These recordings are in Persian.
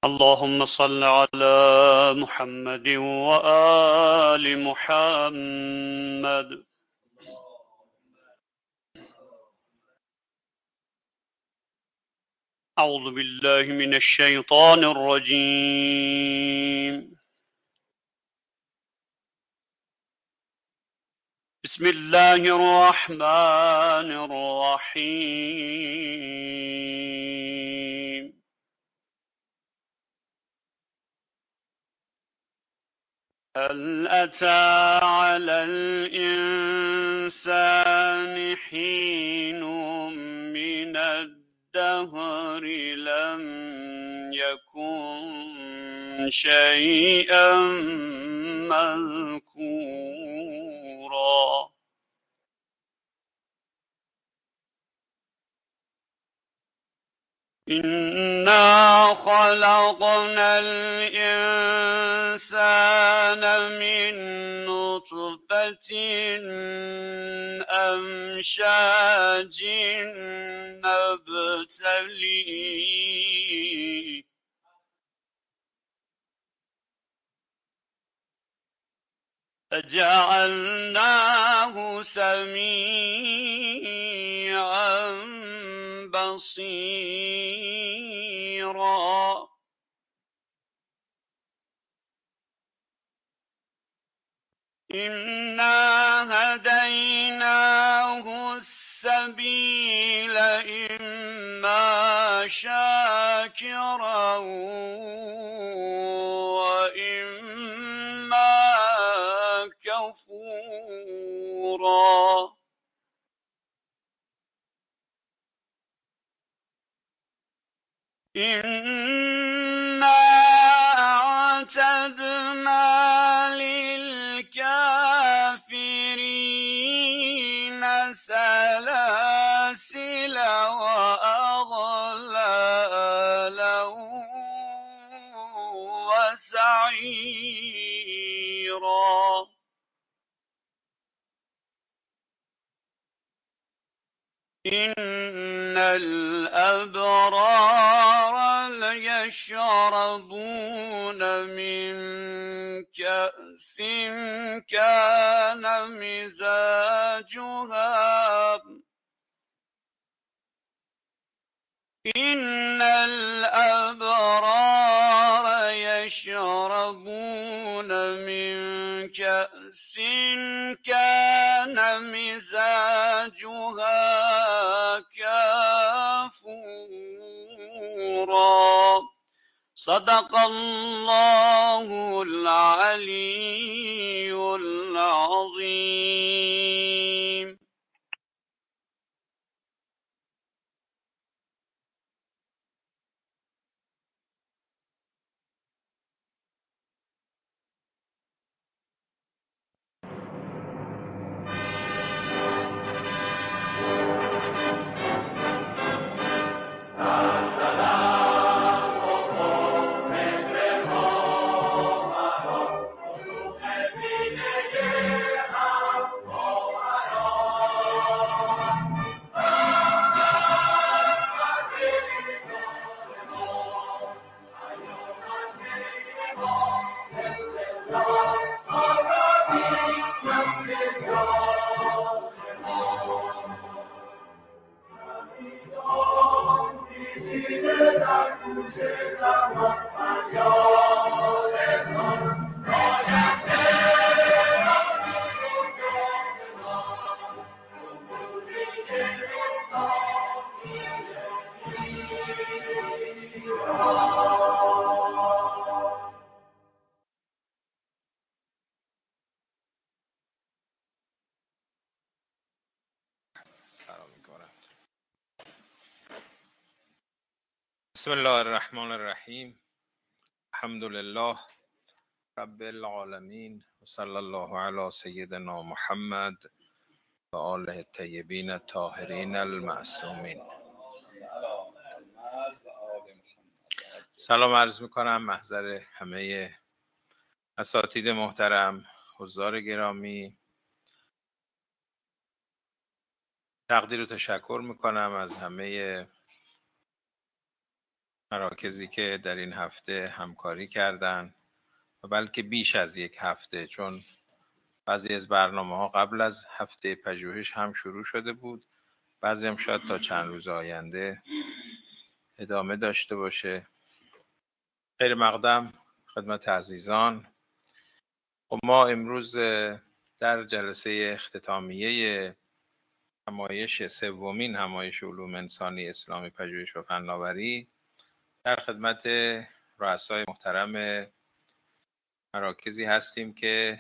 اللهم صل على محمد وآل محمد. أعوذ بالله من الشيطان الرجيم. بسم الله الرحمن الرحيم. هل أتى على الإنسان حين من الدهر لم يكن شيئا مذكورا. إنا خلقنا الإنسان من نطفة أمشاج نبتليه فجعلناه سميعا بصيرا. إنا هديناه السبيل إما شاكرا وإما كفورا. إنا أعتدنا للكافرين سلاسل وأغلالا وسعيرا. إن الأبرار ليشربون من كأس كان مزاجها إن الأبرار يشربون من كأس كان مزاجها كافورا. صدق الله العلي العظيم. بسم الله الرحمن الرحیم. الحمد لله رب العالمین و صلی الله علی سیدنا محمد و آله الطیبین الطاهرین المعصومین. سلام عرض میکنم محضر همه اساتید محترم، حضار گرامی. تقدیر و تشکر میکنم از همه مراکزی که در این هفته همکاری کردند و بلکه بیش از یک هفته، چون بعضی از برنامه‌ها قبل از هفته پژوهش هم شروع شده بود، بعضی هم شاید تا چند روز آینده ادامه داشته باشه. خیر مقدم خدمت عزیزان. و ما امروز در جلسه اختتامیه سومین همایش علوم انسانی اسلامی پژوهش و فناوری در خدمت رؤسای محترم مراکزی هستیم که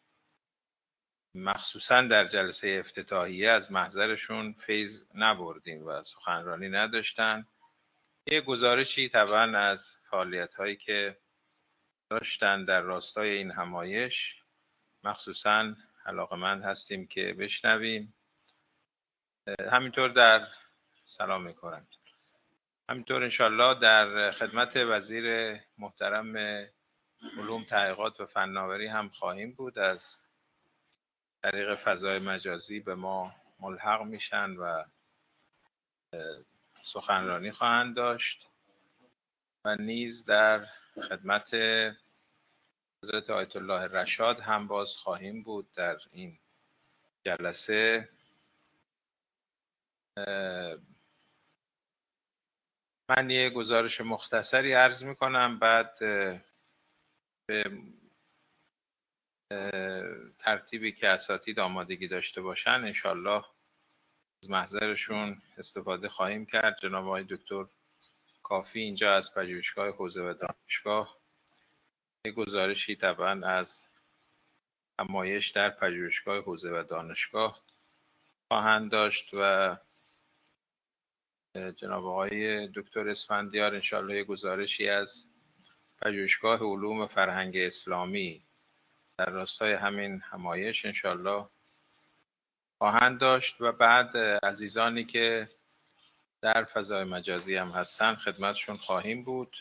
مخصوصا در جلسه افتتاحیه از محضرشون فیض نبردیم و سخنرانی نداشتن. یه گزارشی طبعا از فعالیت‌هایی که داشتن در راستای این همایش مخصوصا علاقمند هستیم که بشنویم. همینطور در سلام میکنم. همینطور انشالله در خدمت وزیر محترم علوم تحقیقات و فناوری هم خواهیم بود. از طریق فضای مجازی به ما ملحق میشن و سخنرانی خواهند داشت و نیز در خدمت حضرت آیت الله رشاد هم باز خواهیم بود در این جلسه. من یه گزارش مختصری عرض میکنم، بعد به ترتیبی که اساتید آمادگی داشته باشن انشالله از محضرشون استفاده خواهیم کرد. جناب آقای دکتر کافی اینجا از پژوهشگاه حوزه و دانشگاه یه گزارشی طبعا از همایش در پژوهشگاه حوزه و دانشگاه خواهند داشت و جناب آقای دکتر اسفندیار انشالله یه گزارشی از پژوهشگاه علوم فرهنگ اسلامی در راستای همین همایش انشالله خواهند داشت و بعد عزیزانی که در فضای مجازی هم هستن خدمتشون خواهیم بود.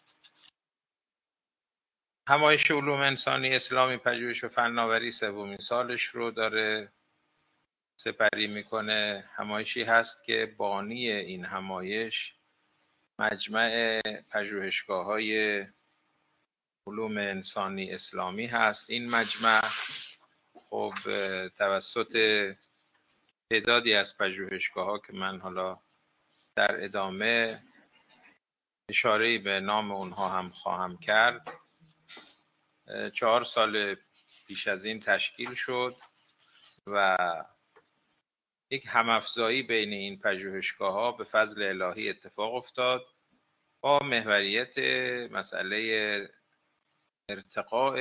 همایش علوم انسانی اسلامی پژوهش و فناوری سومین سالش رو داره سپری میکنه. همایشی هست که بانی این همایش مجمع پژوهشگاه‌های علوم انسانی اسلامی هست. این مجمع خب توسط تعدادی از پژوهشگاه‌ها که من حالا در ادامه اشاره‌ای به نام اونها هم خواهم کرد 4 سال پیش از این تشکیل شد و یک هم‌افزایی بین این پژوهشگاه‌ها به فضل الهی اتفاق افتاد با محوریت مسئله ارتقاء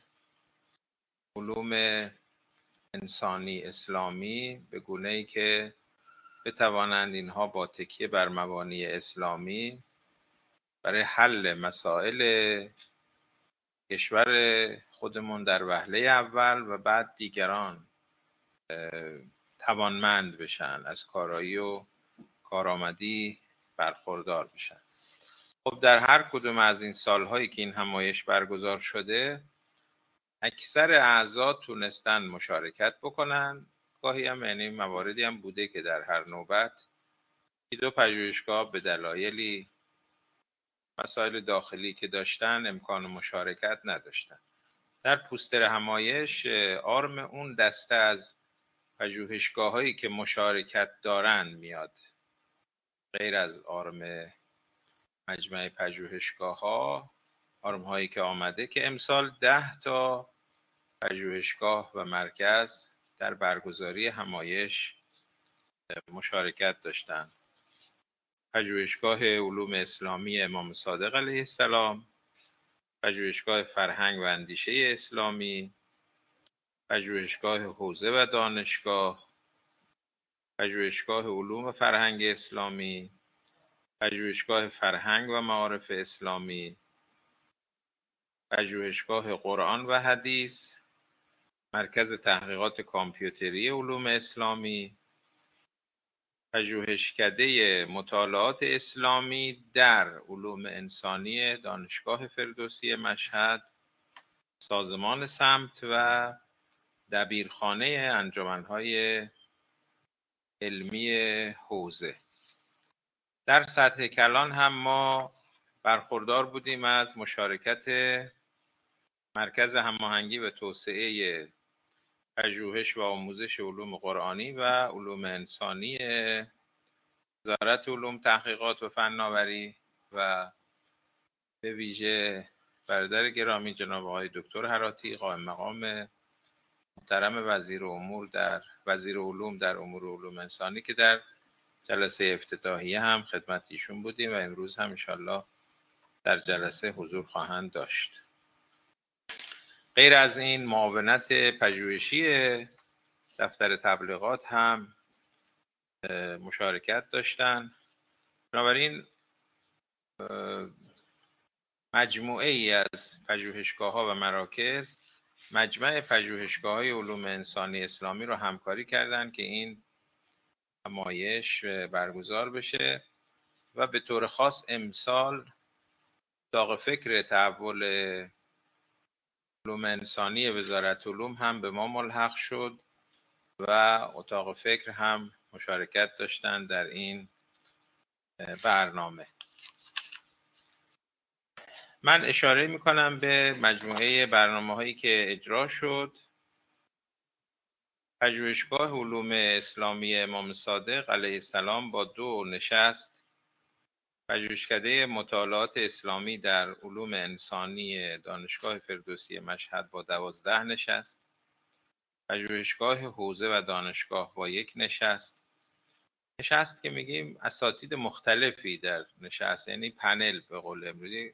علوم انسانی اسلامی به گونه‌ای که بتوانند اینها با تکیه بر مبانی اسلامی برای حل مسائل کشور خودمون در وهله اول و بعد دیگران توانمند بشن، از کارایی و کارآمدی برخوردار بشن. خب در هر کدوم از این سالهایی که این همایش برگزار شده اکثر اعضا تونستن مشارکت بکنن. گاهی هم یعنی مواردی هم بوده که در هر نوبت دو پژوهشگاه به دلایلی مسائل داخلی که داشتن امکان مشارکت نداشتن. در پوستر همایش آرم اون دسته از پژوهشگاه‌هایی که مشارکت دارن میاد، غیر از آرم مجمع پژوهشگاه‌ها، آرم‌هایی که آمده که امسال 10 تا پژوهشگاه و مرکز در برگزاری همایش مشارکت داشتند. پژوهشگاه علوم اسلامی امام صادق علیه السلام، پژوهشگاه فرهنگ و اندیشه اسلامی، پژوهشگاه حوزه و دانشگاه، پژوهشگاه علوم فرهنگ اسلامی، پژوهشگاه فرهنگ و معارف اسلامی، پژوهشگاه قرآن و حدیث، مرکز تحقیقات کامپیوتری علوم اسلامی، پژوهشکده مطالعات اسلامی در علوم انسانی دانشگاه فردوسی مشهد، سازمان سمت و دبیرخانه انجمن‌های علمی حوزه. در سطح کلان هم ما برخوردار بودیم از مشارکت مرکز هماهنگی و توسعه پژوهش و آموزش علوم قرآنی و علوم انسانی وزارت علوم تحقیقات و فناوری و به ویژه برادر گرامی جناب آقای دکتر هراتی قائم مقام محترم وزیر علوم در امور علوم انسانی که در جلسه افتتاحیه هم خدمت ایشون بودیم و امروز هم انشالله در جلسه حضور خواهند داشت. غیر از این معاونت پژوهشی دفتر تبلیغات هم مشارکت داشتن. بنابراین مجموعه ای از پژوهشگاه‌ها و مراکز مجمع پژوهشگاه‌های علوم انسانی اسلامی رو همکاری کردند که این نمایش برگزار بشه و به طور خاص امسال اتاق فکر تحول علوم انسانی وزارت علوم هم به ما ملحق شد و اتاق فکر هم مشارکت داشتند در این برنامه. من اشاره میکنم به مجموعه برنامه‌هایی که اجرا شد. پژوهشگاه علوم اسلامی امام صادق علیه السلام با 2 نشست، پژوهشکده مطالعات اسلامی در علوم انسانی دانشگاه فردوسی مشهد با 12 نشست، پژوهشگاه حوزه و دانشگاه با 1 نشست که میگیم اساتید مختلفی در نشست، یعنی پنل به قول امروزی.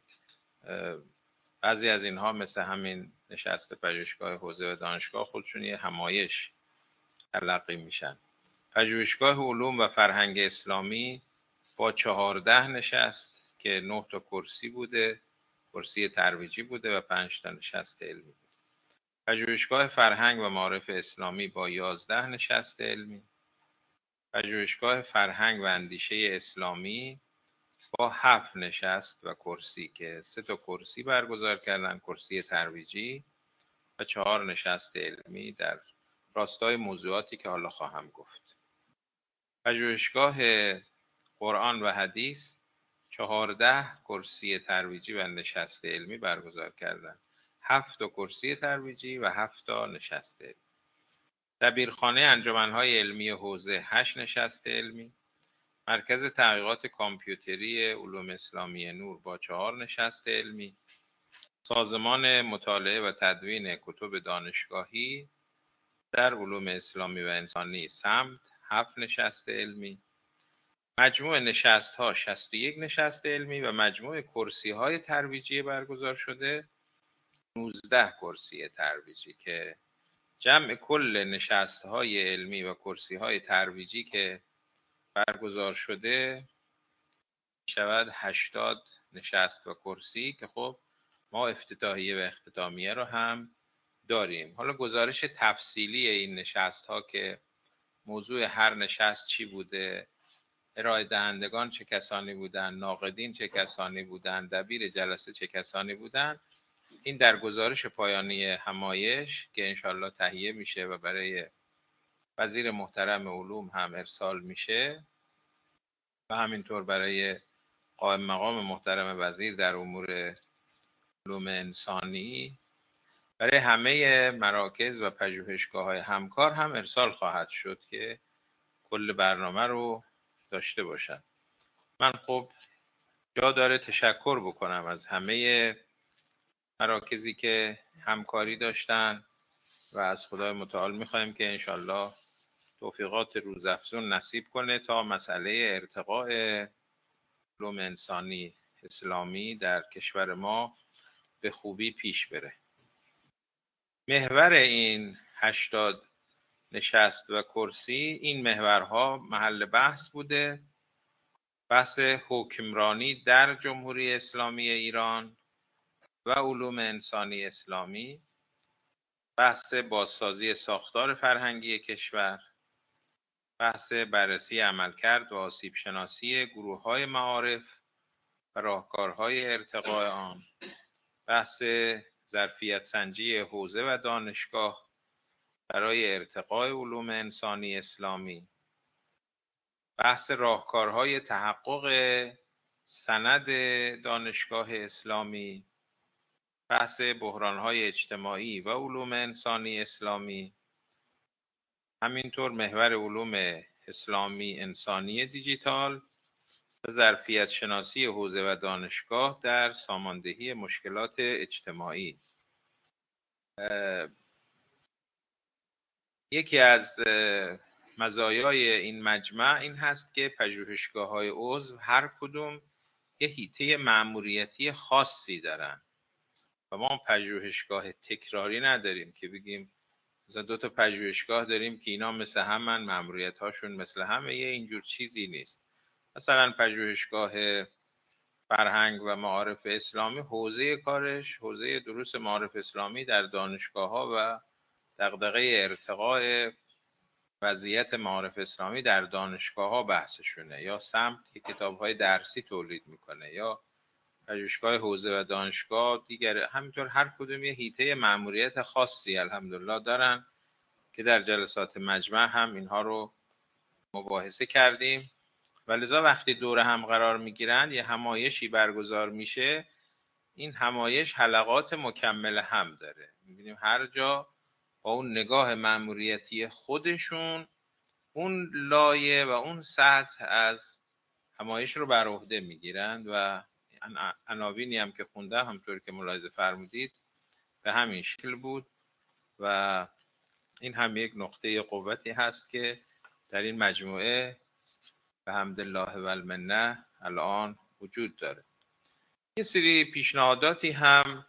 بعضی از اینها مثل همین نشست پژوهشگاه حوزه و دانشگاه خودشون یه همایش تلقی میشن. پژوهشگاه علوم و فرهنگ اسلامی با 14 نشست که 9 تا کرسی بوده، کرسی ترویجی بوده و 5 تا نشست علمی بود. پژوهشگاه فرهنگ و معارف اسلامی با 11 نشست علمی. پژوهشگاه فرهنگ و اندیشه اسلامی با 7 نشست و کرسی که 3 تا کرسی برگزار کردن، کرسی ترویجی و 4 نشست علمی در راستای موضوعاتی که حالا خواهم گفت. پژوهشگاه قرآن و حدیث 14 کرسی ترویجی و نشست علمی برگزار کردند. 7 تا کرسی ترویجی و 7 تا نشست علمی. دبیرخانه انجمنهای علمی حوزه 8 نشست علمی. مرکز تحقیقات کامپیوتری علوم اسلامی نور با 4 نشست علمی. سازمان مطالعه و تدوین کتب دانشگاهی در علوم اسلامی و انسانی سمت 7 نشست علمی. مجموع نشست ها 61 نشست علمی و مجموع کرسی های ترویجی برگزار شده 19 کرسی ترویجی که جمع کل نشست های علمی و کرسی های ترویجی که برگزار شده شود 80 نشست و کرسی که خب ما افتتاحیه و اختتامیه رو هم داریم. حالا گزارش تفصیلی این نشست ها که موضوع هر نشست چی بوده، ارائه دهندگان چه کسانی بودند، ناقدین چه کسانی بودند، دبیر جلسه چه کسانی بودند، این در گزارش پایانی همایش که انشالله تهیه میشه و برای وزیر محترم علوم هم ارسال میشه و همینطور برای قائم مقام محترم وزیر در امور علوم انسانی برای همه مراکز و پژوهشگاه‌های همکار هم ارسال خواهد شد که کل برنامه رو داشته باشد. من خب جا داره تشکر بکنم از همه مراکزی که همکاری داشتن و از خدای متعال میخوایم که انشالله توفیقات روزافزون نصیب کنه تا مسئله ارتقاء علوم انسانی اسلامی در کشور ما به خوبی پیش بره. محور این 80 نشست و کرسی، این محورها محل بحث بوده: بحث حکمرانی در جمهوری اسلامی ایران و علوم انسانی اسلامی، بحث بازسازی ساختار فرهنگی کشور، بحث بررسی عملکرد و آسیب شناسی گروه‌های معارف و راهکارهای ارتقاء آن، بحث ظرفیت سنجی حوزه و دانشگاه برای ارتقاء علوم انسانی اسلامی، بحث راهکارهای تحقق سند دانشگاه اسلامی، بحث بحران‌های اجتماعی و علوم انسانی اسلامی، همینطور محور علوم اسلامی انسانی دیجیتال و ظرفیت شناسی حوزه و دانشگاه در ساماندهی مشکلات اجتماعی. یکی از مزایای این مجمع این هست که پژوهشگاه‌های عضو هر کدوم یه حیطه مأموریتی خاصی دارن و ما پژوهشگاه تکراری نداریم که بگیم مثلا 2 تا پژوهشگاه داریم که اینا مثل همن، مأموریت هاشون مثل همه. یه اینجور چیزی نیست. مثلا پژوهشگاه فرهنگ و معارف اسلامی حوزه کارش حوزه دروس معارف اسلامی در دانشگاه‌ها و دغدغه ارتقاء وضعیت معارف اسلامی در دانشگاه‌ها بحثشونه، یا سمت که کتاب‌های درسی تولید میکنه، یا پژوهشگاه حوزه و دانشگاه دیگر. همینطور هر کدوم یه حیطه مأموریت خاصی الحمدلله دارن که در جلسات مجمع هم اینها رو مباحثه کردیم و لذا وقتی دور هم قرار میگیرن یه همایشی برگزار میشه، این همایش حلقات مکمل هم داره. میبینیم هر جا با اون نگاه مأموریتی خودشون اون لایه و اون سطح از همایش رو بر عهده میگیرند و عناوینی هم که خوندم همطور که ملاحظه فرمودید به همین شکل بود و این هم یک نقطه قوتی هست که در این مجموعه به حمدالله و المنه الان وجود داره. یه سری پیشنهاداتی هم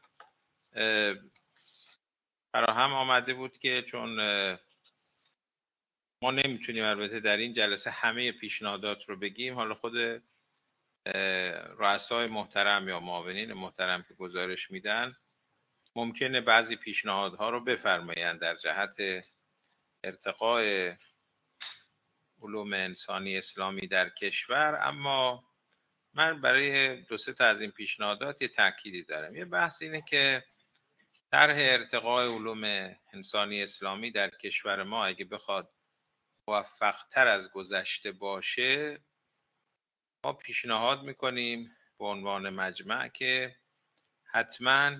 فراهم آمده بود که چون ما نمیتونیم البته در این جلسه همه پیشنهادات رو بگیم، حالا خود رؤسای محترم یا معاونین محترم که گزارش میدن ممکنه بعضی پیشنهادها رو بفرمایند در جهت ارتقاء علوم انسانی اسلامی در کشور، اما من برای 2-3 تا از این پیشنهادات یه تأکیدی دارم. یه بحث اینه که طرح ارتقاء علوم انسانی اسلامی در کشور ما اگه بخواد موفق‌تر از گذشته باشه، ما پیشنهاد میکنیم به عنوان مجمع که حتما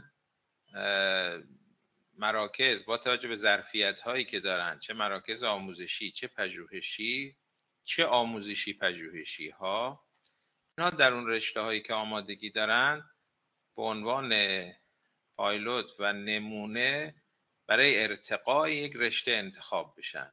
مراکز با توجه به ظرفیت هایی که دارن، چه مراکز آموزشی، چه پژوهشی، چه آموزشی پژوهشی ها، اینا در اون رشته هایی که آمادگی دارن به عنوان پایلوت و نمونه برای ارتقاء یک رشته انتخاب بشن.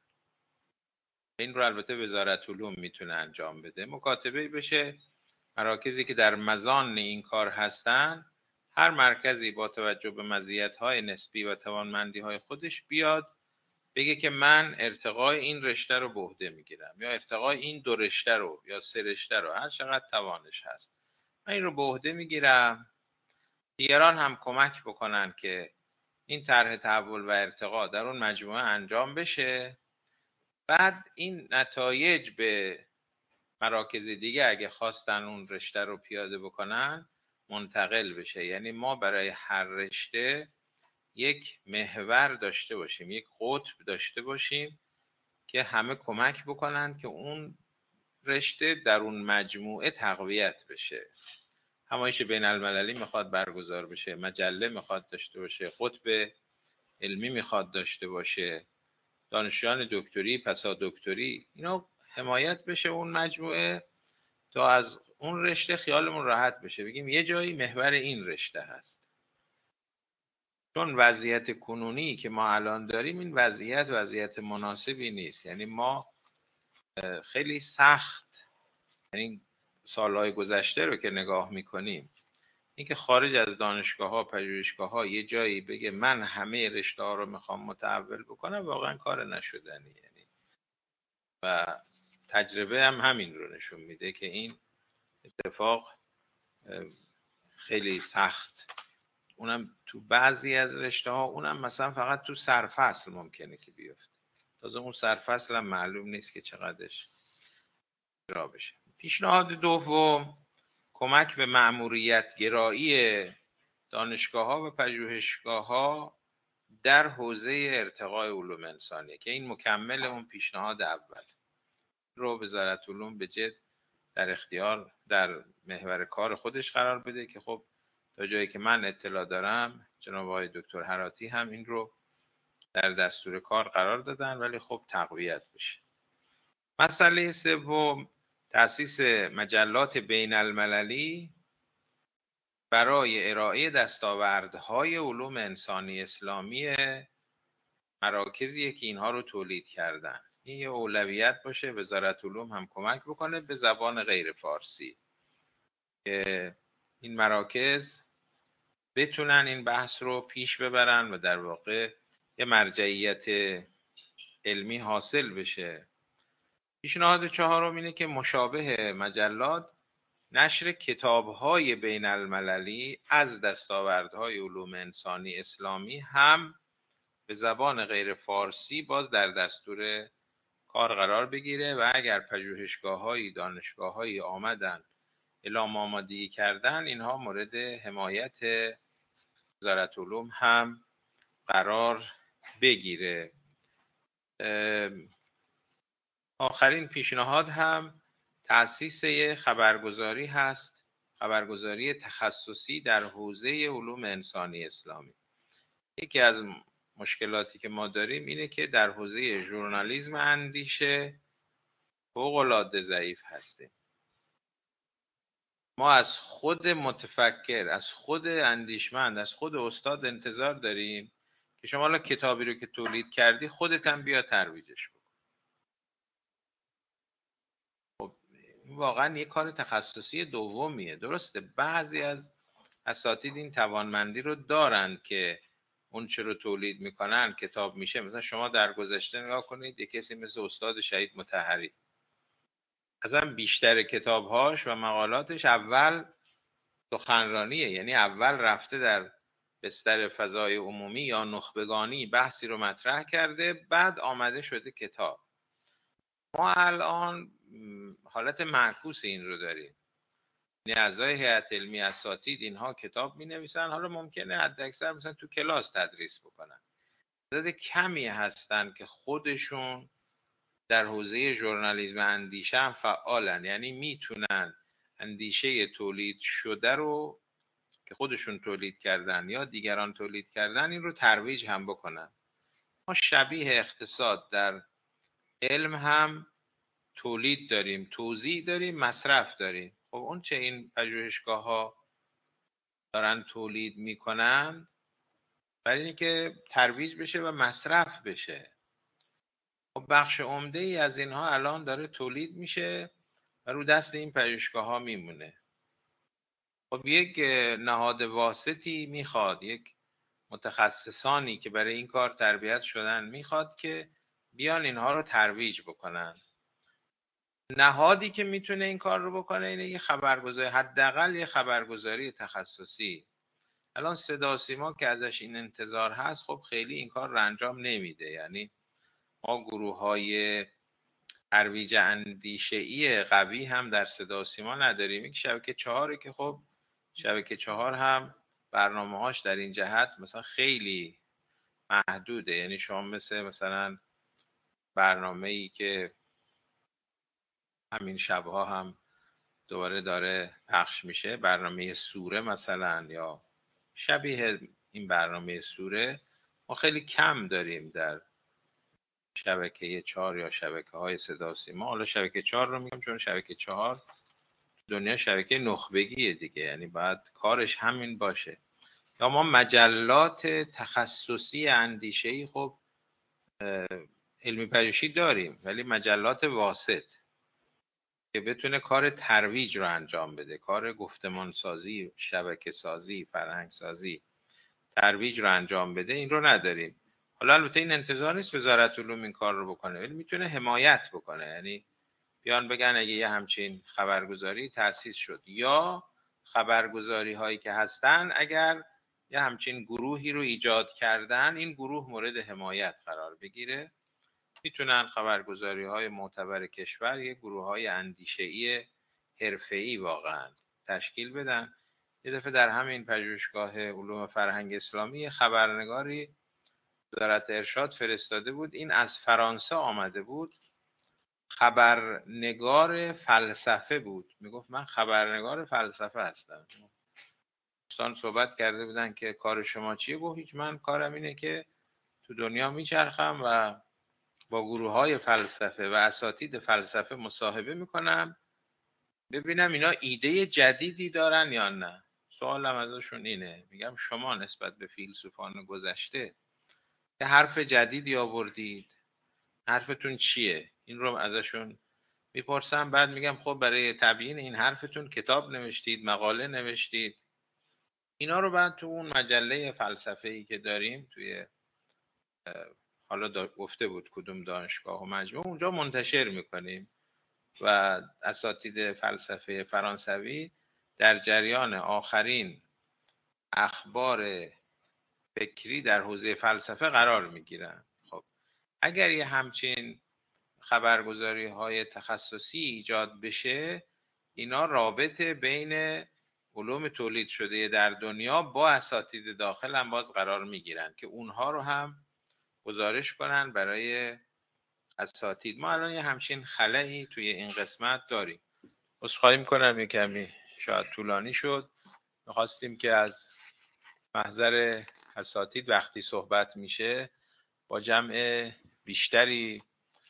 این رو البته وزارت علوم میتونه انجام بده. مکاتبه بشه مراکزی که در مزان این کار هستن، هر مرکزی با توجه به مزیت‌های نسبی و توانمندی‌های خودش بیاد بگه که من ارتقای این رشته رو به عهده میگیرم، یا ارتقای این 2 رشته رو یا 3 رشته رو، هر چقدر توانش هست من این رو به عهده میگیرم. دیگران هم کمک بکنن که این طرح تحول و ارتقا در اون مجموعه انجام بشه. بعد این نتایج به مراکز دیگه اگه خواستن اون رشته رو پیاده بکنن منتقل بشه. یعنی ما برای هر رشته یک محور داشته باشیم، یک قطب داشته باشیم که همه کمک بکنن که اون رشته در اون مجموعه تقویت بشه. همایش بین المللی میخواد برگزار بشه، مجله میخواد داشته باشه، قطب علمی میخواد داشته باشه، دانشجویان دکتری، پسا دکتری، اینا حمایت بشه اون مجموعه تا از اون رشته خیالمون راحت بشه، بگیم یه جایی محور این رشته هست. چون وضعیت کنونی که ما الان داریم این وضعیت مناسبی نیست. یعنی ما خیلی سخت، یعنی سالهای گذشته رو که نگاه میکنیم، اینکه خارج از دانشگاه ها، پژوهشگاه ها یه جایی بگه من همه رشته ها رو میخوام متحول بکنم، واقعا کار نشدنی. یعنی و تجربه هم همین رو نشون میده که این اتفاق خیلی سخت، اونم تو بعضی از رشته ها، اونم مثلا فقط تو سرفصل ممکنه که بیفته، تازه اون سرفصل هم معلوم نیست که چقدرش اجرا بشه. پیشنهاد دوم، کمک به مأموریت گرایی دانشگاه ها و پژوهشگاه ها در حوزه ارتقاء علوم انسانی که این مکمل اون پیشنهاد اول رو وزارت علوم به جد در محور کار خودش قرار بده که خب تا جایی که من اطلاع دارم جناب آقای دکتر هراتی هم این رو در دستور کار قرار دادن، ولی خب تقویت بشه. مسئله سوم، تأسیس مجلات بین المللی برای ارائه دستاوردهای علوم انسانی اسلامی مراکزیه که اینها رو تولید کردن. این یه اولویت باشه، وزارت علوم هم کمک بکنه به زبان غیر فارسی که این مراکز بتونن این بحث رو پیش ببرن و در واقع یه مرجعیت علمی حاصل بشه. پیشنهاد چهارم اینه که مشابه مجلات نشر کتاب‌های بین المللی از دستاوردهای علوم انسانی اسلامی هم به زبان غیر فارسی باز در دستور کار قرار بگیره و اگر پژوهشگاه‌هایی، دانشگاه‌هایی آمدن اعلام آمادگی کردن، اینها مورد حمایت وزارت علوم هم قرار بگیره. آخرین پیشنهاد هم تأسیس خبرگزاری هست، خبرگزاری تخصصی در حوزه علوم انسانی اسلامی. یکی از مشکلاتی که ما داریم اینه که در حوزه ژورنالیسم اندیشه فوق‌العاده ضعیف هستیم. ما از خود متفکر، از خود اندیشمند، از خود استاد انتظار داریم که شما الان کتابی رو که تولید کردی خودت هم بیا ترویجش کن. خب واقعا یه کار تخصصی دومیه. درسته بعضی از اساتید این توانمندی رو دارند که اون چه رو تولید میکنن کتاب میشه. مثلا شما در گذشته نگاه کنید، یک کسی مثل استاد شهید مطهری اصلا بیشتر کتابهاش و مقالاتش اول سخنرانیه، یعنی اول رفته در بستر فضای عمومی یا نخبگانی بحثی رو مطرح کرده، بعد آمده شده کتاب. ما الان حالت معکوس این رو داریم، یعنی اعضای هیئت علمی اساتید اینها کتاب می نویسن، حالا ممکنه حداکثر مثلا تو کلاس تدریس بکنن، تعداد کمی هستن که خودشون در حوزه ژورنالیسم اندیشه هم فعالن، یعنی میتونن اندیشه تولید شده رو که خودشون تولید کردن یا دیگران تولید کردن این رو ترویج هم بکنن. ما شبیه اقتصاد در علم هم تولید داریم، توزیع داریم، مصرف داریم. خب اون چه این پژوهشگاه ها دارن تولید میکنن برای اینکه ترویج بشه و مصرف بشه. خب بخش عمده ای از اینها الان داره تولید میشه و رو دست این پژوهشگاه ها میمونه. خب یک نهاد واسطی میخواد، یک متخصصانی که برای این کار تربیت شدن میخواد که بیان اینها رو ترویج بکنن. نهادی که میتونه این کار رو بکنه اینه یه خبرگزاری، حداقل یه خبرگزاری تخصصی. الان صدا و سیما که ازش این انتظار هست خب خیلی این کار رو انجام نمیده. یعنی ما گروه‌های ترویج اندیشه‌ای قوی هم در صدا و سیما نداریم. یک شبکه 4 که خب شبکه 4 هم برنامه‌هاش در این جهت مثلا خیلی محدوده. یعنی شما مثلا برنامه‌ای که همین شبها هم دوباره داره پخش میشه، برنامه سوره مثلا یا شبیه این برنامه سوره، ما خیلی کم داریم در شبکه 4 یا شبکه های صدا و سیما. حالا شبکه 4 رو میگم چون شبکه 4 دنیا شبکه نخبگیه دیگه، یعنی باید کارش همین باشه. یا ما مجلات تخصصی اندیشه‌ای خب علمی پژوهشی داریم، ولی مجلات واسط که بتونه کار ترویج رو انجام بده، کار گفتمان سازی، شبکه سازی، فرهنگ سازی، ترویج رو انجام بده، این رو نداریم. حالا البته این انتظار نیست وزارت علوم این کار رو بکنه، ولی میتونه حمایت بکنه. یعنی بیان بگن اگه یه همچین خبرگزاری تأسیس شد یا خبرگزاری هایی که هستن اگر یه همچین گروهی رو ایجاد کردن، این گروه مورد حمایت قرار بگیره. میتونن خبرگزاری های معتبر کشور یه گروه های اندیشه‌ای حرفه‌ای واقعا تشکیل بدن. یه دفعه در همین پژوهشگاه علوم فرهنگ اسلامی خبرنگاری وزارت ارشاد فرستاده بود، این از فرانسه آمده بود، خبرنگار فلسفه بود. میگفت من خبرنگار فلسفه هستم. دوستان صحبت کرده بودن که کار شما چیه؟ گفت هیچ، من کارم اینه که تو دنیا میچرخم و با گروه های فلسفه و اساتید فلسفه مصاحبه میکنم، ببینم اینا ایده جدیدی دارن یا نه. سوالم ازشون اینه، میگم شما نسبت به فیلسوفان گذشته که حرف جدیدی آوردید، حرفتون چیه؟ این رو ازشون میپرسم. بعد میگم خب برای تبیین این حرفتون کتاب نوشتید، مقاله نوشتید، اینا رو بعد تو اون مجله فلسفه‌ای که داریم توی حالا گفته بود کدوم دانشگاه و مجموع، اونجا منتشر میکنیم و اساتید فلسفه فرانسوی در جریان آخرین اخبار فکری در حوزه فلسفه قرار میگیرن. خب اگر یه همچین خبرگزاری های تخصصی ایجاد بشه، اینا رابطه بین علوم تولید شده در دنیا با اساتید داخل هم باز قرار میگیرن که اونها رو هم گزارش کنن برای اساتید. ما الان یه همچین خلایی توی این قسمت داریم. عذرخواهی میکنم یه کمی شاید طولانی شد. میخواستیم که از محضر اساتید وقتی صحبت میشه با جمع بیشتری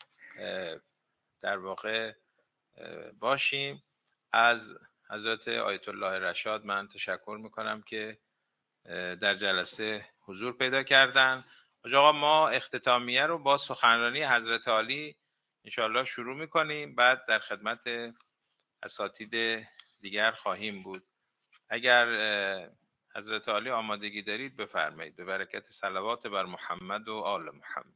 در واقع باشیم. از حضرت آیت الله رشاد من تشکر میکنم که در جلسه حضور پیدا کردن. آقا ما اختتامیه رو با سخنرانی حضرت عالی انشاءالله شروع میکنیم، بعد در خدمت اساتید دیگر خواهیم بود. اگر حضرت عالی آمادگی دارید بفرمایید. به برکت صلوات بر محمد و آل محمد.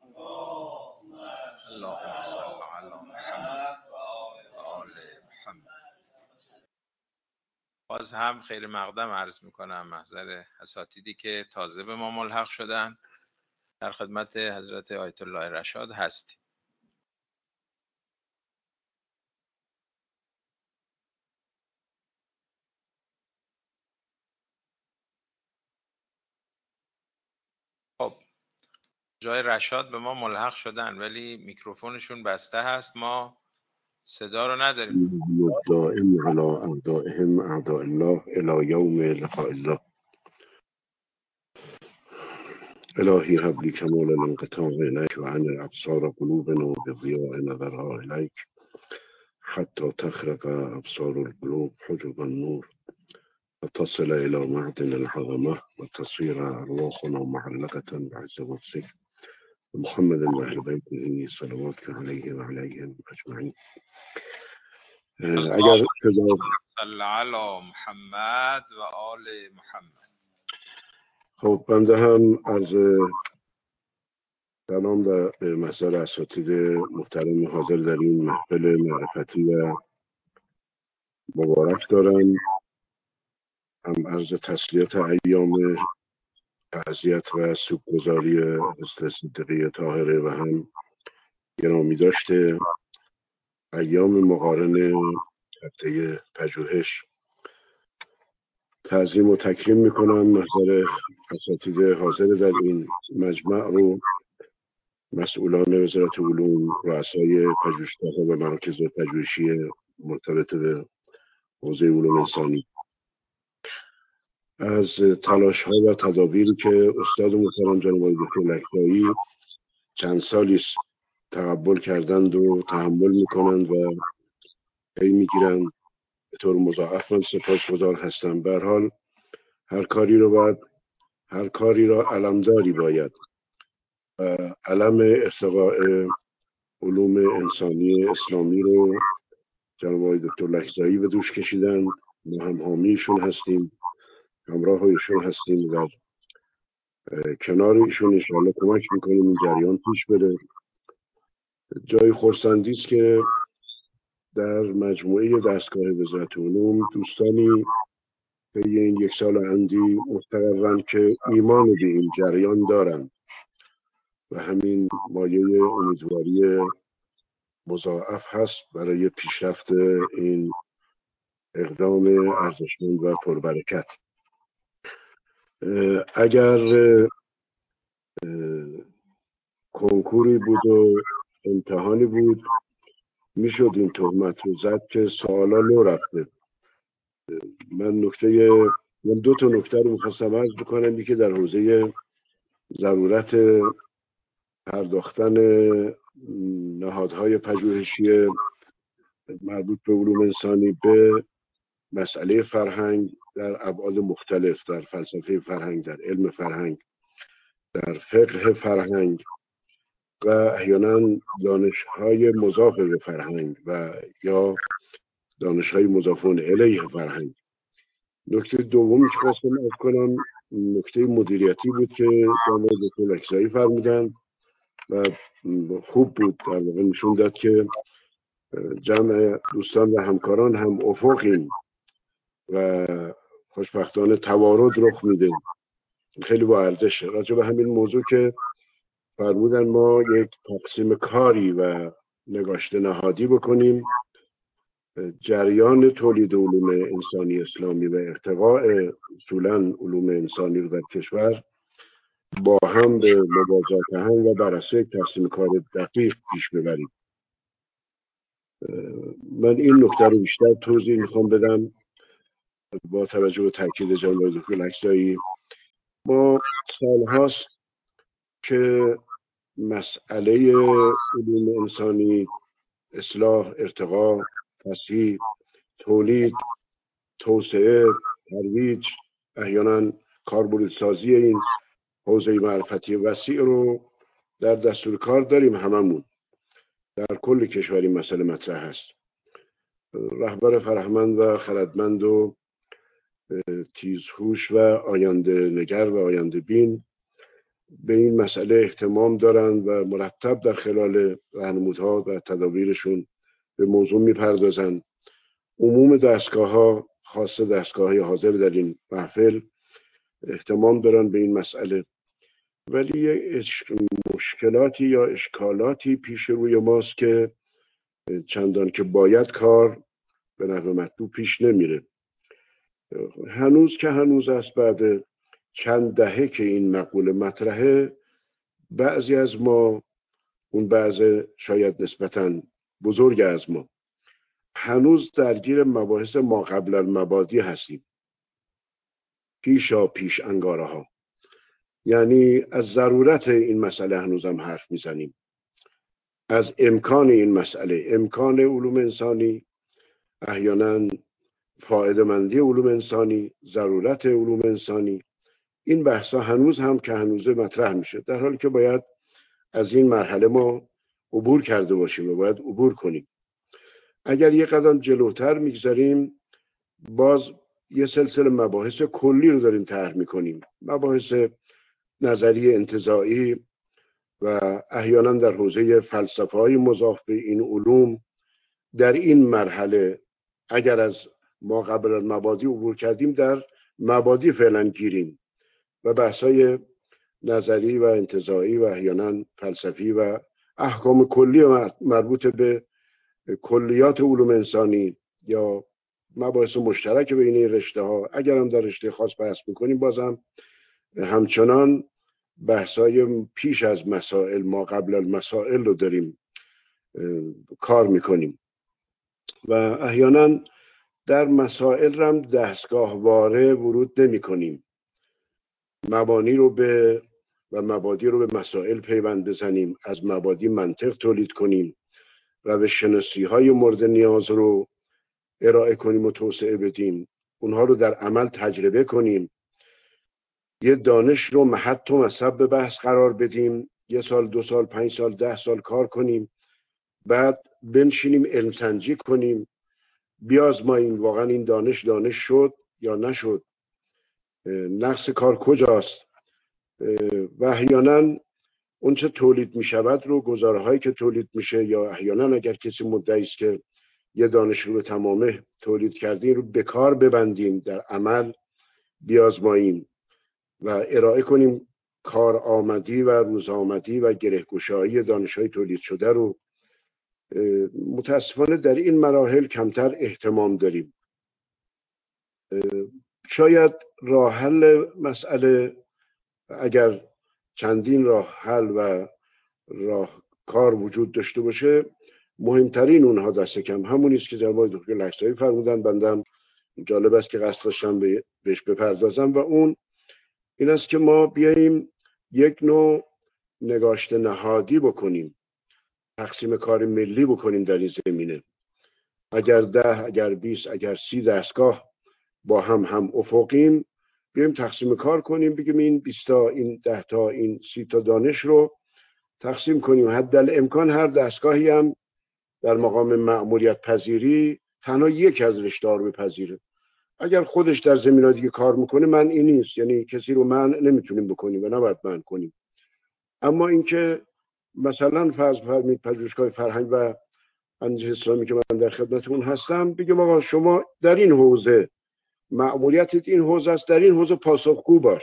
اللهم صل علی محمد و آل محمد. باز هم خیر مقدم عرض میکنم محضر اساتیدی که تازه به ما ملحق شدن. در خدمت حضرت آیت الله رشاد هستیم. خب جای رشاد به ما ملحق شدن ولی میکروفونشون بسته هست، ما صدا رو نداریم. الدائم على اعدائهم اعداء الله الى یوم لقاء الله. الهی هب لی کمال الانقطاع الیک و عن الابصار قلوبنا بضیاء نظرها الیک حتی تخرق ابصار القلوب حجب النور وتصل الى معدن العظمه وتصير ارواحنا معلقه بعز قدسك محمد و اهل بیته صلوات علیه و علیهم اجمعین. اگر صلی علی محمد و آل محمد. خب بنده هم عرض سلام به محضر اساتید محترم حاضر در این محفل معرفتی و مبارک دارم. هم عرض تسلیت ایام تعزیت و سوگواری حضرت صدیقه طاهره و هم گرامی داشته ایام مقارن هفته پژوهش تعظیم و تکریم میکنم. محضر اساتید حاضر در این مجمع رو مسئولان وزارت علوم، رؤسای پژوهشگاه‌ها و مراکز پژوهشی مرتبط به حوزه علوم انسانی، از تلاش‌ها و تدابیری که استاد محترم جناب آقای دکتر لکزایی چند سالی تقبل کردند و تحمل میکنند و پی میگیرند به طور مضاعف من سپاسگزار هستم. به هر حال هر کاری را علمداری باید. علم ارتقاء علوم انسانی اسلامی رو جناب آقای دکتر لکزایی به دوش کشیدند. ما هم حامیشون هستیم، همراه ایشون هستیم، در کنار ایشون انشاءالله کمک میکنیم این جریان پیش بره. جای خرسندی است که در مجموعه دستگاه وزارت علوم دوستانی به این یک سال اندی مستقرن که ایمان به این جریان دارند و همین مایه امیدواری مضاعف هست برای پیشرفت این اقدام ارزشمند و پربرکت. اگر کنکوری بود و امتحانی بود میشد این تهمت رو زد که سوالا لو رفته. من دو تا نکته رو میخواستم عرض بکنم. یکی در حوزه ضرورت پرداختن نهادهای پژوهشی مربوط به علوم انسانی به مسئله فرهنگ در ابعاد مختلف، در فلسفه فرهنگ، در علم فرهنگ، در فقه فرهنگ و احیانا دانش‌های مضاف به فرهنگ و یا دانش‌های مضافون الیه فرهنگ. نکته دومی که خواستم عرض کنم نکته مدیریتی بود که جناب دکتر لکزایی فرمودن و خوب بود، در واقع نشون داد که جمع دوستان و همکاران هم افقیم و خوشبختانه توارد رخ میده. خیلی با ارزشه. راجع به همین موضوع که فرمودن ما یک تقسیم کاری و نگاشته نهادی بکنیم، جریان تولید علوم انسانی اسلامی و ارتقاء اصولاً علوم انسانی رو در کشور با هم به موازات هم و بررسی تقسیم کار دقیق پیش ببریم. من این نکته رو بیشتر توضیح میخوام بدم با توجه به تاکید جناب دکتر لکزایی. ما سالهاست که مسئله علوم انسانی، اصلاح، ارتقاء، تصحیح، تولید، توسعه، ترویج، احیانا کاربردسازی این حوزه معرفتی وسیع رو در دستور کار داریم. هممون در کل کشور این مسئله مطرح هست. رهبر فرهمند و خردمند و تیزهوش و آینده نگر و آینده بین به این مسئله اهتمام دارند و مرتب در خلال راهنمودها و تدابیرشون به موضوع میپردازند. عموم دستگاه‌ها، خاصه دستگاه‌های حاضر در این محفل، اهتمام دارن به این مسئله، ولی مشکلاتی یا اشکالاتی پیش روی ماست که چندان که باید کار به نحو مطلوب پیش نمیره. هنوز که هنوز است، بعد چند دهه که این مقوله مطرحه، بعضی از ما، اون بعض شاید نسبتاً بزرگ از ما، هنوز درگیر مباحث ما قبل المبادی هستیم، پیشا پیش انگاره ها. یعنی از ضرورت این مسئله هنوزم حرف میزنیم، از امکان این مسئله، امکان علوم انسانی، احیانا فایده مندی علوم انسانی، ضرورت علوم انسانی. این بحثا هنوز هم که هنوزه مطرح میشه، در حالی که باید از این مرحله ما عبور کرده باشیم و باید عبور کنیم. اگر یه قدم جلوتر میگذاریم، باز یه سلسله مباحث کلی رو داریم طرح میکنیم، مباحث نظری انتزاعی و احیانا در حوزه فلسفه های مضاف به این علوم. در این مرحله اگر از ما قبل المبادی عبور کردیم، در مبادی فعلا گیریم و بحثای نظری و انتزاعی و احیانا فلسفی و احکام کلی مربوط به کلیات علوم انسانی یا مباحث مشترک بین این رشته ها، اگر هم در رشته خاص بحث میکنیم، بازم همچنان بحثای پیش از مسائل، ما قبل المسائل رو داریم کار میکنیم و احیانا در مسائل هم دستگاهواره ورود نمی کنیم. مبانی رو و مبادی رو به مسائل پیوند بزنیم، از مبادی منطق تولید کنیم، روش شناسی های مورد نیاز رو ارائه کنیم و توسعه بدیم، اونها رو در عمل تجربه کنیم، یه دانش رو محط و مصب به بحث قرار بدیم، 1 سال 2 سال 5 سال 10 سال کار کنیم، بعد بنشینیم علم سنجی کنیم، بیازماییم واقعا این دانش شد یا نشد، نقص کار کجاست و احیانا اون چه تولید می شود رو، گزاره هایی که تولید میشه، یا احیانا اگر کسی مدعی است که یه دانش رو به تمامه تولید کردیم، رو به کار ببندیم، در عمل بیازماییم و ارائه کنیم کار آمدی و روز آمدی و گره‌گشایی دانش‌های تولید شده رو. متاسفانه در این مراحل کمتر اهتمام داریم. شاید راه حل مسئله، اگر چندین راه حل و راه کار وجود داشته باشه، مهمترین اونها دست کم همونی است که جناب دکتر لکزایی فرمودن. بندم جالب است که قصد داشتم بهش بپردازم و اون این است که ما بیاییم یک نوع نگاشت نهادی بکنیم، تقسیم کار ملی بکنیم در این زمینه. اگر 10 اگر 20 اگر 30 دستگاه با هم افقیم، بیایم تقسیم کار کنیم، بگیم این 20 تا این 10 تا این 30 تا دانش رو تقسیم کنیم. حدالامکان هر دستگاهی هم در مقام مأموریت پذیری تنها یک از رشته رو بپذیره. اگر خودش در زمینه‌های دیگه کار میکنه من این نیست، یعنی کسی رو من نمیتونیم بکنیم و نباید من کنیم. اما اینکه مثلا فرض فرمایید پژوهشگاه فرهنگ و اندیشه اسلامی که من در خدمتتون هستم، بگم آقا شما در این حوزه مأموریتت این حوزه است، در این حوزه پاسخگو باش.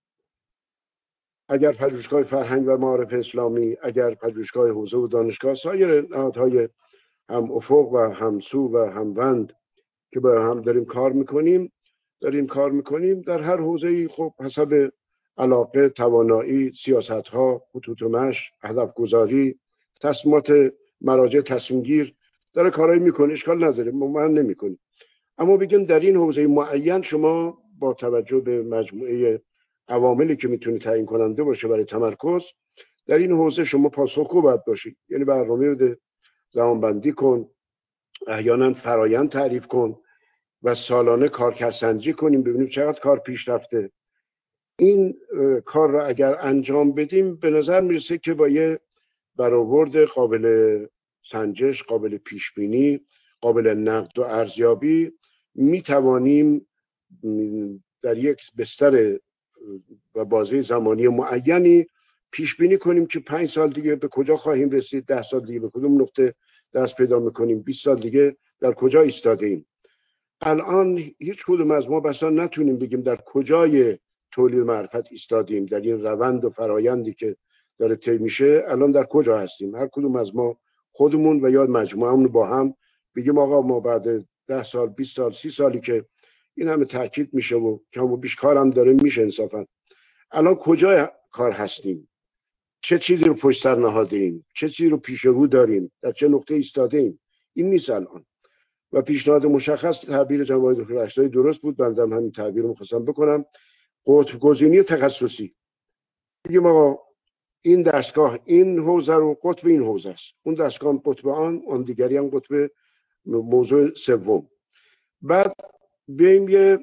اگر پژوهشگاه فرهنگ و معارف اسلامی، اگر پژوهشگاه حوزه و دانشگاه، سایر نهادهای هم افق و همسو و هموند که با هم داریم کار میکنیم در هر حوزه‌ای خب حسب علاقه، توانایی، سیاست‌ها، خطوط مشی، هدف گذاری، تصمیمات مراجع تصمیم گیر داره کارایی میکنه، اشکال نداره، من نمیکنیم. اما بگیم در این حوزه معین شما با توجه به مجموعه عواملی که میتونه تعیین کننده باشه برای تمرکز، در این حوزه شما پاسخگو باید باشید. یعنی برنامه بده، زمانبندی کن، احیانا فرایند تعریف کن و سالانه کارکردسنجی کنیم ببینیم چقدر کار پیش رفته. این کار را اگر انجام بدیم به نظر میرسه که با یه برآورد قابل سنجش، قابل پیش بینی، قابل نقد و ارزیابی میتوانیم در یک بستر و بازه زمانی معینی پیش بینی کنیم که 5 سال دیگه به کجا خواهیم رسید، 10 سال دیگه به کدوم نقطه دست پیدا میکنیم، 20 سال دیگه در کجا ایستاده ایم. الان هیچ کدوم از ما بسا نتونیم بگیم در کجای تولید معرفت ایستادیم، در این روند و فرایندی که داره طی میشه الان در کجا هستیم. هر کدوم از ما خودمون و یا مجموعه‌مون با هم بگیم آقا ما بعد 10 سال 20 سال 30 سالی که این همه تاکید میشه و کم و بیش کارم داره میشه انصافا، الان کجای کار هستیم، چه چیزی رو پشت سر نهادیم، چه چیزی رو پیش رو داریم، در چه نقطه ایستاده ایم. این نیست الان. و پیشنهاد مشخص تعبیر جناب دکتر لکزایی درست بود، بنظرم همین تعبیر رو می‌خواستم بکنم، قطب گزینی تخصصی. بگیم آقا این دستگاه این حوزه رو قطب این حوزه است، اون دستگاه قطب آن دیگری هم قطب موضوع سوم. بعد بیایم یه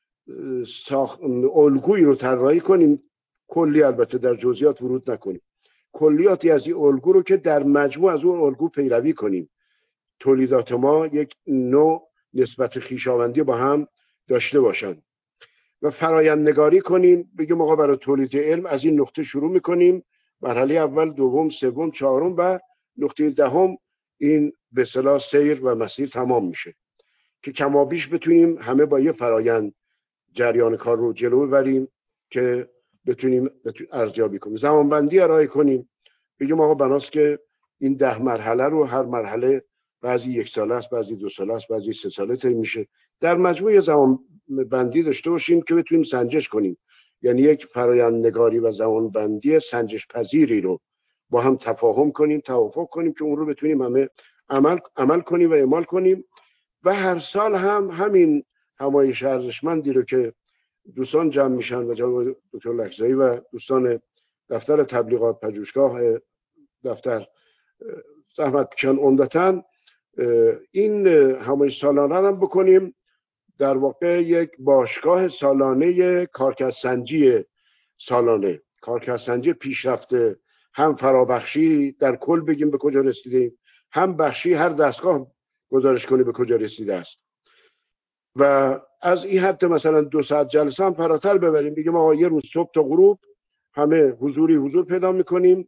الگویی رو طراحی کنیم، کلی البته در جزئیات ورود نکنیم، کلیاتی از این الگو رو که در مجموع از اون الگو پیروی کنیم، تولیدات ما یک نوع نسبت خویشاوندی با هم داشته باشن و فرایند نگاری کنیم. بگیم آقا برای تولید علم از این نقطه شروع میکنیم، مرحله اول، دوم، سوم، چهارم و نقطه دهم این به اصطلاح سیر و مسیر تمام میشه که کمابیش بتونیم همه با یه فرایند جریان کار رو جلو ببریم که بتونیم ارزیابی کنیم، زمانبندی ارائه کنیم. بگیم آقا بناست که این 10 مرحله رو هر مرحله بعضی 1 ساله است، بعضی 2 ساله است، بعضی 3 ساله طی میشه، در مجموع زمان بندی داشته باشیم که بتونیم سنجش کنیم. یعنی یک فرایند نگاری و زمان بندی سنجش پذیری رو با هم تفاهم کنیم، توافق کنیم که اون رو بتونیم همه عمل کنیم و اعمال کنیم. و هر سال هم همین همایش ارزشمندی رو که دوستان جمع میشن و جناب دکتر لکزایی و دوستان دفتر تبلیغات پژوهشگاه دفتر زحمت کشن عمدتاً این همایش سالانه هم بکنیم، در واقع یک باشگاه سالانه کارکردسنجی سالانه، کارکردسنجی پیشرفته، هم فرابخشی در کل بگیم به کجا رسیدیم، هم بخشی هر دستگاه گزارش کنی به کجا رسیده است. و از این حد مثلا 2 ساعت جلسه هم فراتر ببریم، بگیم آقا یه روز صبح تا غروب همه حضور پیدا میکنیم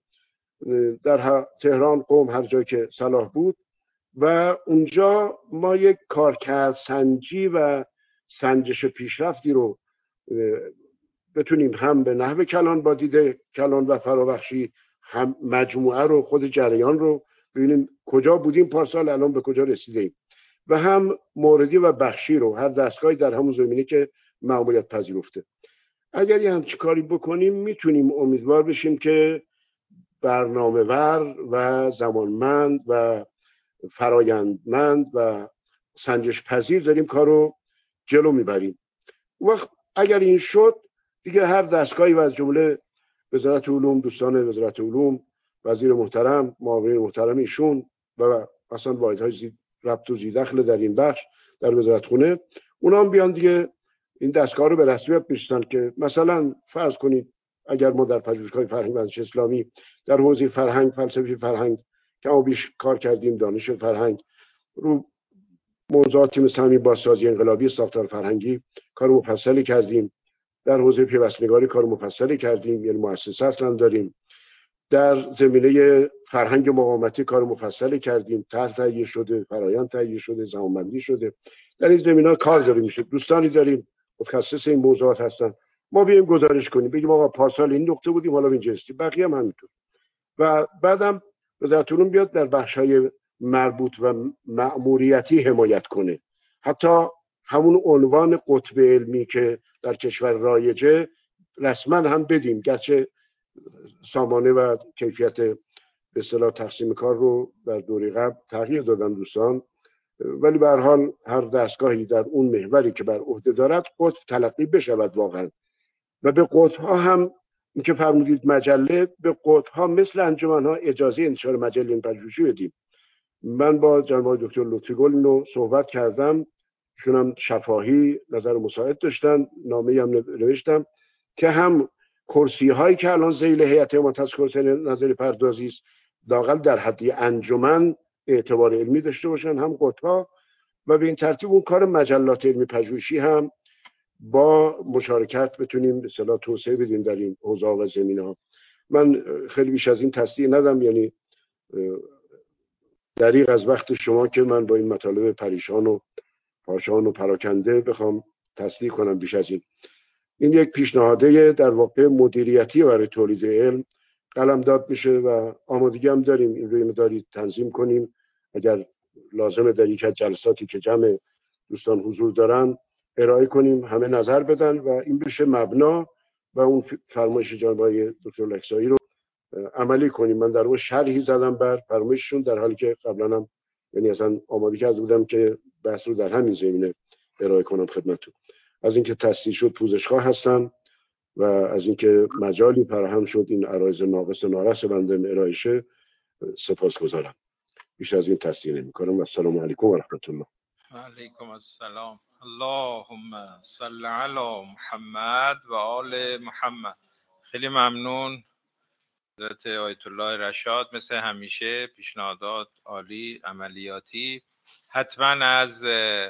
در تهران، قم، هر جایی که صلاح بود و اونجا ما یک کارکردسنجی و سنجش پیشرفتی رو بتونیم هم به نحو کلان با دید کلان و فرابخشی، هم مجموعه رو خود جریان رو ببینیم کجا بودیم پارسال الان به کجا رسیدیم، و هم موردی و بخشی رو هر دستگاهی در همون زمینه که مأموریت پذیرفته. اگر یه همچین کاری بکنیم میتونیم امیدوار بشیم که برنامه‌ور و زمانمند و فرایندمند و سنجش پذیر داریم کارو جلو میبریم. وقت اگر این شد دیگه هر دستگاهی و از جمله وزارت علوم، دوستان وزارت علوم، وزیر محترم، معاون محترم ایشون و اصلا واحدهای ربط و زیدخل در این بخش در وزارت خونه، اونا هم بیان دیگه این دستگاه رو به رسمیت بشناسن که مثلا فرض کنید اگر ما در پژوهشگاه فرهنگ و اندیشه اسلامی در حوزه فرهنگ، فلسفه فرهنگ کم و بیش کار کردیم، دانش فرهنگ رو موضوعاتی مثل همین بازسازی انقلابی ساختار فرهنگی کار مفصلی کردیم، در حوزه پیوستنگاری کار مفصلی کردیم، یعنی مؤسسه اصلا داریم، در زمینه فرهنگ مقاومتی کار مفصلی کردیم، طرح تهیه شده، فرآیند تهیه شده، زمانبندی شده، در این زمینه‌ها کار داریم میشه. دوستانی داریم متخصص این موضوعات هستن، ما بیایم گزارش کنیم بگیم آقا پارسال این نقطه بودیم حالا اینجا هستیم، بقیه هم همینطور. و بعدم وزارت علوم بیاد در بخش‌های مربوط و مأموریتی حمایت کنه، حتی همون عنوان قطب علمی که در کشور رایجه رسما هم بدیم، گرچه سامانه و کیفیت به اصطلاح تقسیم کار رو در دوره قبل تغییر دادن دوستان، ولی به هر حال هر دستگاهی در اون محوری که بر عهده دارد قطب تلقی بشود واقعا. و به قطب ها هم این که فرمودید مجله، به قطب ها مثل انجمن ها اجازه انتشار مجله پژوهشی بدیم. من با جناب دکتر لطفی گل اینو صحبت کردم، ایشون هم شفاهی نظر مساعد داشتن، نامه‌ای هم نوشتم که هم کرسی هایی که الان ذیل هیئت متخصص کرسی نظری پردازی است لااقل در حدی انجمن اعتبار علمی داشته باشن، هم قطب‌ها، و به این ترتیب اون کار مجلات علمی پژوهشی هم با مشارکت بتونیم به اصطلاح توسعه بدیم در این حوزه و زمینه‌ها. من خیلی بیش از این تصدیق ندم، یعنی دریغ از وقت شما که من با این مطالب پریشان و پاشان و پراکنده بخوام تصدیق کنم بیش از این یک پیشنهاده در واقع مدیریتی برای تولید علم قلمداد میشه و آمادگی هم داریم این رو مقداری تنظیم کنیم، اگر لازمه در یک از جلساتی که جمع دوستان حضور دارن ارائه کنیم، همه نظر بدن و این بشه مبنا و اون فرمایش جناب آقای دکتر لکزایی رو عملی کنیم. من در اون شرحی زدم بر فرمایششون، در حالی که قبلا هم یعنی اصلا آماده کرده بودم که بحث رو در همین زمینه ارائه کنم خدمتتون. از اینکه تصدیق شد پوزشگاه هستم و از اینکه مجالی فراهم شد این عرایض ناقص نارس بنده ارائه شه سپاسگزارم. بیش از این تصدیق نمی‌کنم. السلام علیکم و رحمت الله. و علیکم السلام. اللهم صل علی محمد و آل محمد. خیلی ممنون حضرت آیت الله رشاد، مثل همیشه پیشنهادات عالی، عملیاتی. حتما از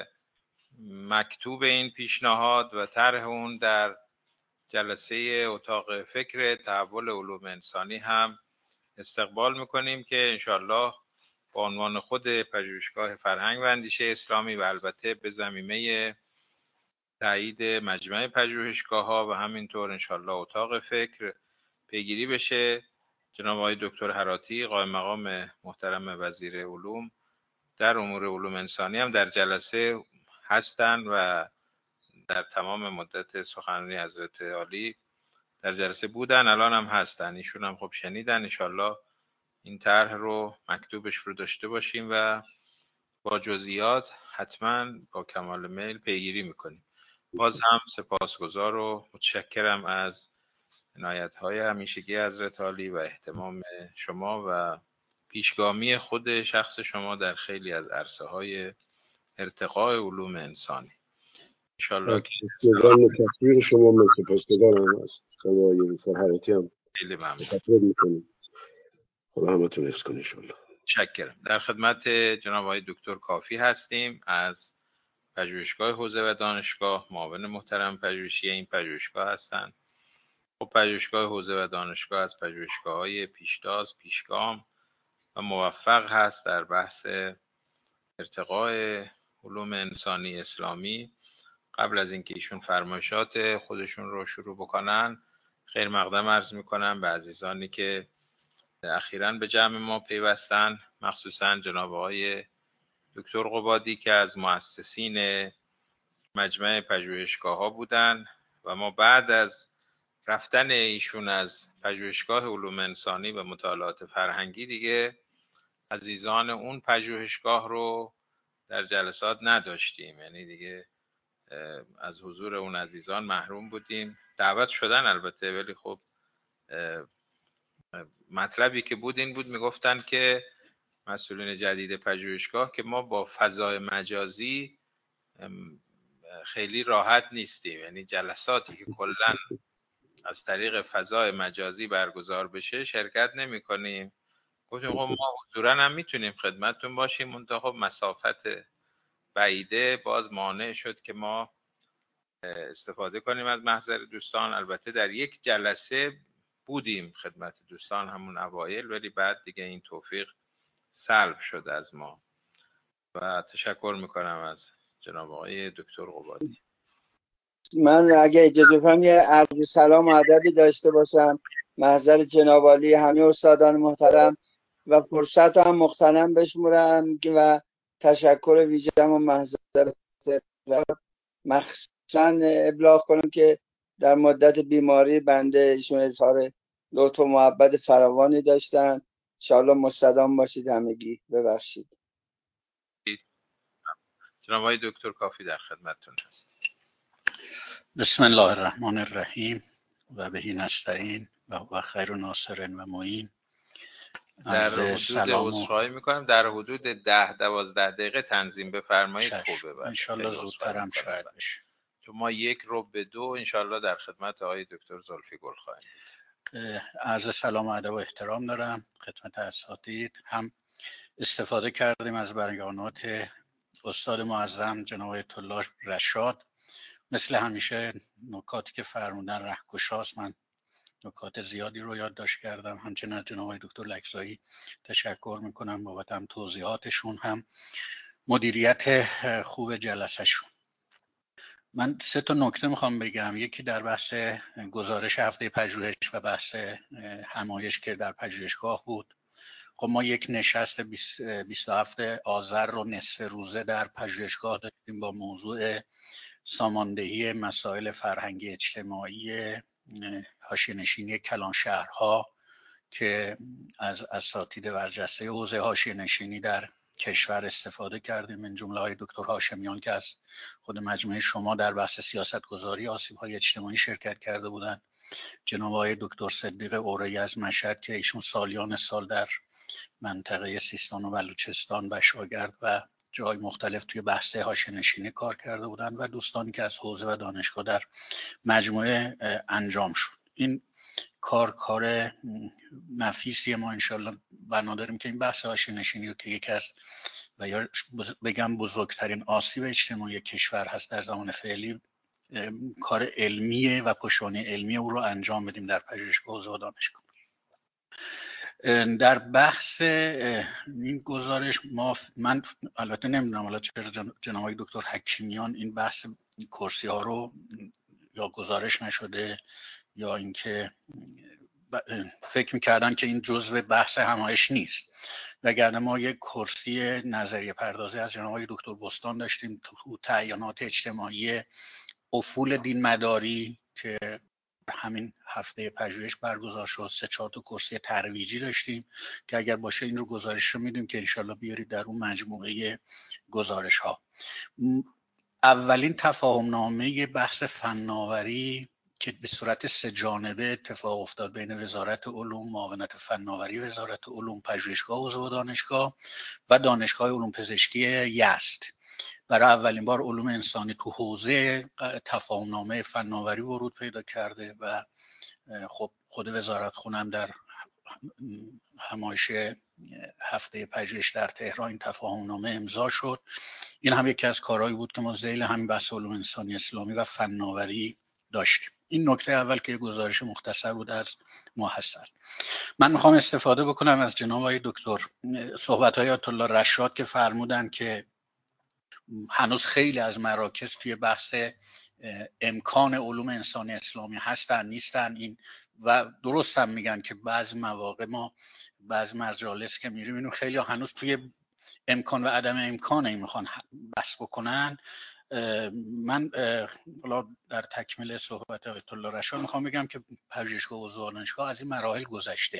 مکتوب این پیشنهاد و طرح اون در جلسه اتاق فکر تحول علوم انسانی هم استقبال میکنیم که انشالله با عنوان خود پژوهشگاه فرهنگ و اندیشه اسلامی و البته به ضمیمه تایید مجمع پژوهشگاه ها و همینطور انشالله اتاق فکر پیگیری بشه. جناب آقای دکتر هراتی قائم مقام محترم وزیر علوم در امور علوم انسانی هم در جلسه هستن و در تمام مدت سخنرانی حضرت عالی در جلسه بودن، الان هم هستن. ایشون هم خب شنیدن. انشالله این طرح رو مکتوبش رو داشته باشیم و با جزئیات حتما با کمال میل پیگیری میکنیم. باز هم سپاسگزار و متشکرم از عنایت‌های همیشگی حضرت عالی و اهتمام شما و پیشگامی خود شخص شما در خیلی از عرصه‌های ارتقاء علوم انسانی. انشالله که تصویر شما من سپاسگزارم از شما سرحراتی هم خیلی ممنون. تشکر میکنیم. خدا همتون حفظ کنه انشالله. متشکرم. در خدمت جناب آقای دکتر کافی هستیم از پژوهشگاه حوزه و دانشگاه، معاون محترم پژوهشی این پژوهشگاه هستند. خب پژوهشگاه حوزه و دانشگاه از پژوهشگاه‌های پیشتاز، پیشگام و موفق هست در بحث ارتقاء علوم انسانی اسلامی. قبل از اینکه ایشون فرمایشات خودشون رو شروع بکنن، خیر مقدم عرض میکنم به عزیزانی که اخیراً به جمع ما پیوستن، مخصوصاً جناب آقای دکتر قبادی که از مؤسسین مجمع پژوهشگاه ها بودن و ما بعد از رفتن ایشون از پژوهشگاه علوم انسانی و مطالعات فرهنگی دیگه عزیزان اون پژوهشگاه رو در جلسات نداشتیم، یعنی دیگه از حضور اون عزیزان محروم بودیم. دعوت شدن البته، ولی خب مطلبی که بود این بود، میگفتن که مسئولین جدید پژوهشگاه که ما با فضای مجازی خیلی راحت نیستیم، یعنی جلساتی که کلا از طریق فضای مجازی برگزار بشه شرکت نمی کنیم. گفتیم خب ما حضورا هم میتونیم خدمتتون باشیم، منتها خب مسافت بعیده باز مانع شد که ما استفاده کنیم از محضر دوستان. البته در یک جلسه بودیم خدمت دوستان همون اوایل، ولی بعد دیگه این توفیق سلب شد از ما. و تشکر میکنم از جناب آقای دکتر قبادی. من اگه اجازه کنم یه عرض سلام و ادبی داشته باشم محضر جناب عالی همه استادان محترم و فرصت هم مغتنم بشمرم و تشکر ویژه‌ام و محضر مخصوصا ابلاغ کنم که در مدت بیماری بنده ایشون اظهار لطف و محبت فراوانی داشتن. انشاءالله مستدام باشید همگی. ببخشید. جناب آقای دکتر کافی در خدمتتون هست. بسم الله الرحمن الرحیم و بهی نستعین و خیر ناصر و معین. در حدود عذرخواهی میکنم در حدود 10-12 دقیقه تنظیم بفرمایید خوبه. انشالله زودترم شاید بشه، چون ما 1:01 انشالله در خدمت آقای دکتر زلفی گل خواهیم. عرض سلام و ادب و احترام دارم خدمت اساتید. هم استفاده کردیم از بیانات استاد معظم جناب آیت الله رشاد، مثل همیشه نکاتی که فرمودن رهگشاست. من نکات زیادی رو یادداشت کردم. همچنین از جناب آقای دکتر لکزایی تشکر میکنم بابت هم توضیحاتشون، هم مدیریت خوب جلسهشون. من 3 نکته میخوام بگم. یکی در بحث گزارش هفته پژوهش و بحث همایش که در پژوهشگاه بود. خب ما یک نشست 27 آذر رو نصف روزه در پژوهشگاه داشتیم با موضوع ساماندهی مسائل فرهنگی اجتماعی حاشیه‌نشینی کلانشهرها که از اساتید برجسته حوزه حاشیه‌نشینی در کشور استفاده کردیم، من جمله های دکتر هاشمیان که از خود مجموعه شما در بحث سیاستگذاری آسیب‌های اجتماعی شرکت کرده بودند، جناب آقای دکتر صدیق اوری از مشهد که ایشون سالیان سال در منطقه سیستان و بلوچستان و شاگرد و جای مختلف توی بحث حاشیه‌نشینی کار کرده بودند و دوستانی که از حوزه و دانشگاه در مجموعه انجام شد. این کار نفیسیه. ما انشالله بنا داریم که این بحث حاشیه‌نشینی رو که یکی از و یا بگم بزرگترین آسیب اجتماعی کشور هست در زمان فعلی، کار علمیه و پشتوانه علمی او رو انجام بدیم در پژوهشگاه و دانشگاه. در بحث این گزارش من البته نمیدونم حالا چرا جناب آقای دکتر حکیمیان این بحث کرسی ها رو یا گزارش نشده یا اینکه فکر میکردن که این جزء بحث همایش نیست، وگرنه ما یک کرسی نظریه پردازی از جناب آقای دکتر بستان داشتیم تو تعیینات اجتماعی افول دین مداری که همین هفته پژوهش برگزار شد. 3-4 کرسی ترویجی داشتیم که اگر باشه این رو گزارش رو میدیم که انشالله بیارید در اون مجموعه گزارش ها. اولین تفاهم نامه بحث فناوری که به صورت 3 جانبه اتفاق افتاد بین وزارت علوم، معاونت فناوری وزارت علوم، پژوهشگاه حوزه و دانشگاه و دانشگاه علوم پزشکی یزد، برای اولین بار علوم انسانی تو حوزه تفاهم‌نامه فناوری ورود پیدا کرده و خب خود وزارت خونم در همایش هفته پژوهش در تهران این تفاهم‌نامه امضا شد. این هم یکی از کارهایی بود که ما ذیل همین بحث علوم انسانی اسلامی و فناوری داشتیم. این نکته اول که گزارش مختصر بود از محصل. من میخوام استفاده بکنم از جناب آقای دکتر صحبت‌های آیت الله رشاد که فرمودن که هنوز خیلی از مراکز توی بحث امکان علوم انسانی اسلامی هستن نیستن. این و درست هم میگن که بعضی مواقع ما بعضی مجالس که میریم اینو خیلی هنوز توی امکان و عدم امکان این میخوان بحث بکنن. من در تکمیل صحبت آیت الله رشاد میخوام بگم که پژوهشگاه و دانشگاه از این مراحل گذشته.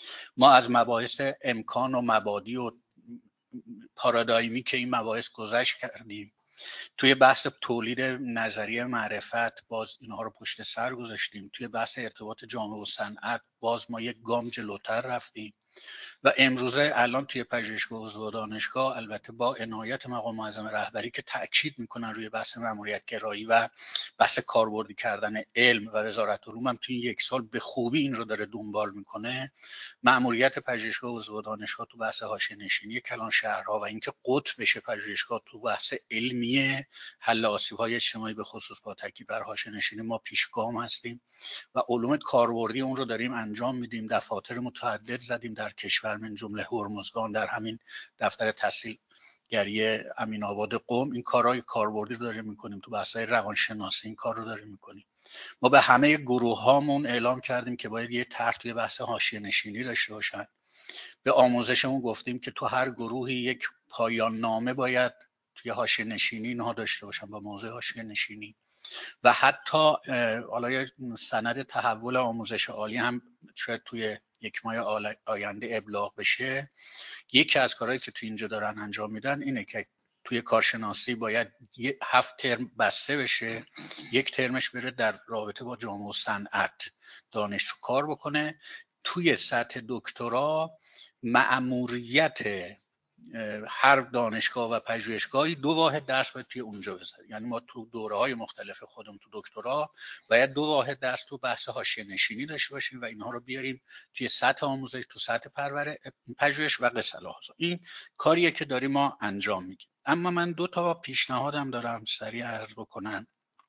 ما از مباحث امکان و مبادی و پارادایمی که این مباحث گذشت کردیم، توی بحث تولید نظریه معرفت باز اینها رو پشت سر گذاشتیم، توی بحث ارتباط جامعه و صنعت باز ما یک گام جلوتر رفتیم و امروزه الان توی پژوهشگاه عضو دانشگاه البته با عنایت مقام معظم رهبری که تاکید میکنن روی بحث ماموریت گرایی و بحث کاربردی کردن علم و وزارت علوم هم توی یک سال به خوبی این رو داره دنبال میکنه. ماموریت پژوهشگاه عضو دانشگاه تو بحث حاشیه‌نشینی کلان شهرها و اینکه قطب بشه پژوهشگاه تو بحث علمی حل آسیب‌های اجتماعی به خصوص با تاکید بر حاشیه‌نشینی ما پیشگام هستیم و علوم کاربردی اون رو داریم انجام میدیم. دفاتر متعدد زدیم در کشور من جمله هرمزگان، در همین دفتر تحصیلگری امین‌آباد قم این کارهای کاربردی رو داریم میکنیم، تو بحث‌های روانشناسی این کار رو داریم میکنیم. ما به همه گروه هامون اعلام کردیم که باید یه طرح توی بحث حاشیه‌نشینی داشته باشن. به آموزشمون گفتیم که تو هر گروهی یک پایان نامه باید توی حاشیه‌نشینی اینها داشته باشن با موضوع حاشیه‌نشینی و حتی حالا سند تحول آموزش عالی هم شاید توی یک ماه آینده ابلاغ بشه. یکی از کارهایی که توی اینجا دارن انجام میدن اینه که توی کارشناسی باید 7 ترم بسته بشه، یک ترمش بره در رابطه با جامعه و صنعت دانشجو کار بکنه. توی سطح دکترا مأموریت هر دانشگاه و پژوهشگاهی 2 واحد درس باید توی اونجا بذاره. یعنی ما تو دوره‌های مختلف خودمون تو دکترا باید 2 واحد درس تو بحث حاشیه‌نشینی داشته باشیم و اینها رو بیاریم توی سطح آموزش، تو سطح پژوهش و قصه. این کاریه که داریم ما انجام میدیم. اما من 2 تا پیشنهادم دارم سریع عرض بکنم.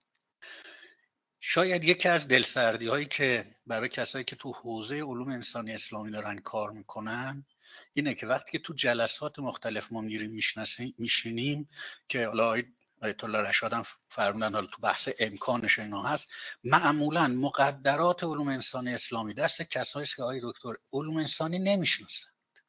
شاید یکی از دلسردی هایی که برای کسایی که تو حوزه علوم انسانی اسلامی دارن کار میکنن اینه که وقتی که تو جلسات مختلف ما میشینیم که حالا آیت الله رشاد هم فرمودن حالا تو بحث امکانش اینا هست، معمولا مقدرات علوم انسانی اسلامی دست کسایی که آقای دکتر علوم انسانی نمیشناسن.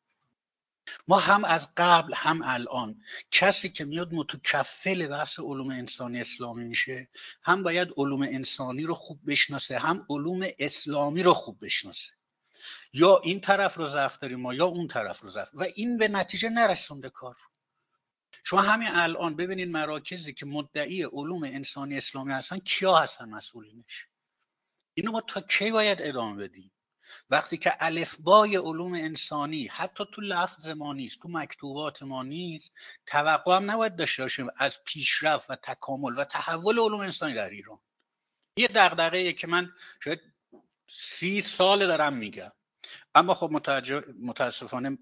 ما هم از قبل هم الان کسی که میاد متکفل بحث علوم انسانی اسلامی میشه هم باید علوم انسانی رو خوب بشناسه هم علوم اسلامی رو خوب بشناسه. یا این طرف رو ضعف داریم ما یا اون طرف رو ضعف و این به نتیجه نرسونده کار. شما همین الان ببینید مراکزی که مدعی علوم انسانی اسلامی هستن کیا هستن مسئولینش. اینو ما تا کی باید ادامه بدیم؟ وقتی که الفبای علوم انسانی حتی تو لفظ ما نیست، تو مکتوبات ما نیست، توقع هم نباید داشته باشیم از پیشرفت و تکامل و تحول علوم انسانی در ایران. یه دغدغه‌ایه که من شاید 30 سال دارم میگم، اما خب متاسفانه.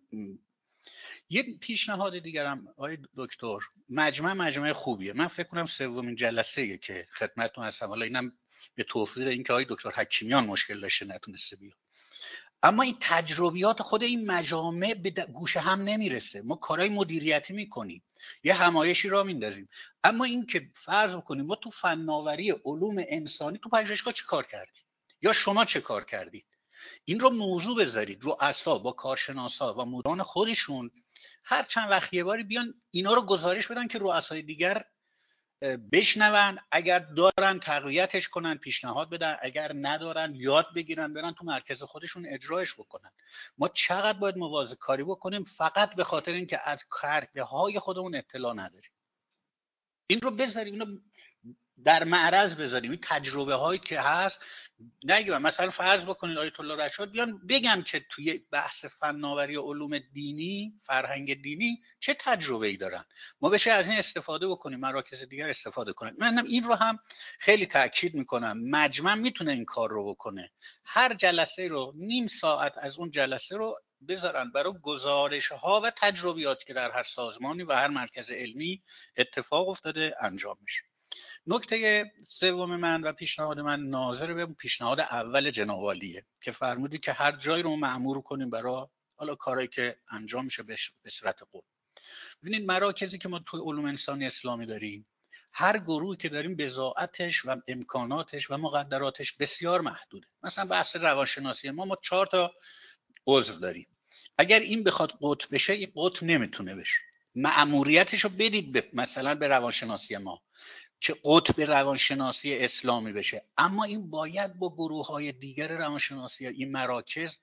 یه پیشنهاد دیگرم آقای دکتر، مجمع خوبیه. من فکر کنم 3مین جلسه‌ایه که خدمتتون هستم. حالا اینم به توفیق اینکه آقای دکتر حکیمیان مشکل داشته نتونسته بیاد، اما این تجربیات خود این مجامع به گوش هم نمیرسه. ما کارهای مدیریتی میکنیم، یه همایشی را میندازیم، اما این که فرض کنیم ما تو فناوری علوم انسانی تو پژوهشگاه چه کار کردیم یا شما چه کار کردید، این رو موضوع بذارید. رؤسا با کارشناسا و مدیران خودشون هر چند وقت یه باری بیان اینا رو گزارش بدن که رؤسای دیگر بشنون، اگر دارن تقویتش کنن، پیشنهاد بدن، اگر ندارن یاد بگیرن برن تو مرکز خودشون اجرایش بکنن. ما چقدر باید مواظب کاری بکنیم فقط به خاطر اینکه از کرده های خودمون اطلاع نداریم. این رو بذاریم، اینو در معرض بذاریم، این تجربه هایی که هست نگیم. مثلا فرض بکنید آیت الله رشاد بیان بگن که توی بحث فناوری علوم دینی، فرهنگ دینی چه تجربه ای دارن، ما بشه از این استفاده بکنیم، مراکز دیگر استفاده کنن. من این رو هم خیلی تاکید میکنم، مجمع میتونه این کار رو بکنه. هر جلسه رو نیم ساعت از اون جلسه رو بذارن برای گزارش ها و تجربیاتی که در هر سازمانی و هر مرکز علمی اتفاق افتاده انجام میشه. نکته سوم من و پیشنهاد من ناظر به پیشنهاد اول جناب عالیه که فرمودی که هر جایی رو مأمور کنیم برای حالا کارهایی که انجام میشه به صورت قول. ببینید مراکزی که ما توی علوم انسانی اسلامی داریم، هر گروهی که داریم بضاعتش و امکاناتش و مقدراتش بسیار محدوده. مثلا بحث روانشناسی ما 4 تا عضو داریم. اگر این بخواد قطب بشه این قطب نمیتونه بشه. مأموریتش رو بدید مثلا به روانشناسی ما که قطب روانشناسی اسلامی بشه، اما این باید با گروه‌های دیگر روانشناسی این مراکز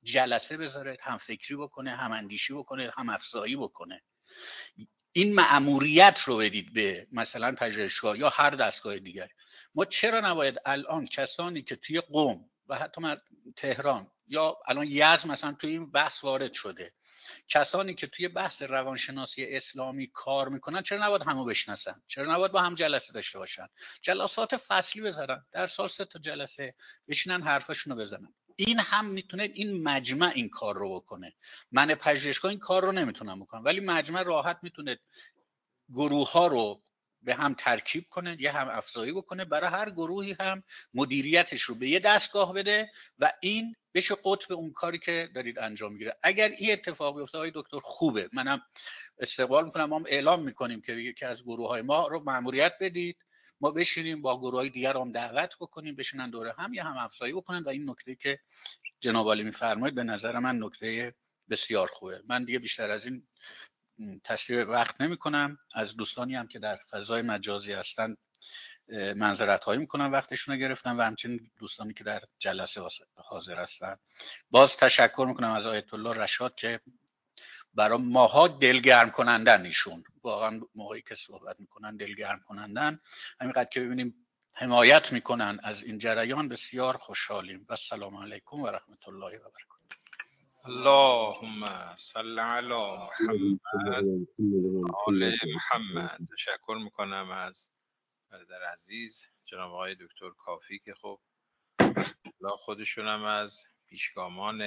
جلسه بذاره، هم فکری بکنه، هم اندیشی بکنه، هم افزایی بکنه. این مأموریت رو بدید به مثلا پژوهشگاه یا هر دستگاه دیگر. ما چرا نباید الان کسانی که توی قم و حتی تهران یا الان یزد مثلا توی این بحث وارد شده، کسانی که توی بحث روانشناسی اسلامی کار میکنن، چرا نباید همو بشناسن؟ چرا نباید با هم جلسه داشته باشن؟ جلسات فصلی بذارن، در سال 3 تا جلسه بشینن حرفاشونو بزنن. این هم میتونه این مجمع این کار رو بکنه. من پژوهشگاه این کار رو نمیتونم بکنم، ولی مجمع راحت میتونه گروه ها رو به هم ترکیب کنه، یه هم افزایی بکنه، برای هر گروهی هم مدیریتش رو به یه دستگاه بده و این بشه قطب اون کاری که دارید انجام میگیره. اگر این اتفاق بیفته آقای دکتر خوبه، منم استقبال میکنم. ما هم اعلام میکنیم که یکی از گروه های ما رو مأموریت بدید، ما بشینیم با گروه های دیگر هم دعوت بکنیم بشینن دوره هم یه هم افزایی بکنن. و این نکته که جناب عالی میفرمایید به نظر من نکته بسیار خوبه. من دیگه بیشتر از این تصویب وقت نمی کنم. از دوستانی هم که در فضای مجازی هستن منظرت هایی میکنم وقتشون رو گرفتم و همچنین دوستانی که در جلسه حاضر هستن. باز تشکر میکنم از آیت الله رشاد که برای ماها دلگرم کنندن. ایشون واقعا موقعی که صحبت میکنن دلگرم کنندن. همینقدر که ببینیم حمایت میکنن از این جریان بسیار خوشحالیم. و السلام علیکم و رحمت الله و برکاته. اللهم صل علی محمد آل محمد. تشکر میکنم از برادر عزیز جناب آقای دکتر کافی که خب خودشون هم از پیشگامان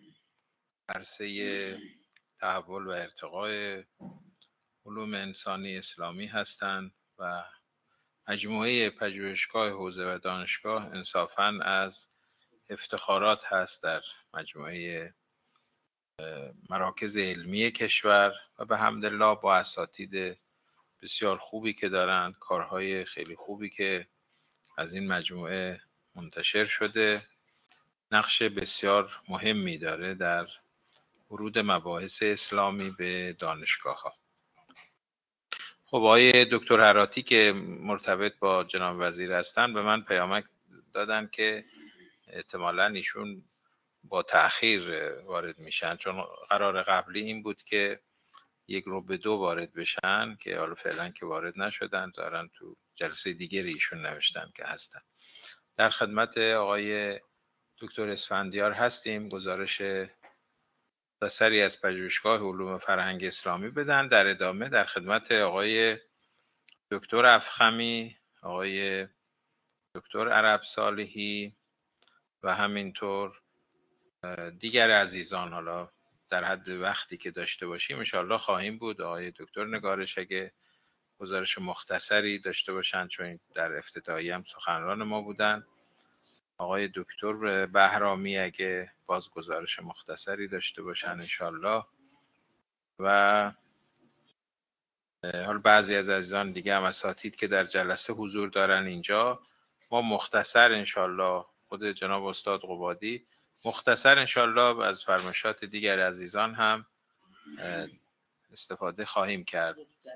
عرصه تحول و ارتقای علوم انسانی اسلامی هستند و مجموعه پژوهشگاه حوزه و دانشگاه انصافاً از افتخارات هست در مجموعه مراکز علمی کشور و به حمدالله با اساتید بسیار خوبی که دارند، کارهای خیلی خوبی که از این مجموعه منتشر شده، نقش بسیار مهمی داره در ورود مباحث اسلامی به دانشگاه‌ها. خب آقای دکتر هراتی که مرتبط با جناب وزیر هستن به من پیامک دادن که احتمالاً ایشون با تأخیر وارد میشن، چون قرار قبلی این بود که 1:02 وارد بشن که حالا فعلا که وارد نشدن، دارن تو جلسه دیگری ایشون نوشتن که هستن. در خدمت آقای دکتر اسفندیار هستیم گزارش مختصری از پژوهشگاه علوم فرهنگ اسلامی بدن. در ادامه در خدمت آقای دکتر افخمی، آقای دکتر عرب صالحی و همینطور دیگر عزیزان، حالا در حد وقتی که داشته باشیم انشاءالله خواهیم بود. آقای دکتر نگارش اگه گزارش مختصری داشته باشن، چون در افتتاحی هم سخنران ما بودن. آقای دکتر بهرامی اگه باز گزارش مختصری داشته باشن انشاءالله. و حالا بعضی از عزیزان دیگه هم اساتید که در جلسه حضور دارن اینجا، ما مختصر انشاءالله خود جناب استاد قبادی مختصر انشاءالله از فرمایشات دیگر عزیزان هم استفاده خواهیم کرد.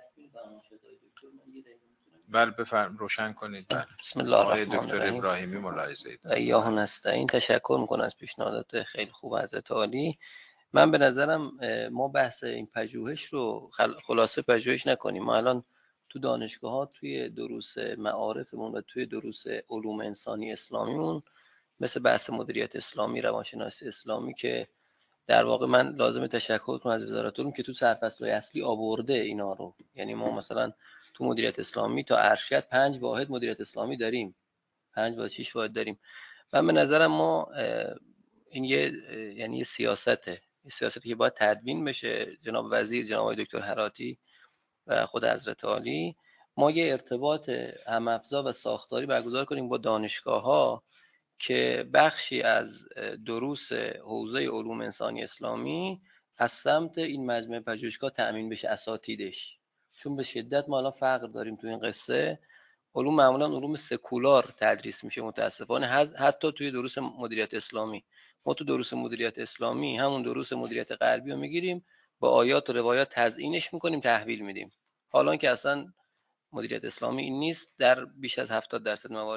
بله بفرم روشن کنید. بله. بسم الله الرحمن الرحیم. دکتر ابراهیمی ملاحظه اید. ایاه نستعین. تشکر میکنم از پیشنهادات خیلی خوب حضرت عالی. من به نظرم ما بحث این پژوهش رو خلاصه پژوهش نکنیم. ما الان تو دانشگاه ها توی دروس معارفمون و توی دروس علوم انسانی اسلامیمون مثل بحث مدیریت اسلامی، روانشناسی اسلامی که در واقع من لازم تشکر کنم از وزارت علوم که تو سرفصل‌های اصلی آورده اینا رو. یعنی ما مثلا تو مدیریت اسلامی تا ارشد 5 واحد مدیریت اسلامی داریم، 5 و 6 واحد داریم. و به نظرم ما این یعنی یه سیاسته که باید تدوین بشه. جناب وزیر، جناب دکتر هراتی و خود حضرت عالی، ما یه ارتباط هم‌افزا و ساختاری برگزار کنیم با دانشگاه‌ها که بخشی از دروس حوزه علوم انسانی اسلامی از سمت این مجمع پژوهشگاه تأمین بشه، اساتیدش. چون به شدت ما الان فقر داریم تو این قصه. علوم معمولا علوم سکولار تدریس میشه متاسفانه، حتی توی دروس مدیریت اسلامی. ما تو دروس مدیریت اسلامی همون دروس مدیریت غربی رو میگیریم، با آیات و روایات تزیینش میکنیم، تحویل میدیم، حالا که اصلا مدیریت اسلامی این نیست در بیش از 70% موارد.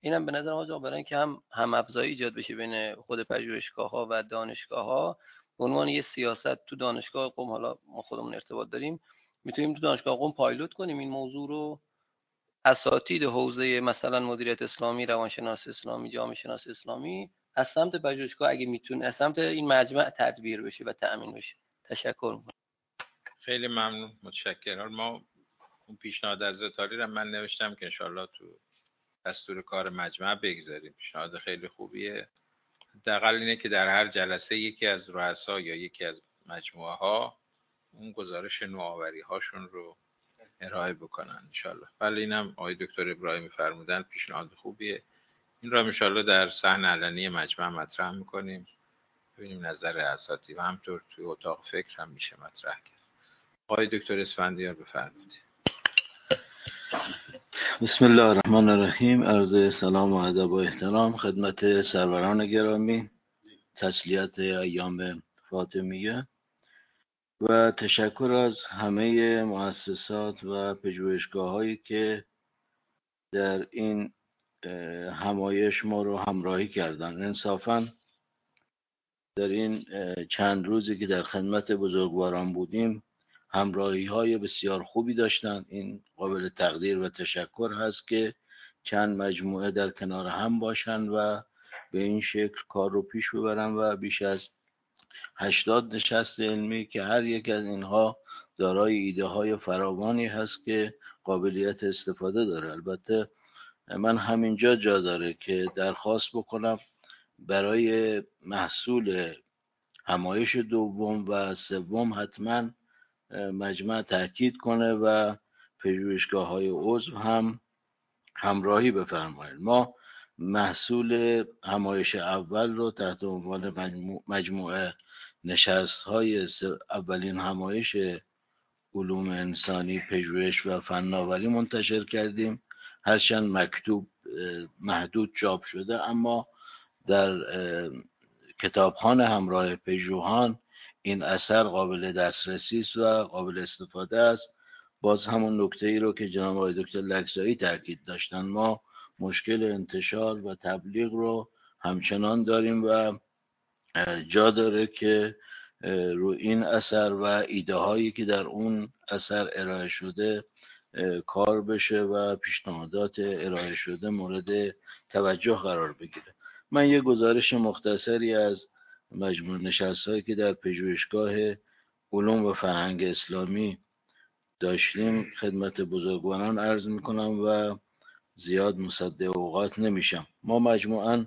اینم به نظر آقا برای اینکه هم افزایی ایجاد بشه بین خود پژوهشگاه‌ها و دانشگاه‌ها، به عنوان یه سیاست تو دانشگاه قم، حالا ما خودمون ارتباط داریم، میتونیم تو دانشگاه قم پایلوت کنیم این موضوع رو. اساتید حوزه مثلا مدیریت اسلامی، روانشناسی اسلامی، جامعه شناسی اسلامی از سمت پژوهشگاه اگه میتونه از سمت این مجمع تدبیر بشه و تأمین بشه. تشکر میکنم. خیلی ممنون، متشکرم. ما اون پیشنهاد از تاری رو من نوشتم که انشالله تو دستور کار مجمع بگذاریم. پیشنهاد خیلی خوبیه. حداقل اینه که در هر جلسه یکی از رؤسا یا یکی از مجموعه ها اون گزارش نوآوری هاشون رو ارائه بکنن انشالله. ولی اینم آقای دکتر ابراهیمی فرمودن پیشنهاد خوبیه. این را انشالله در صحن علنی مجمع مطرح میکنیم، ببینیم نظر اساتید و همطور توی اتاق فکر هم میشه مطرح کرد. آقای دکتر اسفندیار بفرمایید. بسم الله الرحمن الرحیم. عرض سلام و ادب و احترام خدمت سروران گرامی، تسلیت ایام فاطمیه و تشکر از همه مؤسسات و پژوهشگاه‌هایی که در این همایش ما رو همراهی کردن. انصافاً در این چند روزی که در خدمت بزرگواران بودیم همراهی های بسیار خوبی داشتن. این قابل تقدیر و تشکر هست که چند مجموعه در کنار هم باشن و به این شکل کار رو پیش ببرن و بیش از 80 نشست علمی که هر یک از اینها دارای ایده های فراوانی هست که قابلیت استفاده داره. البته من همینجا جا داره که درخواست بکنم برای محصول همایش دوم و سوم حتما مجمع تاکید کنه و پژوهشگاه‌های عضو هم همراهی بفرمایید. ما محصول همایش اول رو تحت عنوان مجموعه نشست‌های اولین همایش علوم انسانی، پژوهش و فناوری منتشر کردیم. هرچند مکتوب محدود چاپ شده، اما در کتابخوان همراه پژوهان این اثر قابل دسترسی است و قابل استفاده است. باز همون نکته ای رو که جناب آقای دکتر لکزایی تاکید داشتن، ما مشکل انتشار و تبلیغ رو همچنان داریم و جا داره که رو این اثر و ایده هایی که در اون اثر ارائه شده کار بشه و پیشنهادات ارائه شده مورد توجه قرار بگیره. من یه گزارش مختصری از مجموع نشست‌هایی که در پژوهشگاه علوم و فرهنگ اسلامی داشتیم خدمت بزرگواران عرض میکنم و زیاد مصدق اوقات نمیشم. ما مجموعاً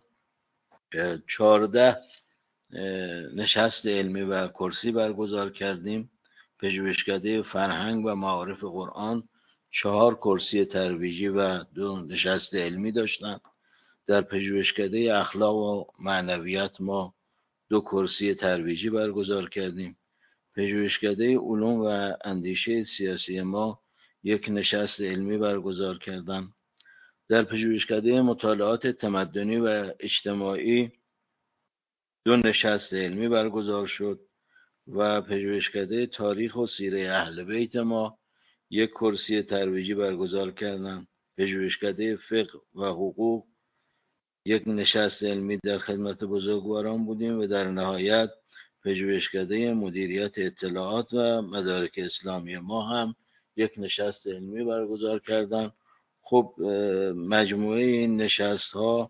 14 نشست علمی و کرسی برگزار کردیم. پژوهشکده فرهنگ و معارف قرآن 4 کرسی ترویجی و 2 نشست علمی داشتند. در پژوهشکده اخلاق و معنویات ما 2 کرسی ترویجی برگزار کردیم. پژوهشکده علوم و اندیشه سیاسی ما 1 نشست علمی برگزار کردند. در پژوهشکده مطالعات تمدنی و اجتماعی 2 نشست علمی برگزار شد و پژوهشکده تاریخ و سیره اهل بیت ما 1 کرسی ترویجی برگزار کردند. پژوهشکده فقه و حقوق 1 نشست علمی در خدمت بزرگواران بودیم و در نهایت پژوهشکده مدیریت اطلاعات و مدارک اسلامی ما هم 1 نشست علمی برگزار کردند. خب مجموعه این نشست ها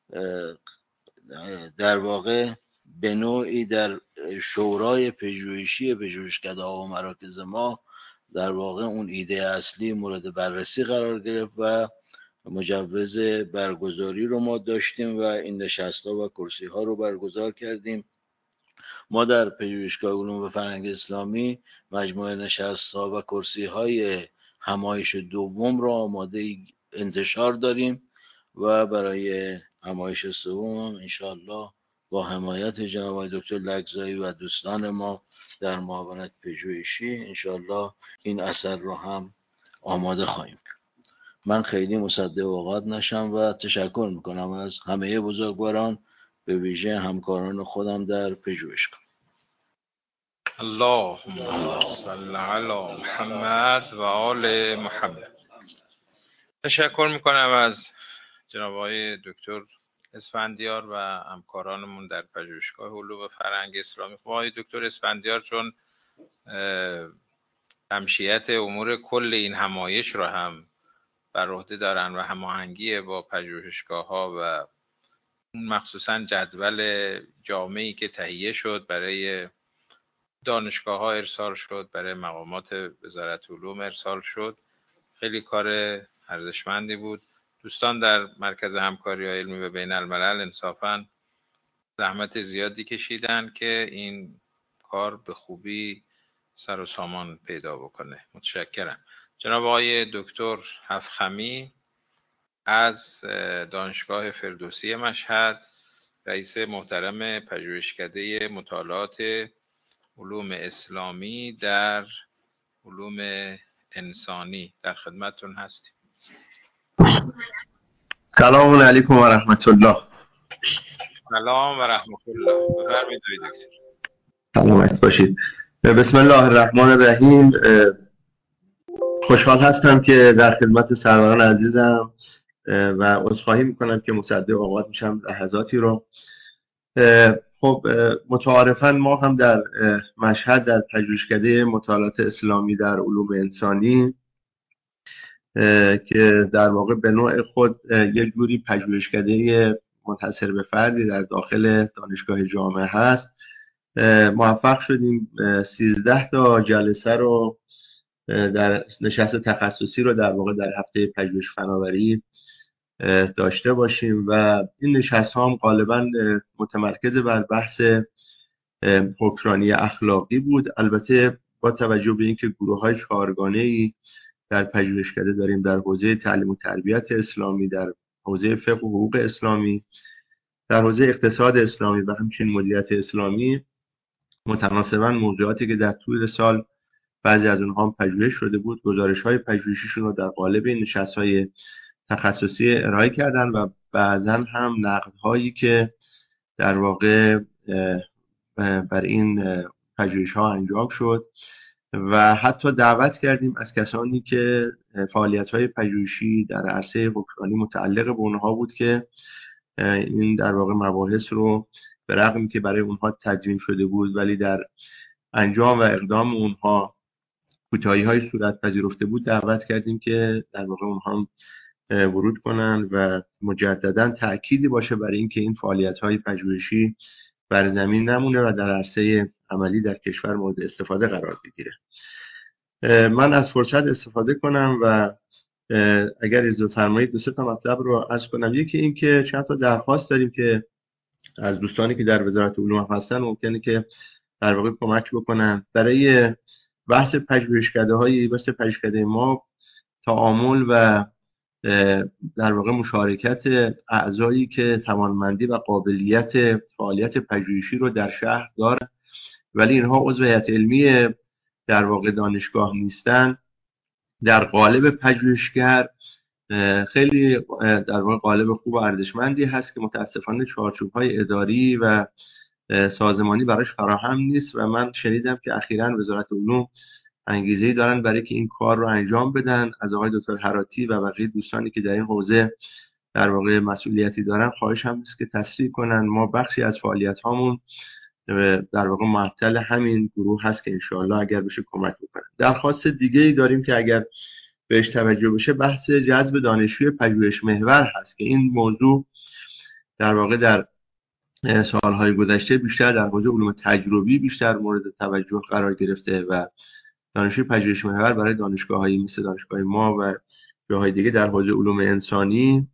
در واقع به نوعی در شورای پژوهشی پژوهشکده‌ها و مراکز ما در واقع اون ایده اصلی مورد بررسی قرار گرفت و مجوز برگزاری رو ما داشتیم و این نشست‌ها و کرسی‌ها رو برگزار کردیم. ما در پژوهشگاه علوم و فرهنگ اسلامی مجموعه نشست‌ها و کرسی‌های همایش دوم را آماده انتشار داریم و برای همایش سوم انشاءالله با حمایت جناب دکتر لکزایی و دوستان ما در معاونت پژوهشی انشاءالله این اثر رو هم آماده خواهیم. من خیلی مصدق اوقات نشم و تشکر میکنم از همه بزرگواران، به ویژه همکاران خودم در پژوهشگاه. اللهم صل علی محمد و آل محمد. تشکر میکنم از جناب آقای دکتر اسفندیار و همکارانمون در پژوهشگاه علوم فرهنگ اسلامی. خب آقای دکتر اسفندیار چون تمشیت امور کل این همایش رو هم بر عهده دارن و هماهنگی با پژوهشگاه‌ها و مخصوصا جدول جامعی که تهیه شد برای دانشگاه‌ها ارسال شد، برای مقامات وزارت علوم ارسال شد، خیلی کار ارزشمندی بود. دوستان در مرکز همکاری علمی بین الملل انصافاً زحمت زیادی کشیدن که این کار به خوبی سر و سامان پیدا بکنه. متشکرم. جناب آقای دکتر هفخمی از دانشگاه فردوسی مشهد، رئیس محترم پژوهشکده مطالعات علوم اسلامی در علوم انسانی، در خدمتتون هستیم. سلام علیکم و رحمت الله. سلام و رحمت الله. بفرمایید دکتر. سلامت باشید. بسم الله الرحمن الرحیم. خوشحال هستم که در خدمت سروران عزیزم و عذرخواهی میکنم که مصدق اوقات میشم لحظاتی رو. خب متعارفاً ما هم در مشهد در پژوهشکده مطالعات اسلامی در علوم انسانی که در واقع به نوع خود یک جوری پژوهشکده منحصر به فردی در داخل دانشگاه جامعه هست، موفق شدیم 13 تا جلسه رو در نشست تخصصی رو در واقع در هفته پژوهش فناوری داشته باشیم و این نشست ها هم غالبا متمرکز بر بحث حکمرانی اخلاقی بود. البته با توجه به اینکه گروه های چهارگانه‌ای در پژوهشکده داریم در حوزه تعلیم و تربیت اسلامی، در حوزه فقه و حقوق اسلامی، در حوزه اقتصاد اسلامی و همچنین مدیریت اسلامی، متناسباً موضوعاتی که در طول سال بعضی از اونها هم پژوهش شده بود، گزارش‌های پژوهشیشون رو در قالب این نشست‌های تخصصی ارائه کردن و بعضاً هم نقدهایی که در واقع بر این پژوهش‌ها انجام شد و حتی دعوت کردیم از کسانی که فعالیت‌های پژوهشی در عرصه حکمرانی متعلق به اونها بود که این در واقع مباحث رو به رغم که برای اونها تدوین شده بود ولی در انجام و اقدام اونها کوتاهی‌های صورت پذیرفته بود، دعوت کردیم که در واقع اونها ورود کنن و مجددا تأکیدی باشه برای اینکه این فعالیت‌های پژوهشی بر زمین نمونه و در عرصه عملی در کشور مورد استفاده قرار بگیره. من از فرصت استفاده کنم و اگر اجازه فرمایید دو سه تا مطلب رو عرض کنم. یکی این که چند تا درخواست داریم که از دوستانی که در وزارت علوم هستن ممکنه که در واقع کمک بکنن برای بحث پژوهشکده‌های مثل پژوهشکده ما، تعامل و در واقع مشارکت اعضایی که توانمندی و قابلیت فعالیت پژوهشی رو در شهر دارن ولی اینها عضو هیئت علمی در واقع دانشگاه نیستن، در قالب پژوهشگر خیلی در واقع قالب خوب و ارزشمندی هست که متاسفانه چارچوب‌های اداری و سازمانی براش فراهم نیست و من شنیدم که اخیراً وزارت علوم انگیزه‌ای دارن برای که این کار رو انجام بدن. از آقای دکتر هراتی و بقیه دوستانی که در این حوزه در واقع مسئولیتی دارن خواهش هم است که تسریع کنن. ما بخشی از فعالیت هامون در واقع معطل همین گروه هست که انشاءالله اگر بشه کمک بکنن. درخواست دیگه‌ای داریم که اگر بهش توجه بشه بحث جذب دانشجوی پژوهش محور هست که این موضوع در واقع در سالهای گذشته بیشتر در حوزه علوم تجربی بیشتر مورد توجه قرار گرفته و دانشجوی پژوهش محور برای دانشگاه‌هایی مثل دانشگاه ما و جاهای دیگه در حوزه علوم انسانی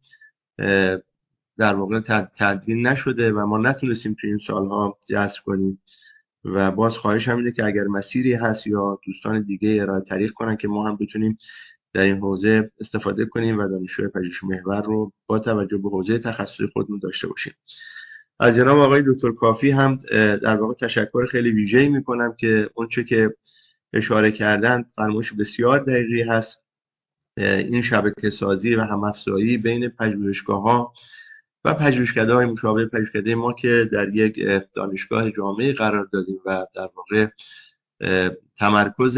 در واقع تدوین نشده و ما نتونستیم تو این سالها جذب کنیم و باز خواهش هم اینه که اگر مسیری هست یا دوستان دیگه ارائه طریق کنن که ما هم بتونیم در این حوزه استفاده کنیم و دانشجوی پژوهش محور رو با توجه به حوزه تخصصی خودمون داشته باشیم. از جناب آقای دکتر کافی هم در واقع تشکر خیلی ویژه‌ای میکنم که اونچه که اشاره کردن فرمایش بسیار دقیقی هست. این شبکه سازی و هم‌افزایی بین پژوهشگاه‌ها و پژوهشکده‌های مشابه پژوهشکده ما که در یک دانشگاه جامعه قرار دادیم و در واقع تمرکز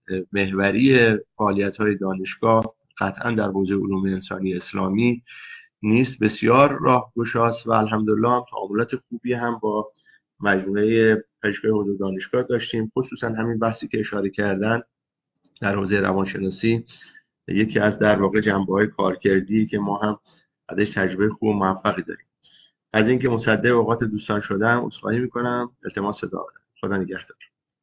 محوری فعالیت‌های دانشگاه قطعاً در حوزه علوم انسانی اسلامی نیست، بسیار راهگشاست و الحمدلله هم تعاملات خوبی هم با مجموعه پژوهشگاه حوزه دانشگاه داشتیم. خصوصا همین بحثی که اشاره کردن در حوزه روانشناسی یکی از در واقع جنبه‌های کارکردی که ما هم ازش تجربه خوب و موفقی داریم. از اینکه مصدق اوقات دوستان شدم عذرخواهی میکنم، التماس دعا. خدا نگهدار.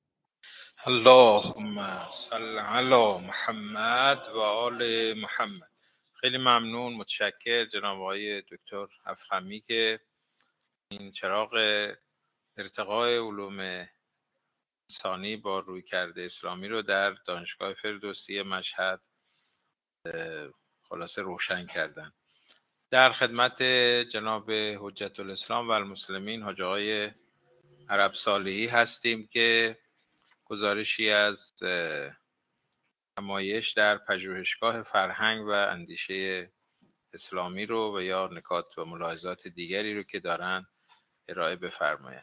اللهم صل علی محمد و آل محمد. خیلی ممنون، متشکر جناب آقای دکتر افخمی که این چراغ ارتقای علوم انسانی با رویکرد اسلامی رو در دانشگاه فردوسی مشهد خلاصه روشن کردن. در خدمت جناب حجت الاسلام و المسلمین حاج آقای عرب صالحی هستیم که گزارشی از نمایش در پژوهشگاه فرهنگ و اندیشه اسلامی رو و یا نکات و ملاحظات دیگری رو که دارن ارائه بفرمایند.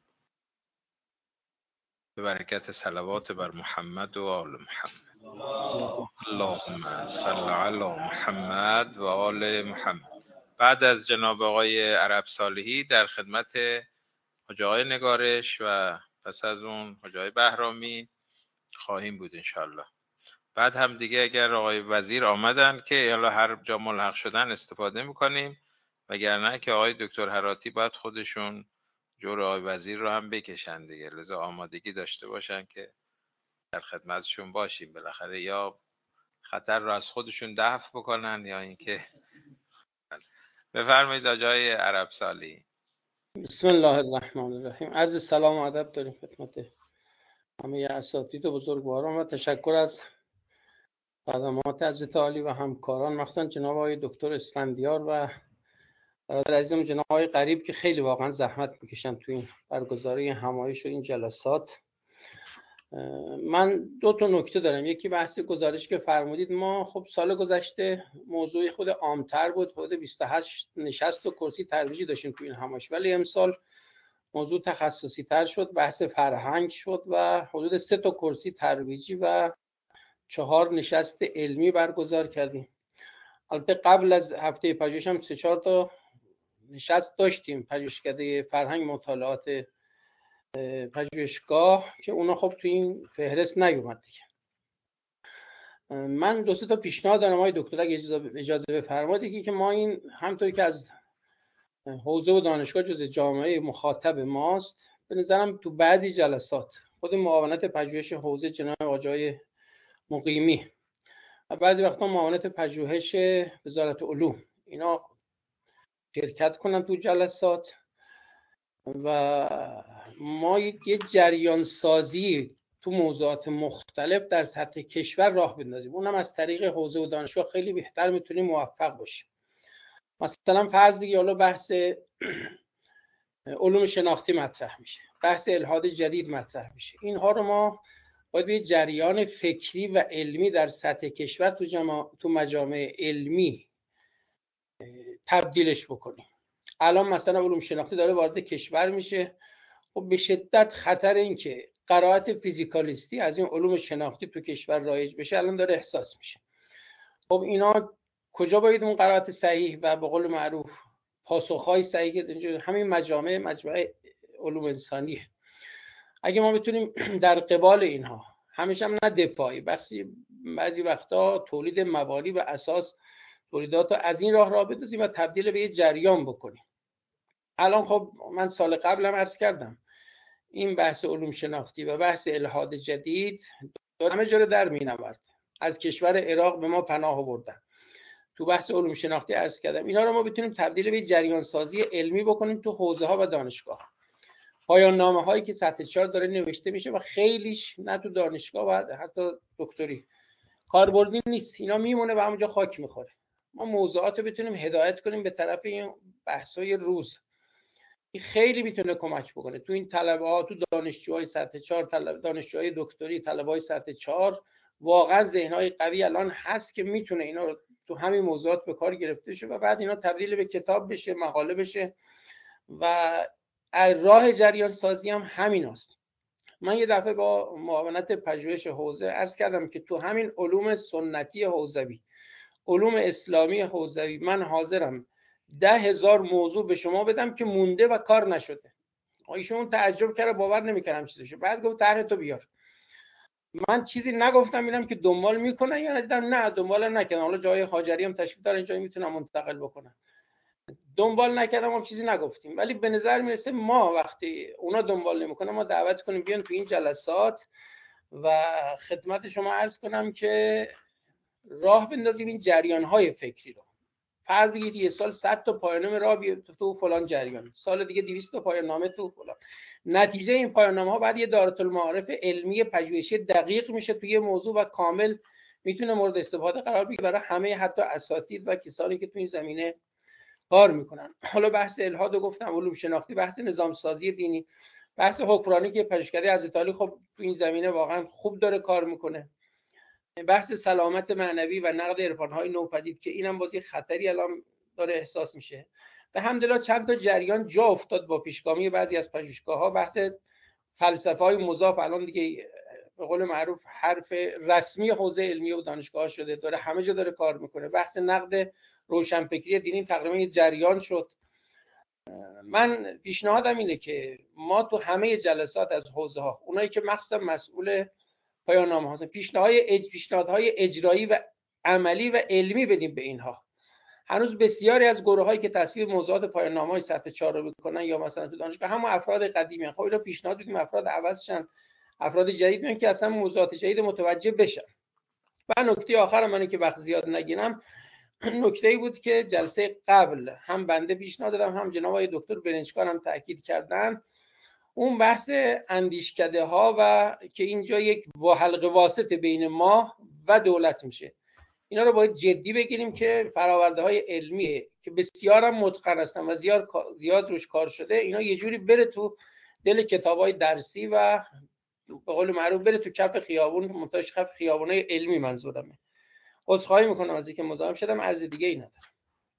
به برکت صلوات بر محمد و آل محمد. اللهم صل علی محمد و آل محمد. بعد از جناب آقای عرب صالحی در خدمت حاج آقای نگارش و پس از اون حاج آقای بهرامی خواهیم بود انشالله. بعد هم دیگه اگر آقای وزیر آمدن که حالا هر جا ملحق شدن استفاده میکنیم، وگرنه که آقای دکتر هراتی باید خودشون جور آقای وزیر رو هم بکشن دیگه، لذا آمادگی داشته باشن که در خدمتشون باشیم. بالاخره یا خطر رو از خودشون دفع بکنن یا اینکه بفرمایید آقای عرب صالحی. بسم الله الرحمن الرحیم. عرض سلام و ادب داریم خدمت همه اساتید و بزرگواران و تشکر از خدمات حضرت عالی و همکاران، مخصوصا جناب آقای دکتر اسفندیار و برادر عزیزم جناب آقای غریب که خیلی واقعا زحمت میکشن تو این برگزاری همایش و این جلسات. من دو تا نکته دارم. یکی بحث گزارش که فرمودید. ما خب سال گذشته موضوع خود عامتر بود، حدود 28 نشست و کرسی ترویجی داشتیم تو این همایش، ولی امسال موضوع تخصصی تر شد، بحث فرهنگ شد و حدود 3 تا کرسی ترویجی و 4 نشست علمی برگزار کردیم. البته قبل از هفته پژوهش هم 3-4 تا نشست داشتیم، پژوهشکده فرهنگ مطالعات پژوهشگاه، که اونا خب تو این فهرست نیومد دیگه. من 2-3 تا پیشنهاد دارم آقای دکتر اگه اجازه بفرمایید که ما این همونطوری که از حوزه و دانشگاه جزء جامعه مخاطب ماست، به نظرم تو بعضی جلسات خود معاونت پژوهش حوزه جناب آقای مقیمی و بعضی وقتا معاونت پژوهش وزارت علوم اینا شرکت کنن تو جلسات و ما یه جریان سازی تو موضوعات مختلف در سطح کشور راه بندازیم. اونم از طریق حوزه و دانشگاه خیلی بهتر میتونیم موفق باشیم. مثلا فرض بگی حالا بحث علوم شناختی مطرح میشه، بحث الحاد جدید مطرح میشه. اینها رو ما باید به جریان فکری و علمی در سطح کشور تو مجامع علمی تبدیلش بکنیم. الان مثلا علوم شناختی داره وارد کشور میشه، خب به شدت خطر این که قرائت فیزیکالیستی از این علوم شناختی تو کشور رایج بشه الان داره احساس میشه. خب اینا کجا باید اون قرائت صحیح و به قول معروف پاسخهای صحیح همین مجامع علوم انسانیه. اگه ما بتونیم در قبال اینها همیشه هم نه دفاعی، بعضی وقتا تولید مبانی و اساس تولیدات رو از این راه بندازیم و تبدیل به یه جریان بکنیم. الان خب من سال قبلم عرض کردم این بحث علوم شناختی و بحث الحاد جدید همه جا رو در می‌نورد. از کشور عراق به ما پناه آوردن. تو بحث علوم شناختی عرض کردم اینا رو ما بتونیم تبدیل به جریان سازی علمی بکنیم تو حوزه ها و دانشگاه. پایان نامه هایی که سطح 4 داره نوشته میشه و خیلیش نه تو دانشگاه و حتی دکتری کاربردی نیست، اینا میمونه و همونجا خاک میخوره. ما موضوعات رو بتونیم هدایت کنیم به طرف این بحث‌های روز. این خیلی میتونه کمک بکنه تو این طلبه‌ها، تو دانشجوهای سطح 4، دانشجوهای دکتری، طلبه‌های سطح 4 واقعا ذهن‌های قوی الان هست که میتونه اینا رو تو همین موضوعات به کار گرفته شه و بعد اینا تبدیل به کتاب بشه، مقاله بشه و راه جریان سازی هم همین است. من یه دفعه با معاونت پژوهش حوزه عرض کردم که تو همین علوم سنتی حوزوی، علوم اسلامی حوزوی من حاضرم 10,000 موضوع به شما بدم که مونده و کار نشده. ایشون تعجب کرده، باور نمی‌کردم چیزیشه. بعد گفت طرح تو بیار. من چیزی نگفتم، اینم که دنبال میکنن یا دیدم نه دنبال نکردم. حالا جای هاجری هم تشریف داره، اینجا میتونم منتقل بکنم. دنبال نکردم، هم چیزی نگفتیم. ولی به نظر میرسه ما وقتی اونا دنبال نمیکنن ما دعوت کنیم بیان تو این جلسات و خدمت شما عرض کنم که راه بندازیم این جریان‌های فکری رو. فرض بگید یه سال 100 تا پایان‌نامه راه تو فلان جریان، سال دیگه 200 تا پایان‌نامه تو فلان. نتیجه این پایان‌نامه‌ها بعد یه دارالمعارف علمی پژوهشی دقیق میشه توی یه موضوع و کامل میتونه مورد استفاده قرار بگیره برای همه حتی اساتید و کسانی که تو این زمینه کار میکنن. حالا بحث الحاد رو گفتم، علوم شناختی، بحث نظام سازی دینی، بحث حکمرانی که پژوهشکده حضرت علی خب تو این زمینه واقعا خوب داره کار میکنه. بحث سلامت معنوی و نقد عرفان‌های نوپدید که اینم بازی خطری الان داره احساس میشه. به حمدالله چند تا جریان جا افتاد با پیشگامی بعضی از پژوهشگاه‌ها. بحث فلسفه‌های مضاف الان دیگه به قول معروف حرف رسمی حوزه علمی و دانشگاه شده، داره همه جا داره کار میکنه. بحث نقد روشنفکری دینی تقریبا یه جریان شد. من پیشنهادم اینه که ما تو همه جلسات از حوزه ها، اونایی که مخصوصا مسئول پایان‌نامه هستن، پیشنهادهای اجرایی و عملی و علمی بدیم به اینها. هنوز بسیاری از گروه‌هایی که تصویر موضوعات پایان‌نامه‌های سطح 4 رو میکنن یا مثلا تو دانشگاه همون افراد قدیمی هستن. خب اینا پیشنهاد بدیم افراد عوض شن، افراد جدید میان که اصلا موضوعات جدید متوجه بشن. و نکته آخر منی که وقت زیاد نگیرم، نکته‌ای بود که جلسه قبل هم بنده پیشنهاد دادم هم جناب آقای دکتر برنجکار هم تاکید کردن، اون بحث اندیشکده ها و که اینجا یک حلقه واسط بین ما و دولت میشه. اینا رو باید جدی بگیریم که فراورده های علمی که بسیار هم متقن هستن و زیاد روش کار شده، اینا یه جوری بره تو دل کتابای درسی و به قول معروف بره تو کف خیابون، منتاش کف خیابونای علمی منظورمه. عذرخواهی میکنم از اینکه مزاحم شدم، عرض دیگه ای ندارم.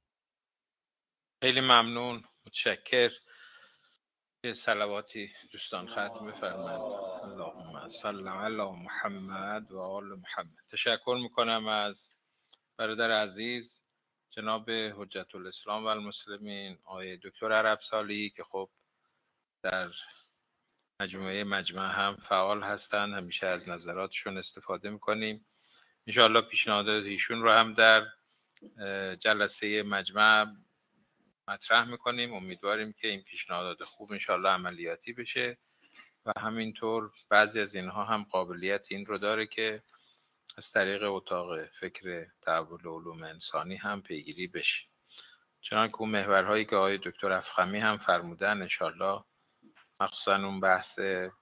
خیلی ممنون، متشکر. یه صلواتی دوستان ختم بفرمایید. اللهم صل علی محمد و آل محمد. تشکر میکنم از برادر عزیز جناب حجت الاسلام و المسلمین آقای دکتر عربسالی که خب در مجمع هم فعال هستند. همیشه از نظراتشون استفاده میکنیم. انشاءالله پیشنهادات ایشون رو هم در جلسه مجمع مطرح میکنیم. امیدواریم که این پیشنهادات خوب انشاءالله عملیاتی بشه و همینطور بعضی از اینها هم قابلیت این رو داره که از طریق اتاق فکر تحول علوم انسانی هم پیگیری بشه. چنانکه اون محورهایی که آقای دکتر افخمی هم فرمودن انشاءالله، مخصوصا اون بحث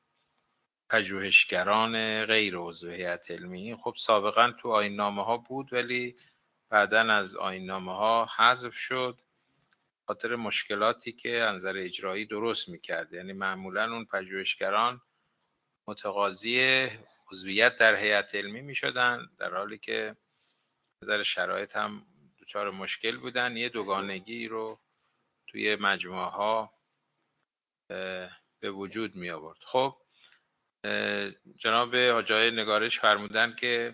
پژوهشگران غیر عضو هیئت علمی، خب سابقا تو آیین‌نامه ها بود ولی بعداً از آیین‌نامه ها حذف شد خاطر مشکلاتی که از نظر اجرایی درست میکرد. یعنی معمولا اون پژوهشگران متقاضی عضویت در هیئت علمی میشدن، در حالی که از نظر شرایط هم دچار مشکل بودن. یه دوگانگی رو توی مجموعه ها به وجود می آورد. خب جناب حاجی نگارش فرمودن که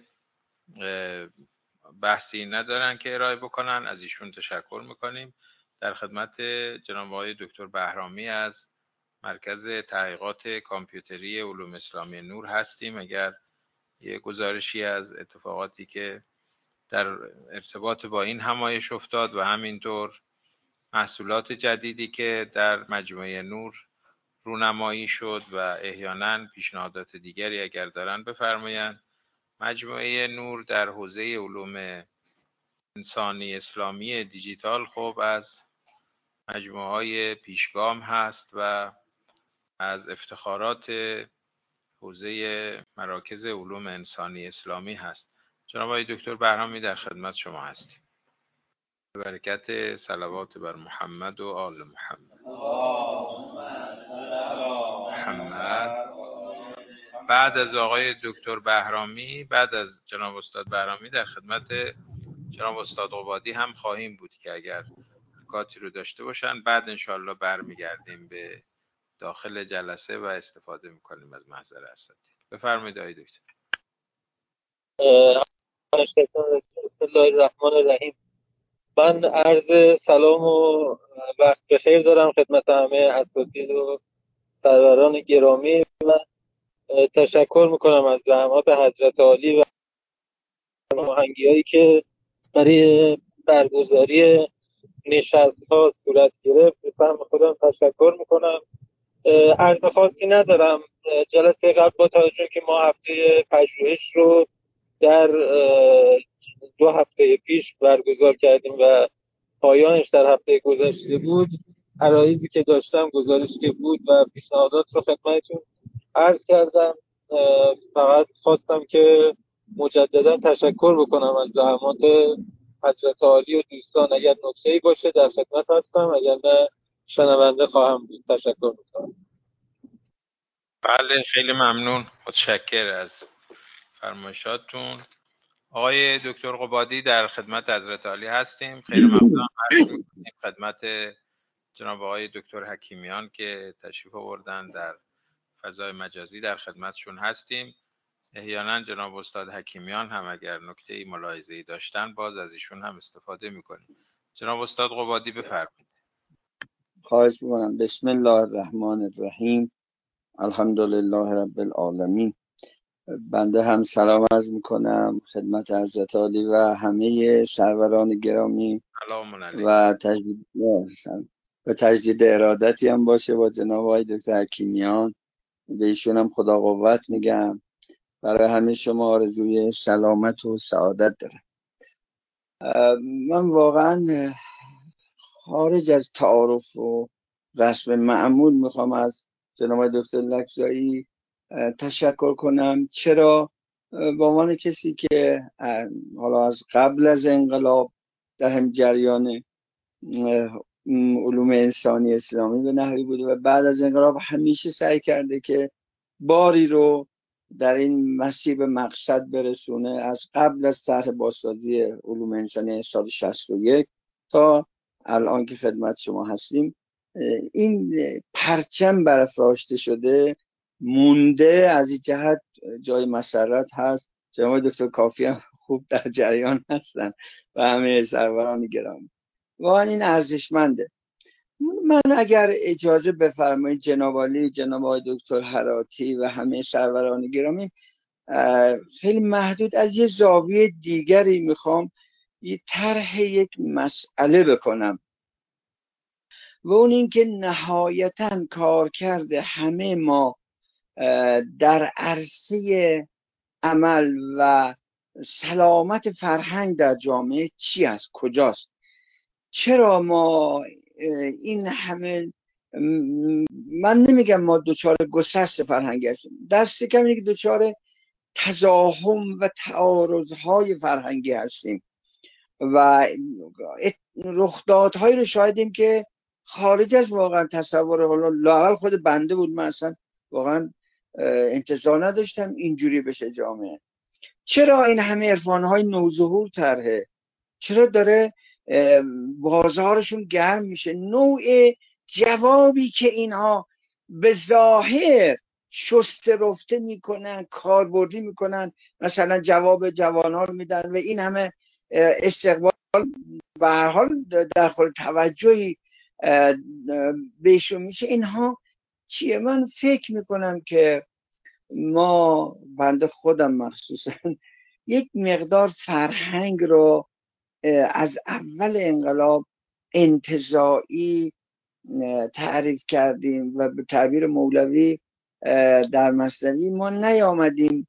بحثی ندارن که ارائه بکنن، از ایشون تشکر میکنیم. در خدمت جناب آقای دکتر بهرامی از مرکز تحقیقات کامپیوتری علوم اسلامی نور هستیم. اگر یه گزارشی از اتفاقاتی که در ارتباط با این همایش افتاد و همینطور محصولات جدیدی که در مجموعه نور رونمایی شد و احیانا پیشنهادات دیگری اگر دارن بفرمایند. مجموعه نور در حوزه علوم انسانی اسلامی دیجیتال خب از مجموعه های پیشگام هست و از افتخارات حوزه مراکز علوم انسانی اسلامی هست. جناب آقای دکتر بهرامی در خدمت شما هستیم. به برکت صلوات بر محمد و آل محمد. بعد از آقای دکتر بهرامی، بعد از جناب استاد بهرامی در خدمت جناب استاد قبادی هم خواهیم بود که اگر نکاتی رو داشته باشن بعد انشاءالله برمیگردیم به داخل جلسه و استفاده میکنیم از محضر اساتید. بفرمایید آقای دکتر. بسم الله الرحمن الرحیم. من عرض سلام و وقت بخیر دارم خدمت همه اساتید و سروران گرامی. من تشکر میکنم از زحمات حضرت عالی و هماهنگی‌هایی که برای برگزاری نشست ها صورت گرفت. به سهم خودم تشکر میکنم. عرض خاصی ندارم. جلسه قبل با توجه که ما هفته پژوهش رو در 2 هفته پیش برگزار کردیم و پایانش در هفته گذشته بود، عرایضی که داشتم، گزارشی که بود و پیشنهادات رو خدمتتون عرض کردم. فقط خواستم که مجددا تشکر بکنم از زحمات حضرت عالی و دوستان. اگر نکته‌ای باشه در خدمت هستم، اگر نه شنونده خواهم بود. تشکر میکنم. بله، خیلی ممنون، متشکر از فرمایشاتون. آقای دکتر قبادی در خدمت حضرت عالی هستیم. خیلی ممنون. عرض می‌کنیم خدمت جناب آقای دکتر حکیمیان که تشریف آوردن در فضای مجازی، در خدمتشون هستیم. احیانا جناب استاد حکیمیان هم اگر نکته‌ای ملاحظه‌ای داشتن باز از ایشون هم استفاده می‌کنیم. جناب استاد قبادی بفرمایید. خواهش می‌کنم. بسم الله الرحمن الرحیم. الحمدلله رب العالمین. بنده هم سلام عرض میکنم خدمت حضرت عالی و همه سروران گرامی و تجدید ارادتی هم باشه با جناب آقای دکتر حکیمیان. به ایشون هم خدا قوت میگم. برای همه شما آرزوی سلامت و سعادت دارم. من واقعا خارج از تعارف و رسم معمول میخوام از جناب دکتر لکزایی تشکر کنم. چرا؟ به عنوان کسی که حالا از قبل از انقلاب در هم جریان علوم انسانی اسلامی به نحوی بوده و بعد از انقلاب همیشه سعی کرده که باری رو در این مسیر به مقصد برسونه. از قبل از طرح بازسازی علوم انسانی سال 61 تا الان که خدمت شما هستیم این پرچم برافراشته شده، مونده. از این جهت جای مسرت هست. جناب دکتر کافی هم خوب در جریان هستن و همه سروران گرامی. واقعا این ارزشمنده. من اگر اجازه بفرمایید جناب عالی، جناب آقای دکتر هراتی و همه سروران گرامی، خیلی محدود از یه زاویه دیگری میخوام یه طرح یک مسئله بکنم و اون این که نهایتاً کار کرده همه ما در عرصه عمل و سلامت فرهنگ در جامعه چی است؟ کجاست؟ چرا ما این همه، من نمیگم ما دوچار گسست فرهنگی هستیم، دست کم اینه که دوچار تزاحم و تعارضهای فرهنگی هستیم و رخدادهایی رو شاهدیم که خارج از واقعا تصور حالا لااقل خود بنده بود. من اصلا واقعا انتظار نداشتم اینجوری بشه جامعه. چرا این همه عرفانهای نوظهور طرحه؟ چرا داره بازارشون گرم میشه؟ نوع جوابی که اینها به ظاهر شسته رفته میکنن، کاربردی میکنن، مثلا جواب جوانان رو میدن و این همه استقبال به هر حال در خور توجهی بهشون میشه، اینها چیه؟ من فکر میکنم که ما، بنده خودم مخصوصا، یک مقدار فرهنگ رو از اول انقلاب انتزاعی تعریف کردیم و به تعبیر مولوی در مثنوی ما نیامدیم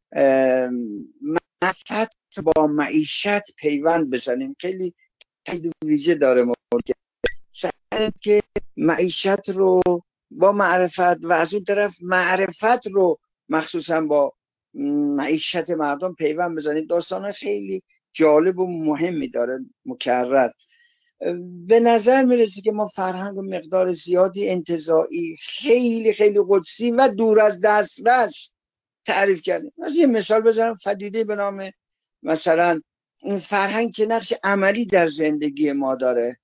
معرفت با معیشت پیوند بزنیم. خیلی تاکید ویژه داره که معیشت رو با معرفت و از اون طرف معرفت رو مخصوصا با معیشت مردم پیوند بزنیم. داستان خیلی جالب و مهمی داره مکرر. به نظر میرسه که ما فرهنگ و مقدار زیادی انتزاعی، خیلی خیلی قدسی و دور از دسترس تعریف کردیم. از یه مثال بزنم، پدیده به نام مثلا این فرهنگ چه نقش عملی در زندگی ما داره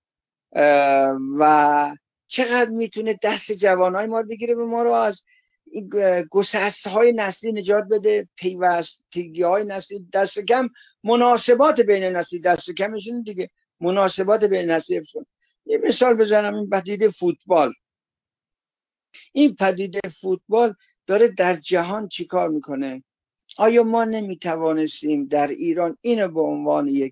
و چقدر میتونه دست جوانای ما رو بگیره و ما رو از گسسته‌های نسلی نجات بده، پیوستگی‌های نسلی، دست کم مناسبات بین نسلی، دست کمشون دیگه مناسبات بین نسلی افزون. یه مثال بزنم، این پدیده فوتبال، این پدیده فوتبال داره در جهان چیکار میکنه؟ آیا ما نمیتوانستیم در ایران اینو به عنوان یک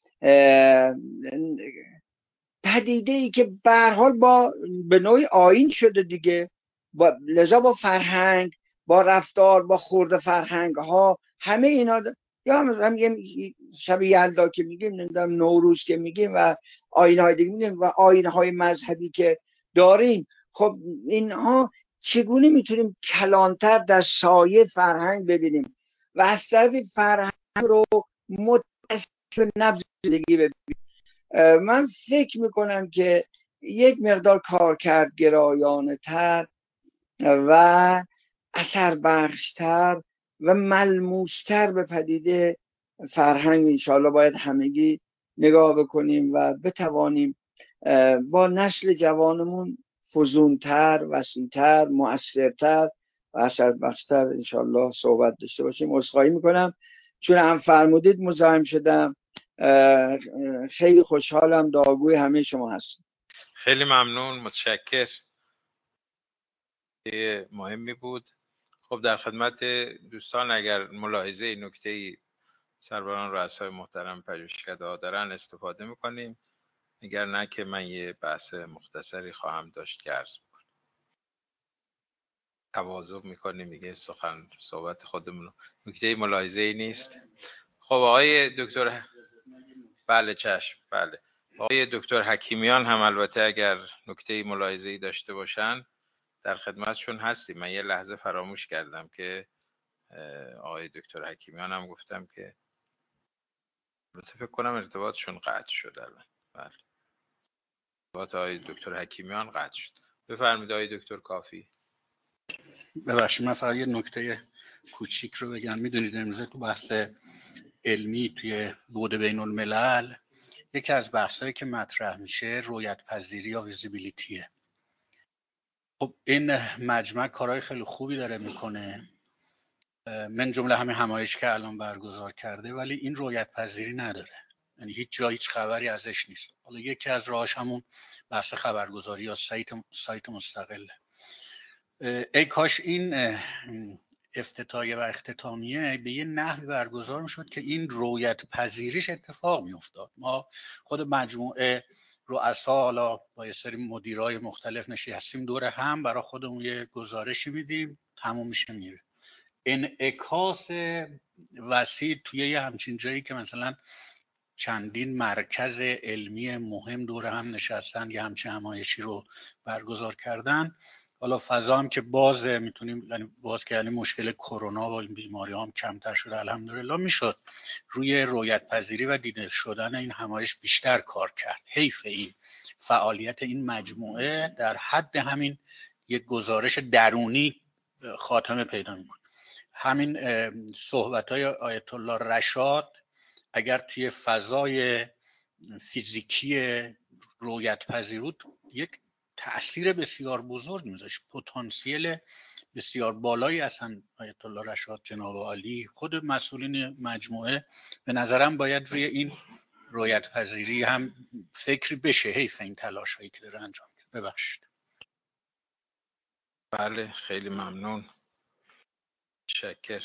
پدیده ای که به هر حال به نوعی آیین شده دیگه، لذا با فرهنگ، با رفتار، با خورده فرهنگ ها، همه اینا یا هم شب یلدا که میگیم، نمیدونم نوروز که میگیم و آیین های دیگه میگیم و آیین های مذهبی که داریم، خب اینها چگونه میتونیم کلانتر در سایه فرهنگ ببینیم و از طرف فرهنگ رو متصف نبض زندگی ببینیم. من فکر میکنم که یک مقدار کارکرد گرایانه تر و اثر بخشتر و ملموستر به پدیده فرهنگ انشاءالله باید همگی نگاه بکنیم و بتوانیم با نسل جوانمون فزونتر، وسیعتر، مؤثرتر و اثر بخشتر انشاءالله صحبت داشته باشیم. عذرخواهی میکنم چون هم فرمودید مزاحم شدم. خیلی خوشحالم دعاگوی همه شما هستم. خیلی ممنون، متشکر. مهمی بود. خب در خدمت دوستان اگر ملاحظه نکته‌ای سروران رؤسای محترم پژوهشکده ها دارن استفاده میکنیم، اگر نه که من یه بحث مختصری خواهم داشت که عرض میکنم. تواضع میکنیم میگه صحبت خودمون نکته ملاحظه ای نیست. خب آقای دکتر، بله چشم، بله آقای دکتر حکیمیان هم البته اگر نکته ملاحظه ای داشته باشن در خدمتشون هستیم. من یه لحظه فراموش کردم که آقای دکتر حکیمیان هم گفتم که فکر کنم ارتباطشون قطع شد الان. بله ارتباط آقای دکتر حکیمیان قطع شد. بفرمایید آقای دکتر کافی. ببخشید من فقط یه نکته کوچیک رو بگم. میدونید امروز تو بحث علمی توی بعد بین الملل یکی از بحثایی که مطرح میشه رویت پذیری یا ویزیبیلیتیه. خب این مجمع کارهای خیلی خوبی داره میکنه، من جمله همین همایش که الان برگزار کرده، ولی این رویت پذیری نداره، یعنی هیچ جا هیچ خبری ازش نیست. حالا یکی از راهاش همون بحث خبرگزاری یا سایت مستقله. ای کاش این افتتاحیه و اختتامیه به یه نحوی برگزار میشد که این رویت پذیریش اتفاق میافتاد. ما خود مجموعه رؤسا حالا با یه سری مدیرای مختلف نشستیم دور هم، برای خودمون یه گزارشی میدیم، تموم میشه میره. انعکاس وسیع توی یه همچین جایی که مثلا چندین مرکز علمی مهم دور هم نشستن یه همچین همایشی رو برگزار کردن. حالا فضا هم که بازه، میتونیم باز که یعنی مشکل کرونا و این بیماری هم کمتر شده الحمدلله، میشد روی رویت پذیری و دیده شدن این همایش بیشتر کار کرد. حیف این فعالیت این مجموعه در حد همین یک گزارش درونی خاتمه پیدا میکنه. همین صحبت‌های آیت الله رشاد اگر توی فضای فیزیکی رویت پذیر بود یک تأثیر بسیار بزرگ میذاشت، پتانسیل بسیار بالایی اصلا آیت الله رشاد جناب عالی خود مسئولین مجموعه به نظرم باید روی این رویت پذیری هم فکر بشه. حیف این تلاش هایی که داره انجام میده. ببخشید. بله خیلی ممنون، شکر.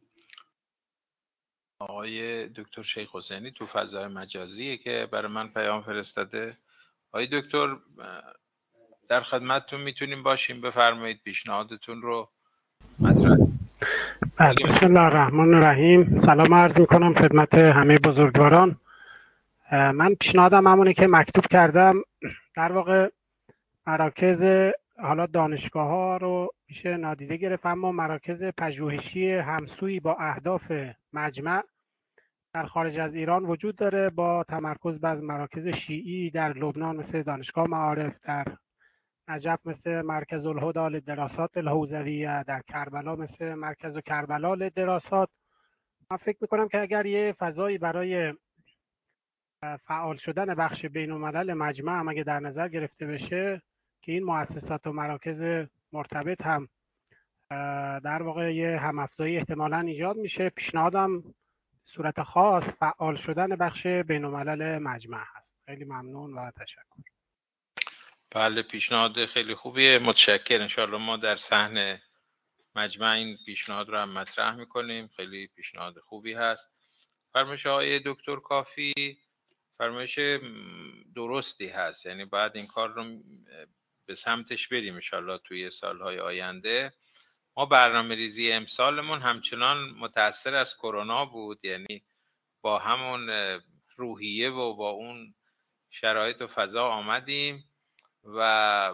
آقای دکتر شیخ حسینی تو فضای مجازیه که برای من پیام فرستاده. آقای دکتر در خدمتتون میتونیم باشیم، بفرمایید پیشنهادتون رو مطرح. بسم الله الرحمن الرحیم. سلام عرض میکنم خدمت همه بزرگواران. من پیشنهادم همونه که مکتوب کردم، در واقع مراکز حالا دانشگاه ها رو میشه نادیده گرفت، اما مراکز پژوهشی همسویی با اهداف مجمع در خارج از ایران وجود داره، با تمرکز بر مراکز شیعی در لبنان مثل دانشگاه معارف، در نجف مثل مرکز الهدی للدراسات الحوزویه، در کربلا مثل مرکز کربلا للدراسات. من فکر میکنم که اگر یه فضایی برای فعال شدن بخش بین الملل مجمع هم اگه در نظر گرفته بشه که این مؤسسات و مراکز مرتبط هم در واقع یه همافزایی احتمالاً ایجاد میشه. پیشنهادم صورت خاص فعال شدن بخش بین الملل مجمع هست. خیلی ممنون و تشکر. بله، پیشنهاد خیلی خوبیه، متشکرم. انشاءالله ما در صحن مجمع این پیشنهاد رو هم مطرح میکنیم. خیلی پیشنهاد خوبی هست. فرمایش آقای دکتر کافی فرمایش درستی هست، یعنی باید این کار رو به سمتش بریم انشاءالله توی سالهای آینده. ما برنامه ریزی امسالمون همچنان متأثر از کرونا بود، یعنی با همون روحیه و با اون شرایط و فضا آمدیم و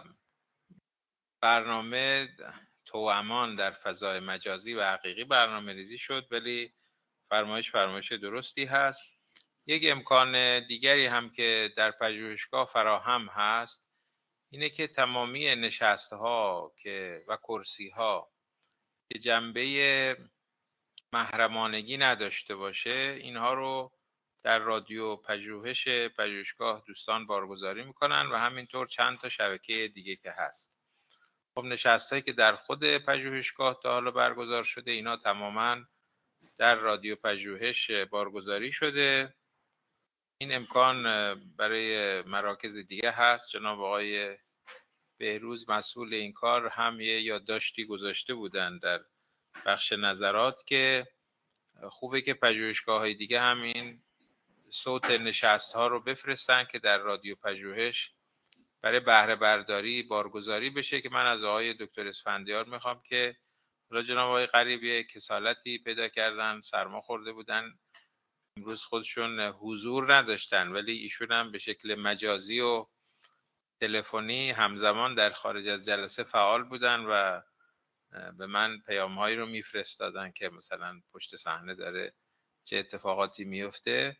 برنامه توامان در فضای مجازی و حقیقی برنامه ریزی شد، ولی فرمایش درستی هست. یک امکان دیگری هم که در پژوهشگاه فراهم هست اینه که تمامی نشست‌ها و کرسی‌ها که جنبه محرمانگی نداشته باشه، اینها رو در رادیو پژوهشگاه دوستان بارگذاری میکنن و همینطور چند تا شبکه دیگه که هست. خب نشستایی که در خود پژوهشگاه تا حالا برگزار شده اینا تماما در رادیو پژوهش بارگذاری شده. این امکان برای مراکز دیگه هست. جناب آقای بهروز مسئول این کار هم یه یادداشتی گذاشته بودن در بخش نظرات که خوبه که پژوهشگاه‌های دیگه همین صوت نشست‌ها رو بفرستن که در رادیو پژوهش برای بهره برداری بارگذاری بشه، که من از آقای دکتر اسفندیار میخوام که حالا جناب آقای غریبی کسالتی پیدا کردن، سرما خورده بودن، امروز خودشون حضور نداشتن، ولی ایشون هم به شکل مجازی و تلفنی همزمان در خارج از جلسه فعال بودن و به من پیام‌هایی رو میفرستادن که مثلا پشت صحنه داره چه اتفاقاتی میفته.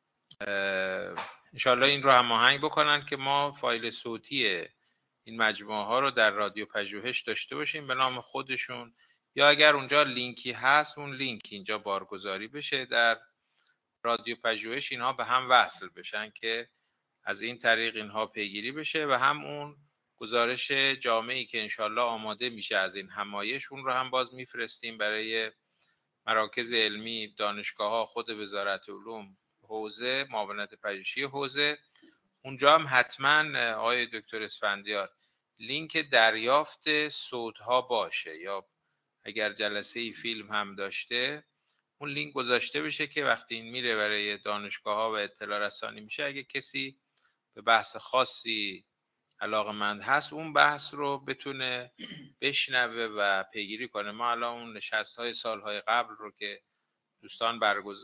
انشالله این رو هماهنگ بکنن که ما فایل صوتی این مجموعه ها رو در رادیو پژوهش داشته باشیم به نام خودشون، یا اگر اونجا لینکی هست اون لینک اینجا بارگذاری بشه در رادیو پژوهش، اینها به هم وصل بشن که از این طریق اینها پیگیری بشه و هم اون گزارش جامعی که انشالله آماده میشه از این همایش اون رو هم باز میفرستیم برای مراکز علمی، دانشگاه‌ها، خود وزارت علوم، حوزه معاونت پژوهشی حوزه. اونجا هم حتما آقای دکتر اسفندیار لینک دریافت صوت‌ها باشه، یا اگر جلسه فیلم هم داشته اون لینک گذاشته بشه که وقتی این میره برای دانشگاه‌ها و اطلاع رسانی میشه، اگه کسی به بحث خاصی علاقه‌مند هست اون بحث رو بتونه بشنوه و پیگیری کنه. ما الان اون نشست‌های سال‌های قبل رو که دوستان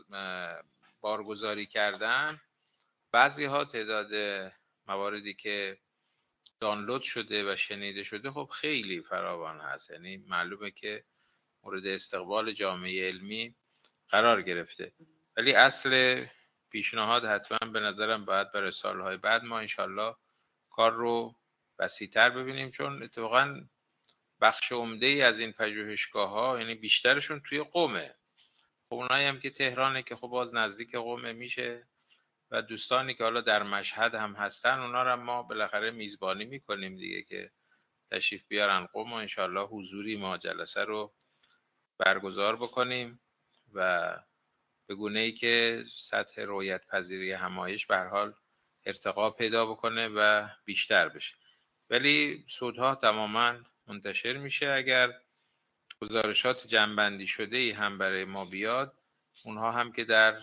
بارگذاری کردن، بعضی‌ها تعداد مواردی که دانلود شده و شنیده شده خب خیلی فراوان هست، یعنی معلومه که مورد استقبال جامعه علمی قرار گرفته. ولی اصل پیشنهاد حتما به نظرم باید برای سالهای بعد ما انشالله کار رو وسیع‌تر ببینیم، چون اتفاقا بخش عمده‌ای از این پژوهشگاه‌ها یعنی بیشترشون توی قمه. خب اونایی هم که تهرانه که خب باز نزدیک قمه میشه و دوستانی که حالا در مشهد هم هستن اونا رو ما بالاخره میزبانی میکنیم دیگه که تشریف بیارن قم و انشالله حضوری ما جلسه رو برگزار بکنیم و به گونه‌ای که سطح رؤیت پذیری همایش به هر حال ارتقا پیدا بکنه و بیشتر بشه. ولی صوت‌ها تماما منتشر میشه. اگر گزارشات جمع‌بندی شده‌ای هم برای ما بیاد، اونها هم که در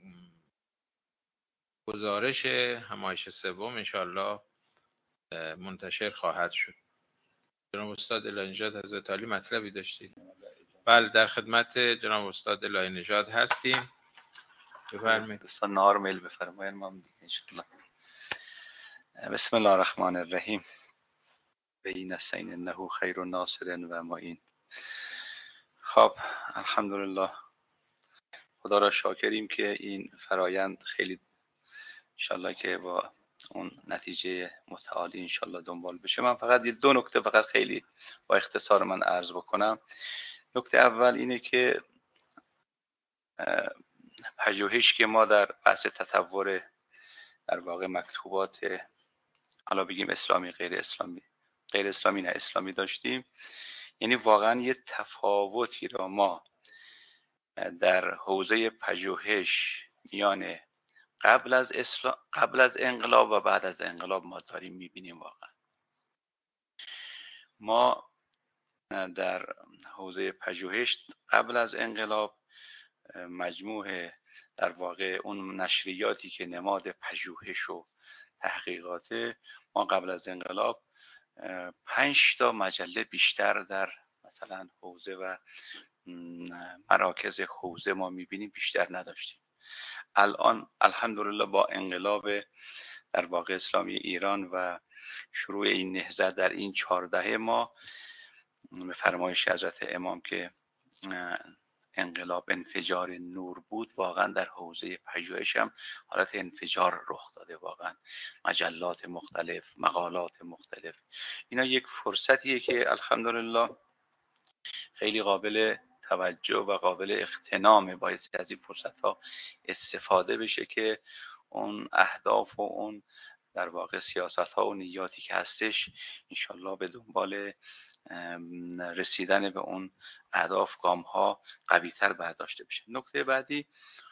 گزارش همایش سوم انشالله منتشر خواهد شد. جناب استاد الهی نژاد حضرت عالی مطلبی داشتید؟ بله، در خدمت جناب استاد الهی نژاد هستیم. بفرمایید. دوستان نهار میل بفرمایید ما انشالله. بسم الله الرحمن الرحیم. و این نستعین انه خیر ناصر و معین. خب الحمدلله، خدا را شاکریم که این فرایند خیلی انشالله که با اون نتیجه متعالی انشالله دنبال بشه. من فقط دو نکته فقط خیلی با اختصار من عرض بکنم. نکته اول اینه که پژوهش که ما در بحث تطور در واقع مکتوبات حالا بگیم اسلامی غیر اسلامی نه اسلامی داشتیم، یعنی واقعا یه تفاوتی را ما در حوزه پژوهش میان قبل از انقلاب و بعد از انقلاب ما داریم میبینیم. واقعا ما در حوزه پژوهش قبل از انقلاب مجموع در واقع اون نشریاتی که نماد پژوهش و تحقیقات، ما قبل از انقلاب 5 تا مجله بیشتر در مثلا حوزه و مراکز حوزه ما میبینیم بیشتر نداشتیم. الان الحمدلله با انقلاب در واقع اسلامی ایران و شروع این نهضت در این 4 دهه ما به فرمایش حضرت امام که انقلاب انفجار نور بود، واقعا در حوزه پژوهش هم حالت انفجار رخ داده. واقعا مجلات مختلف، مقالات مختلف، اینا یک فرصتیه که الحمدلله خیلی قابل توجه و قابل اغتنامه. باید از این فرصت ها استفاده بشه که اون اهداف و اون در واقع سیاست ها و نیاتی که هستش انشالله به دنبال رسیدن به اون اهداف گام ها قوی تر برداشته بشه. نکته بعدی،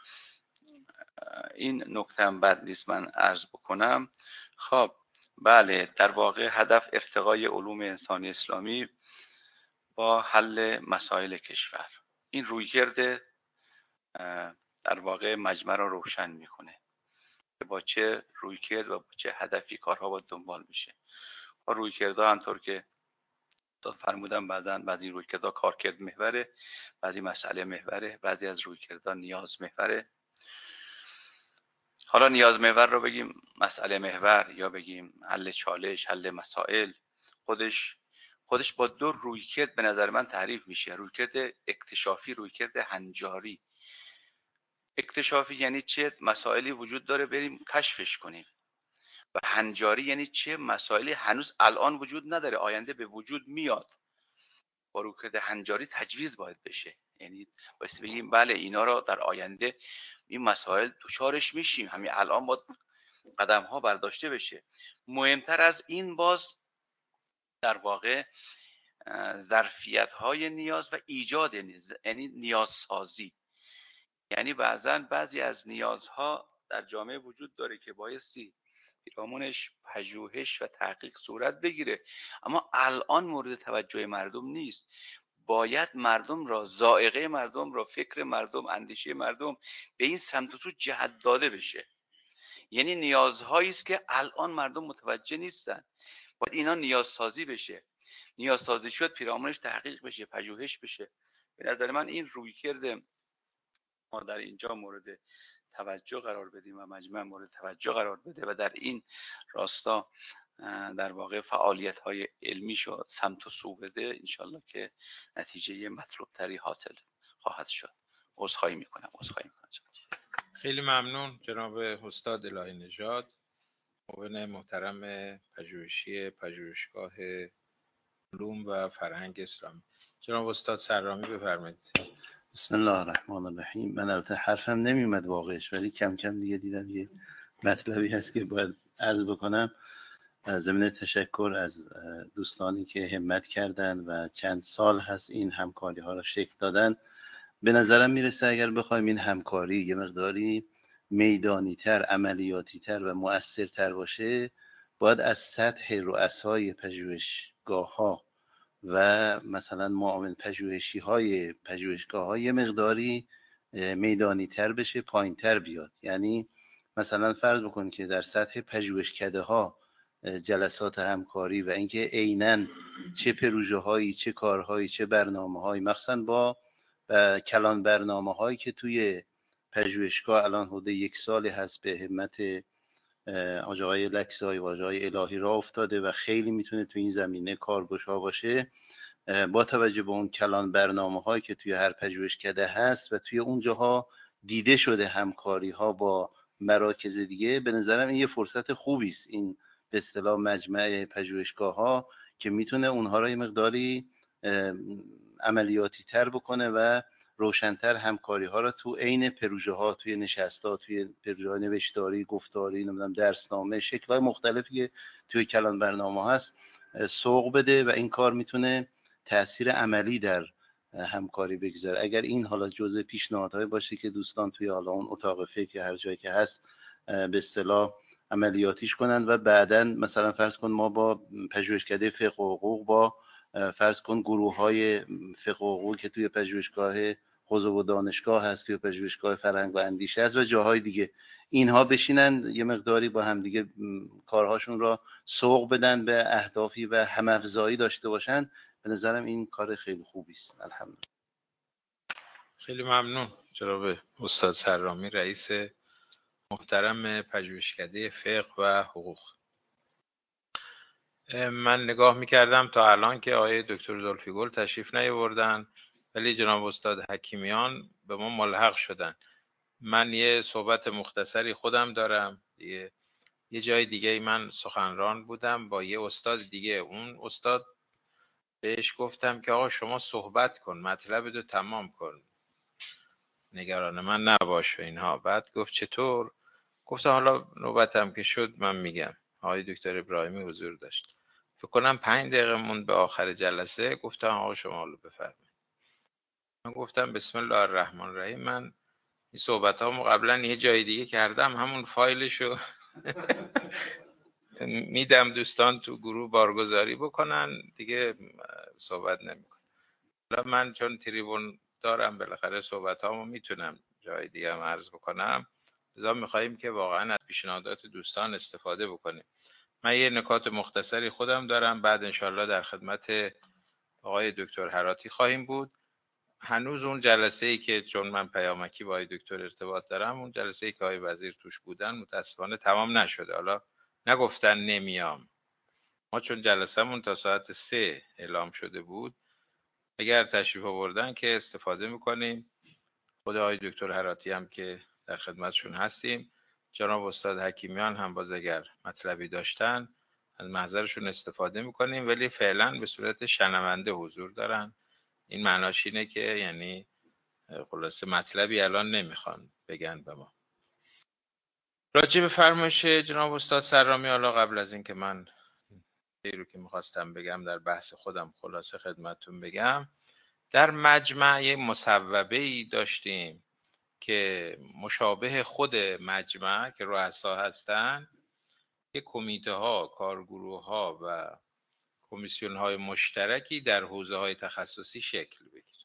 این نکته هم بد نیست من عرض بکنم. خب بله، در واقع هدف ارتقای علوم انسانی اسلامی با حل مسائل کشور. این رویکرد در واقع مجمع را روشن میکنه که با چه رویکرد و با چه هدفی کارها باید دنبال میشه. و رویکردها همطور که فرمودم بعضی رویکردها کارکرد محوره، بعضی مسئله محوره، بعضی از رویکردها نیاز محوره. حالا نیاز محور رو بگیم مسئله محور یا بگیم حل چالش، حل مسائل، خودش با 2 رویکرد به نظر من تعریف میشه. رویکرد اکتشافی، رویکرد هنجاری. اکتشافی یعنی چه مسائلی وجود داره بریم کشفش کنیم، و هنجاری یعنی چه مسائلی هنوز الان وجود نداره آینده به وجود میاد. با رویکرد هنجاری تجویز باید بشه، یعنی باید بگیم بله اینا را در آینده این مسائل دچارش میشیم، همین الان باید قدم ها برداشته بشه. مهمتر از این باز در واقع ظرفیت های نیاز و ایجاد یعنی نیازسازی. یعنی بعضی از نیازها در جامعه وجود داره که بایستی پیرامونش پژوهش و تحقیق صورت بگیره، اما الان مورد توجه مردم نیست. باید مردم را، ذائقه مردم را، فکر مردم، اندیشه مردم به این سمت و سو جهت داده بشه. یعنی نیازهایی است که الان مردم متوجه نیستن، باید اینا نیازسازی بشه. نیازسازی شد پیرامونش تحقیق بشه، پژوهش بشه. به نظر من این رویکرد ما در اینجا مورد توجه قرار بدیم و مجمع مورد توجه قرار بده و در این راستا در واقع فعالیت های علمی شد سمت و سو بده، انشالله که نتیجه مطلوب تری حاصل خواهد شد. عذرخواهی میکنم. خیلی ممنون جناب استاد الهی نژاد، معاون محترم پژوهشی پژوهشگاه علوم و فرهنگ اسلامی. جناب استاد سرامی بفرمایید. بسم الله الرحمن الرحیم. من البته حرفم نمیومد واقعش، ولی کم کم دیگه دیدم یه مطلبی هست که باید عرض بکنم. ضمن تشکر از دوستانی که همت کردن و چند سال هست این همکاری ها را شکل دادن. به نظرم میرسه اگر بخوایم این همکاری یه مقداری میدانی تر، عملیاتی تر و مؤثرتر باشه، باید از سطح رؤسای پژوهشگاه ها و مثلا معاون پژوهشی های پژوهشگاه های یه مقداری میدانی تر بشه، پایین تر بیاد. یعنی مثلا فرض بکن که در سطح پژوهشکده ها جلسات همکاری و اینکه عیناً چه پروژه هایی، چه کارهایی، چه برنامه هایی، مثلا با کلان برنامه هایی که توی پژوهشگاه الان حدود 1 سالی هست به همت آقای لکزایی و آقای الهی راه افتاده و خیلی میتونه توی این زمینه کارگشا باشه. با توجه به اون کلان برنامه هایی که توی هر پژوهشکده هست و توی اونجاها دیده شده همکاری ها با مراکز دیگه، به نظرم این یه فرصت خوبی است، این به اصطلاح مجمع پژوهشگاه ها که میتونه اونها را یه مقداری عملیاتی تر بکنه و روشن‌تر همکاری ها را تو عین پروژه ها، توی نشستا، توی پروژه های نوشتاری، گفتاری، نمیدونم درسنامه، شکل‌های مختلفی که توی کلان برنامه هست سوق بده و این کار میتونه تأثیر عملی در همکاری بگذاره. اگر این حالا جزء پیشنهادهای باشه که دوستان توی حالا اون اتاق فکر هر جایی که هست به اصطلاح عملیاتیش کنن و بعداً مثلا فرض کن ما با پژوهشکده فقه و حقوق با فرض کن گروه‌های فقه و حقوق که توی پژوهشگاه حوزه و دانشگاه هست، توی پژوهشگاه فرهنگ و اندیشه هست و جاهای دیگه، اینها بشینن یه مقداری با هم دیگه کارهاشون را سوق بدن به اهدافی و هم‌افزایی داشته باشن. به نظرم این کار خیلی خوبی است. الحمدلله. خیلی ممنون جناب استاد سرامی، رئیس محترم پژوهشکده فقه و حقوق. من نگاه میکردم تا الان که آقای دکتر زلفیگل تشریف نیاوردن، ولی جناب استاد حکیمیان به ما ملحق شدن. من یه صحبت مختصری خودم دارم. یه جای دیگه من سخنران بودم با یه استاد دیگه، اون استاد بهش گفتم که آقا شما صحبت کن، مطلب رو تمام کن، نگران من نباش و اینها. بعد گفت چطور؟ گفتم حالا نوبتم که شد من میگم. آقای دکتر ابراهیمی حضور داشت، فکر کنم 5 دقیقه موند به آخر جلسه. گفتم آقا شما حالا بفرمایید. من گفتم بسم الله الرحمن الرحیم، من این صحبتامو قبلا یه جای دیگه کردم، همون فایلشو میدم دوستان تو گروه بارگذاری بکنن دیگه، صحبت نمیکنم. حالا من چون تریبون دارم بالاخره صحبتامو میتونم جای دیگه هم عرض بکنم، لذا میخواییم که واقعا از پیشنهادات دوستان استفاده بکنیم. من یه نکات مختصری خودم دارم، بعد انشالله در خدمت آقای دکتر هراتی خواهیم بود. هنوز اون جلسه ای که چون من پیامکی با آقای دکتر ارتباط دارم، اون جلسه ای که آقای وزیر توش بودن متاسفانه تمام نشده. حالا نگفتن نمیام، ما چون جلسه‌مون تا ساعت 3 اعلام شده بود، اگر تشریف آوردن که استفاده میکنیم. خود آقای دکتر هراتی هم که در خدمتشون هستیم، جناب استاد حکیمیان هم باز اگر مطلبی داشتن از محضرشون استفاده میکنیم، ولی فعلا به صورت شنونده حضور دارن. این معناش اینه که یعنی خلاصه مطلبی الان نمیخوان بگن به ما. راجع به فرمایش جناب استاد سرامی، حالا قبل از این که من این رو که میخواستم بگم در بحث خودم خلاصه خدمتتون بگم، در مجمع یه مصوبه‌ای داشتیم که مشابه خود مجمع که رؤسا هستن، که کمیته ها، کارگروه ها و کمیسیون های مشترکی در حوزه های تخصصی شکل بگیره.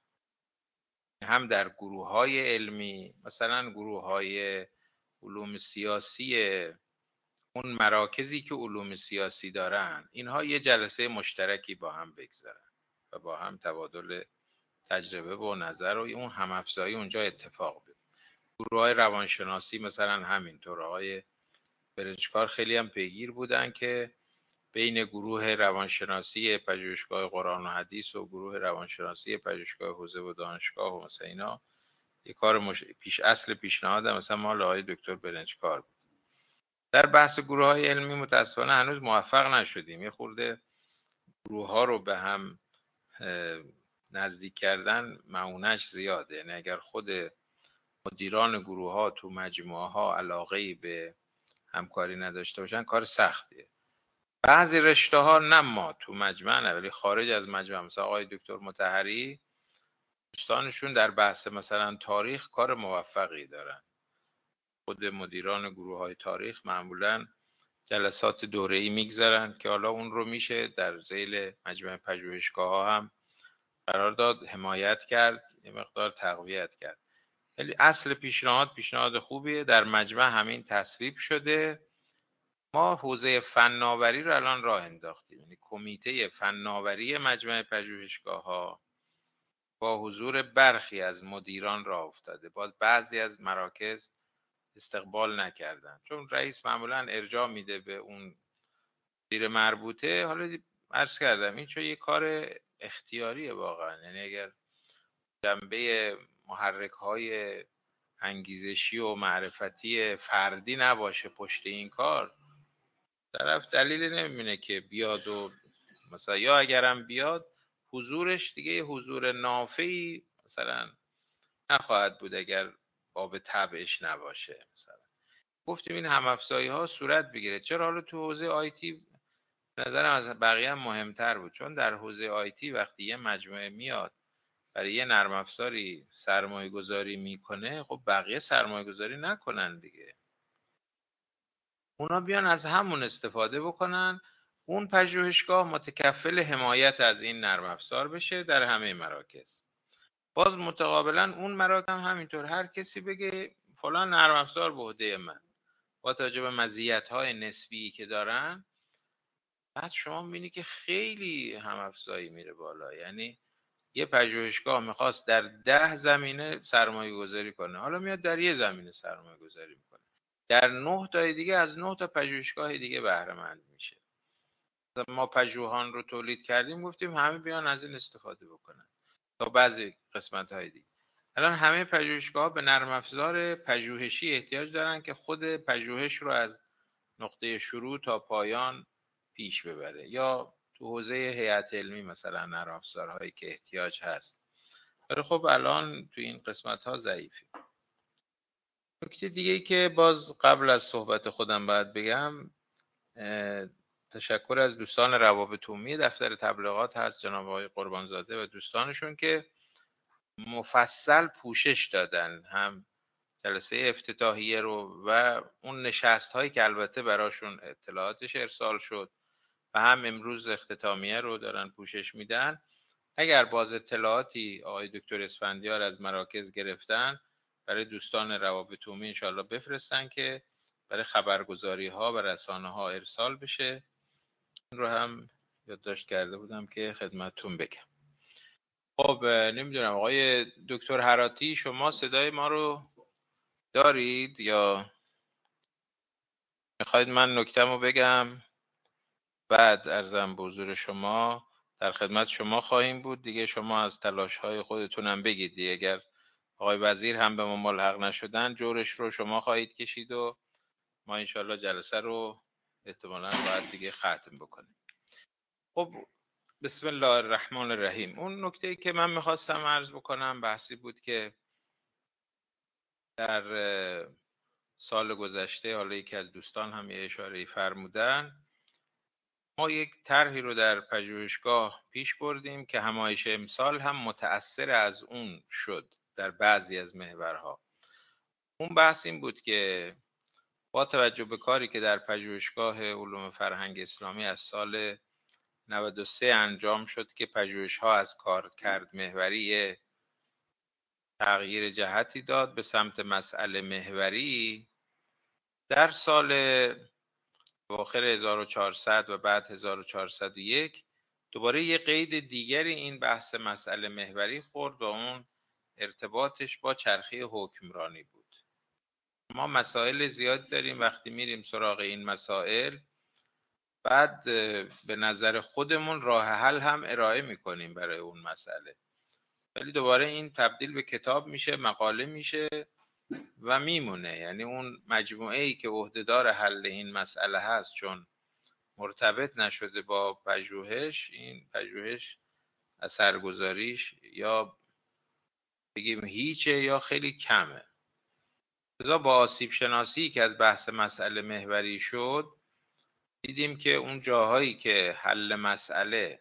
هم در گروه های علمی، مثلا گروه های علوم سیاسی، اون مراکزی که علوم سیاسی دارن، اینها یه جلسه مشترکی با هم بگذارن و با هم تبادل تجربه و نظر و اون هم‌افزایی اونجا اتفاق بیفته. گروه های روانشناسی مثلا همینطور، آقای برنجکار خیلی هم پیگیر بودن که بین گروه روانشناسی پژوهشگاه قرآن و حدیث و گروه روانشناسی پژوهشگاه حوزه و دانشگاه و مثلا اینا یه کار اصل پیشنهاد مثلا مال آقای دکتر برنجکار بود. در بحث گروه های علمی متاسفانه هنوز موفق نشدیم. یه خورده گروه ها رو به هم نزدیک کردن معونش زیاده، یعنی اگر خود مدیران گروه ها تو مجموعه ها علاقه‌ای به همکاری نداشته باشن کار سختیه. بعضی رشته ها نه ما تو مجمع نه ولی خارج از مجمع، مثلا آقای دکتر مطهری دوستانشون در بحث مثلا تاریخ کار موفقی دارن. خود مدیران گروه های تاریخ معمولا جلسات دوره‌ای میگذارن که حالا اون رو میشه در ذیل مجمع پژوهشگاه ها هم قرار داد، حمایت کرد، یه مقدار تقویت کرد. ولی اصل پیشنهاد خوبیه. در مجمع همین تصویب شده. ما حوزه فناوری رو الان راه انداختیم، یعنی کمیته فناوری مجمع پژوهشگاه ها با حضور برخی از مدیران راه افتاده. باز بعضی از مراکز استقبال نکردن، چون رئیس معمولا ارجاع میده به اون مدیر مربوطه. حالا عرض کردم این چون یه کار اختیاریه واقعا، یعنی اگر جنبه محرک های انگیزشی و معرفتی فردی نباشه پشت این کار، طرف دلیلی نمیبینه که بیاد و مثلا، یا اگرم بیاد حضورش دیگه حضور نافعی مثلا نخواهد بود اگر باب طبعش نباشه. مثلا گفتیم این هم‌افزایی ها صورت بگیره. چرا حالا تو حوزه آیتی نظرم از بقیه هم مهمتر بود، چون در حوزه آیتی وقتی یه مجموعه میاد برای یه نرم افزاری سرمایه گذاری میکنه، خب بقیه سرمایه گذاری نکنن دیگه. اونا بیان از همون استفاده بکنن، اون پژوهشگاه متکفل حمایت از این نرم افزار بشه در همه مراکز. باز متقابلا اون مراکز هم همینطور، هر کسی بگه فلان نرم افزار به عهده من با توجه به مزیت‌های نسبی که دارن. بعد شما می‌بینی که خیلی هم افزایی میره بالا. یعنی یه پژوهشگاه میخواست در 10 زمینه سرمایه گذاری کنه، حالا میاد در یه زمینه سرمایه گذاری میکنه، در 9 تا دیگه از 9 تا پژوهشگاه دیگه بهره مند میشه. ما پژوهان رو تولید کردیم، گفتیم همه بیان از این استفاده بکنن تا بعضی قسمت‌های دیگه. الان همه پژوهشگاه‌ها به نرم افزار پژوهشی احتیاج دارن که خود پژوهش رو از نقطه شروع تا پایان پیش ببره، یا تو حوزه هیئت علمی مثلا نرم افزارهایی که احتیاج هست. ولی خب الان تو این قسمت‌ها ضعیفه. نکته دیگه ای که باز قبل از صحبت خودم باید بگم، تشکر از دوستان روابط عمومی دفتر تبلیغات هست، جناب آقای قربانزاده و دوستانشون که مفصل پوشش دادن، هم جلسه افتتاحیه رو و اون نشست هایی که البته براشون اطلاعاتش ارسال شد و هم امروز اختتامیه رو دارن پوشش میدن. اگر باز اطلاعاتی آقای دکتر اسفندیار از مراکز گرفتن برای دوستان روابط عمومی انشاءالله بفرستن که برای خبرگزاری ها و رسانه ها ارسال بشه. این رو هم یادداشت کرده بودم که خدمتتون بگم. خب نمیدونم آقای دکتر هراتی شما صدای ما رو دارید یا میخواید من نکته‌مو بگم بعد عرضم به حضور شما؟ در خدمت شما خواهیم بود دیگه، شما از تلاش‌های خودتونم بگید دیگه. اگر آقای وزیر هم به ما ملحق نشدن جورش رو شما خواهید کشید و ما انشالله جلسه رو احتمالاً باید دیگه ختم بکنیم. خب بسم الله الرحمن الرحیم. اون نکته‌ای که من میخواستم عرض بکنم بحثی بود که در سال گذشته، حالا یکی از دوستان هم یه اشاره‌ای فرمودن، ما یک طرحی رو در پژوهشگاه پیش بردیم که همایش امسال هم متأثر از اون شد در بعضی از محورها. اون بحث این بود که با توجه به کاری که در پژوهشگاه علوم فرهنگ اسلامی از سال 93 انجام شد که پژوهش‌ها از کارکرد محوری تغییر جهتی داد به سمت مسئله محوری، در سال اواخر 1400 و بعد 1401 دوباره یه قید دیگری این بحث مسئله محوری خورد و اون ارتباطش با چرخه حکمرانی بود. ما مسائل زیاد داریم، وقتی میریم سراغ این مسائل بعد به نظر خودمون راه حل هم ارائه میکنیم برای اون مسئله، ولی دوباره این تبدیل به کتاب میشه، مقاله میشه و میمونه. یعنی اون مجموعه ای که عهدهدار حل این مسئله هست چون مرتبط نشده با پژوهش، این پژوهش اثرگذاریش یا بگیم هیچه یا خیلی کمه. لذا با آسیب شناسی که از بحث مسئله محوری شد دیدیم که اون جاهایی که حل مسئله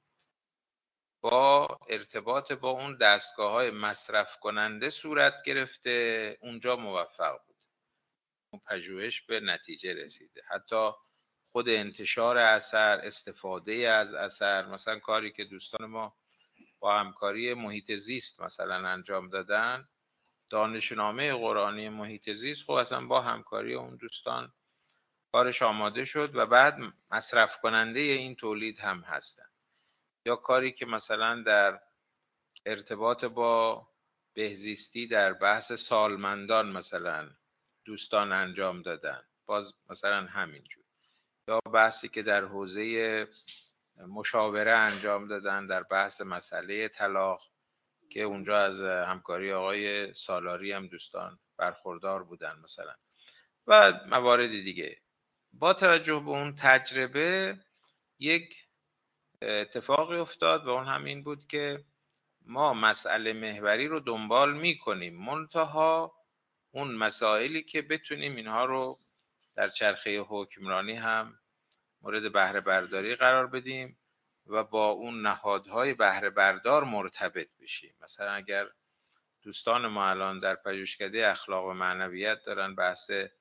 با ارتباط با اون دستگاه‌های مصرف کننده صورت گرفته اونجا موفق بود، اون پژوهش به نتیجه رسیده. حتی خود انتشار اثر، استفاده از اثر، مثلا کاری که دوستان ما با همکاری محیط زیست مثلا انجام دادن، دانشنامه قرآنی محیط زیست، خب اصلا با همکاری اون دوستان کارش آماده شد و بعد مصرف کننده این تولید هم هستن. یا کاری که مثلا در ارتباط با بهزیستی در بحث سالمندان مثلا دوستان انجام دادن، باز مثلا همینجور. یا بحثی که در حوزه مشاوره انجام دادن در بحث مسئله طلاق که اونجا از همکاری آقای سالاری هم دوستان برخوردار بودن مثلا و موارد دیگه. با توجه به اون تجربه یک اتفاقی افتاد و اون هم این بود که ما مسئله محوری رو دنبال میکنیم، منتها اون مسائلی که بتونیم اینها رو در چرخه حکمرانی هم مورد بهره برداری قرار بدیم و با اون نهادهای بهره بردار مرتبط بشیم. مثلا اگر دوستان ما الان در پژوهشکده اخلاق و معنویت دارن بحث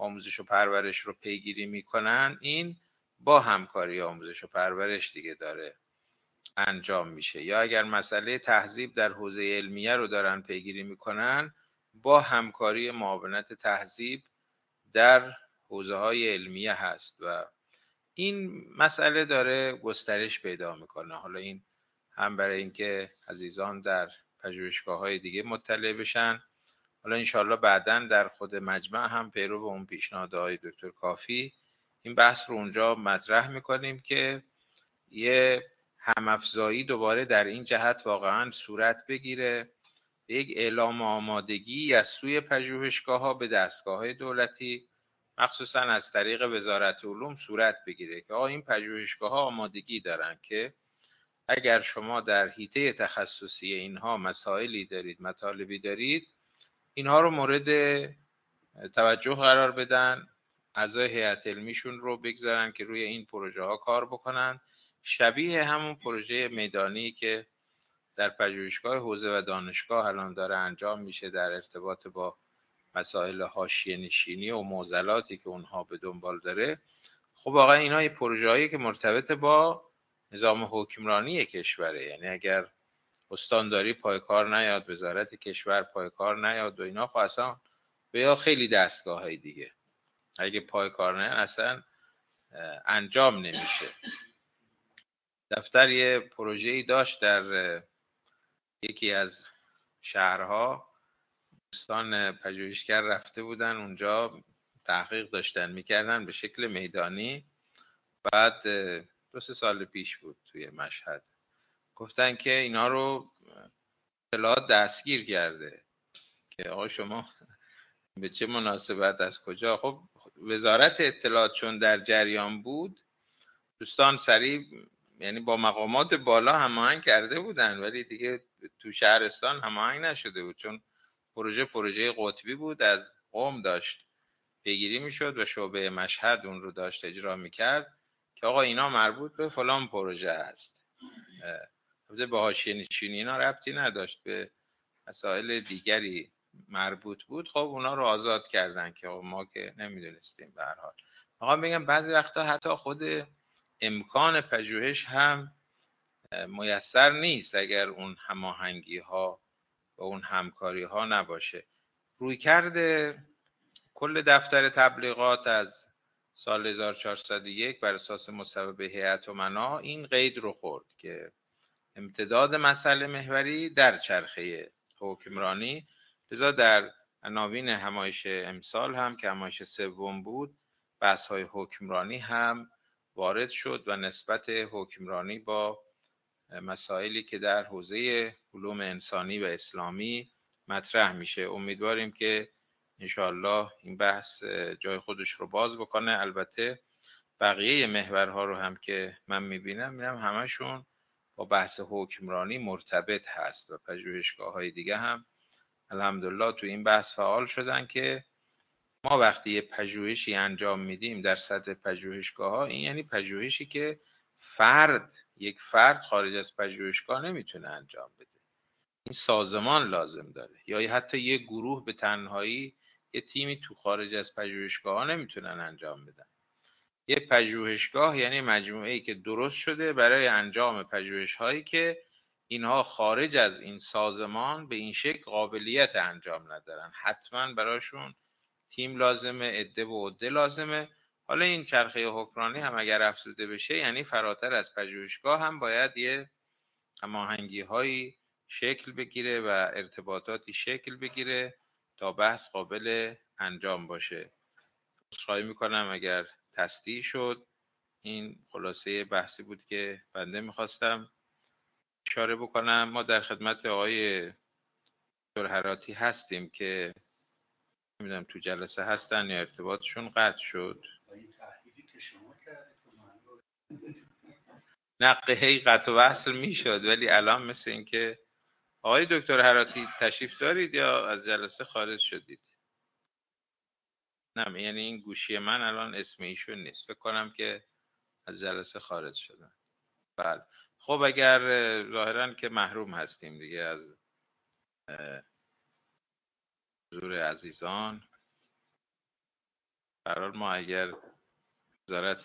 آموزش و پرورش رو پیگیری میکنن، این با همکاری آموزش و پرورش دیگه داره انجام میشه. یا اگر مسئله تهذیب در حوزه علمیه رو دارن پیگیری میکنن، با همکاری معاونت تهذیب در حوزه های علمیه هست و این مسئله داره گسترش پیدا میکنه. حالا این هم برای اینکه عزیزان در پژوهشگاه‌های دیگه مطلع بشن، حالا انشاءالله بعداً در خود مجمع هم پیرو به اون پیشنهادهای دکتر کافی این بحث رو اونجا مطرح میکنیم که یه همافزایی دوباره در این جهت واقعاً صورت بگیره، یک اعلام آمادگی از سوی پژوهشگاه‌ها به دستگاه‌های دولتی مخصوصاً از طریق وزارت علوم صورت بگیره که این پژوهشگاه‌ها آمادگی دارن که اگر شما در حیطه تخصصی اینها مسائلی دارید، مطالبی دارید، اینها رو مورد توجه قرار بدن، اعضای هیئت علمیشون رو بگذارن که روی این پروژه ها کار بکنن، شبیه همون پروژه میدانی که در پژوهشگاه حوزه و دانشگاه الان داره انجام میشه در ارتباط با مسائل حاشیه نشینی و معضلاتی که اونها به دنبال داره. خب واقعا اینا پروژه‌ای که مرتبط با نظام حکمرانی کشوره، یعنی اگر استانداری پایکار نیاد، وزارت کشور پایکار نیاد و اینا، خب اصلا یا خیلی دستگاه‌های دیگه اگه پایکار نیاد اصلا انجام نمیشه. دفتر یه پروژه‌ای داشت در یکی از شهرها، دوستان پژوهشگر رفته بودن اونجا تحقیق داشتن میکردن به شکل میدانی. بعد 2-3 سال پیش بود توی مشهد، گفتن که اینا رو اطلاعات دستگیر کرده که آقا شما به چه مناسبت از کجا؟ خب وزارت اطلاعات چون در جریان بود، دوستان سریع یعنی با مقامات بالا هماهنگ کرده بودن، ولی دیگه تو شهرستان هماهنگ نشده بود چون پروژه قطبی بود، از قم داشت پیگیری میشد و شعبه مشهد اون رو داشت اجرا میکرد که آقا اینا مربوط به فلان پروژه است. البته به حاشیه نشینی اینا ربطی نداشت، به مسائل دیگری مربوط بود. خب اونا رو آزاد کردن که ما که نمیدونستیم. به هر حال آقا میگم بعضی وقتا حتی خود امکان پژوهش هم میسر نیست اگر اون هماهنگی ها و اون همکاری ها نباشه. رویکرد کل دفتر تبلیغات از سال 1401 بر اساس مصوبه هیئت امنا این قید رو خورد که امتداد مسئله محوری در چرخه حکمرانی. لذا در عناوین همایش امسال هم که همایش سوم بود، بحث‌های حکمرانی هم وارد شد و نسبت حکمرانی با مسائلی که در حوزه علوم انسانی و اسلامی مطرح میشه. امیدواریم که انشاءالله این بحث جای خودش رو باز بکنه. البته بقیه محورها رو هم که من میبینم همشون با بحث حکمرانی مرتبط هست و پژوهشگاه‌های دیگه هم الحمدلله تو این بحث فعال شدن که ما وقتی یه پژوهشی انجام میدیم در سطح پژوهشگاه‌ها، این یعنی پژوهشی که یک فرد خارج از پژوهشگاه نمیتونه انجام بده، این سازمان لازم داره، یا حتی یه گروه به تنهایی، یه تیمی تو خارج از پژوهشگاه‌ها نمیتونن انجام بدن. یه پژوهشگاه یعنی مجموعه‌ای که درست شده برای انجام پژوهش‌هایی که اینها خارج از این سازمان به این شکل قابلیت انجام ندارن. حتما براشون تیم لازمه، عده و عده لازمه. حالا این چرخه حکمرانی هم اگر افزوده بشه یعنی فراتر از پژوهشگاه هم باید یه هماهنگی‌هایی شکل بگیره و ارتباطاتی شکل بگیره تا بحث قابل انجام باشه. عذرخواهی میکنم اگر تصدیع شد. این خلاصه بحثی بود که بنده میخواستم اشاره بکنم. ما در خدمت آقای دکتر هراتی هستیم که نمیدونم تو جلسه هستن یا ارتباطشون قطع شد. نه هی قطع و وصل میشد ولی الان مثل این که آقای دکتر هراتی تشریف دارید یا از جلسه خارج شدید؟ نه یعنی این گوشی من الان اسم ایشون نیست، فکر کنم که از جلسه خارج شدن. بله خب اگر ظاهرا که محروم هستیم دیگه از حضور عزیزان. برحال ما اگر وزارت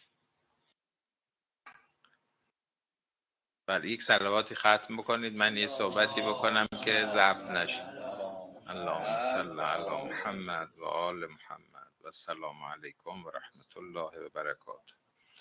یک صلواتی ختم بکنید، من یه صحبتی بکنم که ضبط نشه. اللهم صل علی محمد و آل محمد و السلام علیکم و رحمت الله و برکاته.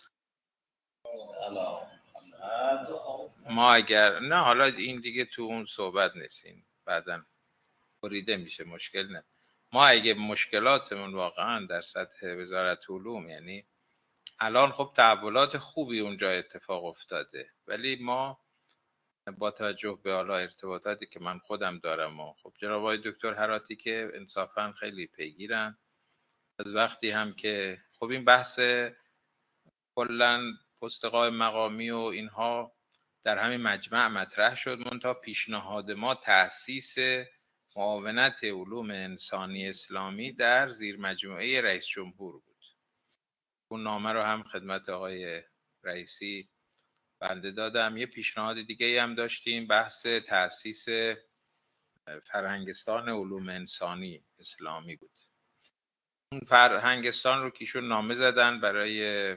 ما اگر نه، حالا این دیگه تو اون صحبت نیستیم، بعداً بریده میشه، مشکل نه. ما اگه مشکلاتمون واقعا در سطح وزارت علوم، یعنی الان خب تحولات خوبی اونجا اتفاق افتاده، ولی ما با توجه به حالا ارتباطاتی که من خودم دارم و خب جناب آقای دکتر هراتی که انصافا خیلی پیگیرن، از وقتی هم که خب این بحث کلا پست قائم مقامی و اینها در همین مجمع مطرح شد، منتها پیشنهاد ما تأسیس معاونت علوم انسانی اسلامی در زیر مجموعه رئیس جمهور بود. اون نامه رو هم خدمت آقای رئیسی بنده دادم. یه پیشنهاد دیگه هم داشتیم، بحث تأسیس فرهنگستان علوم انسانی اسلامی بود. اون فرهنگستان رو کیشون نامه زدن برای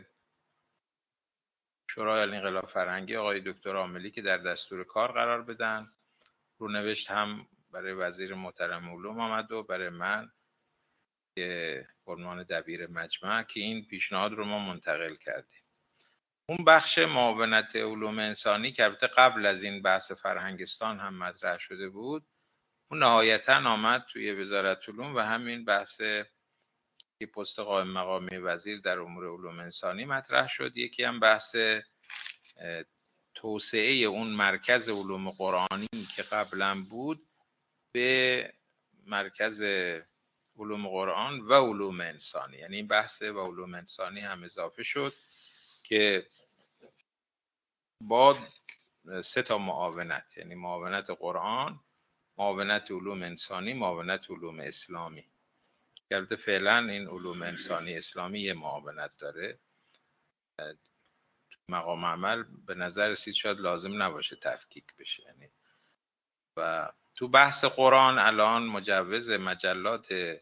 شورای انقلاب فرهنگی آقای دکتر عاملی که در دستور کار قرار بدن. رونوشت هم برای وزیر محترم علوم آمد و برای من که عنوان دبیر مجمع، که این پیشنهاد رو ما منتقل کردیم. اون بخش معاونت علوم انسانی که البته قبل از این بحث فرهنگستان هم مطرح شده بود، اون نهایتاً آمد توی وزارت علوم و همین بحث که پست قائم مقامی وزیر در امور علوم انسانی مطرح شد. یکی هم بحث توسعه اون مرکز علوم قرآنی که قبلا بود به مرکز علوم قرآن و علوم انسانی، یعنی این بحث و علوم انسانی هم اضافه شد که با 3 معاونت، یعنی معاونت قرآن، معاونت علوم انسانی، معاونت علوم اسلامی. که البته فعلا این علوم انسانی اسلامی یه معاونت داره. مقام عمل به نظر رسید شاید لازم نباشه تفکیک بشه، یعنی و تو بحث قرآن الان مجوز مجلات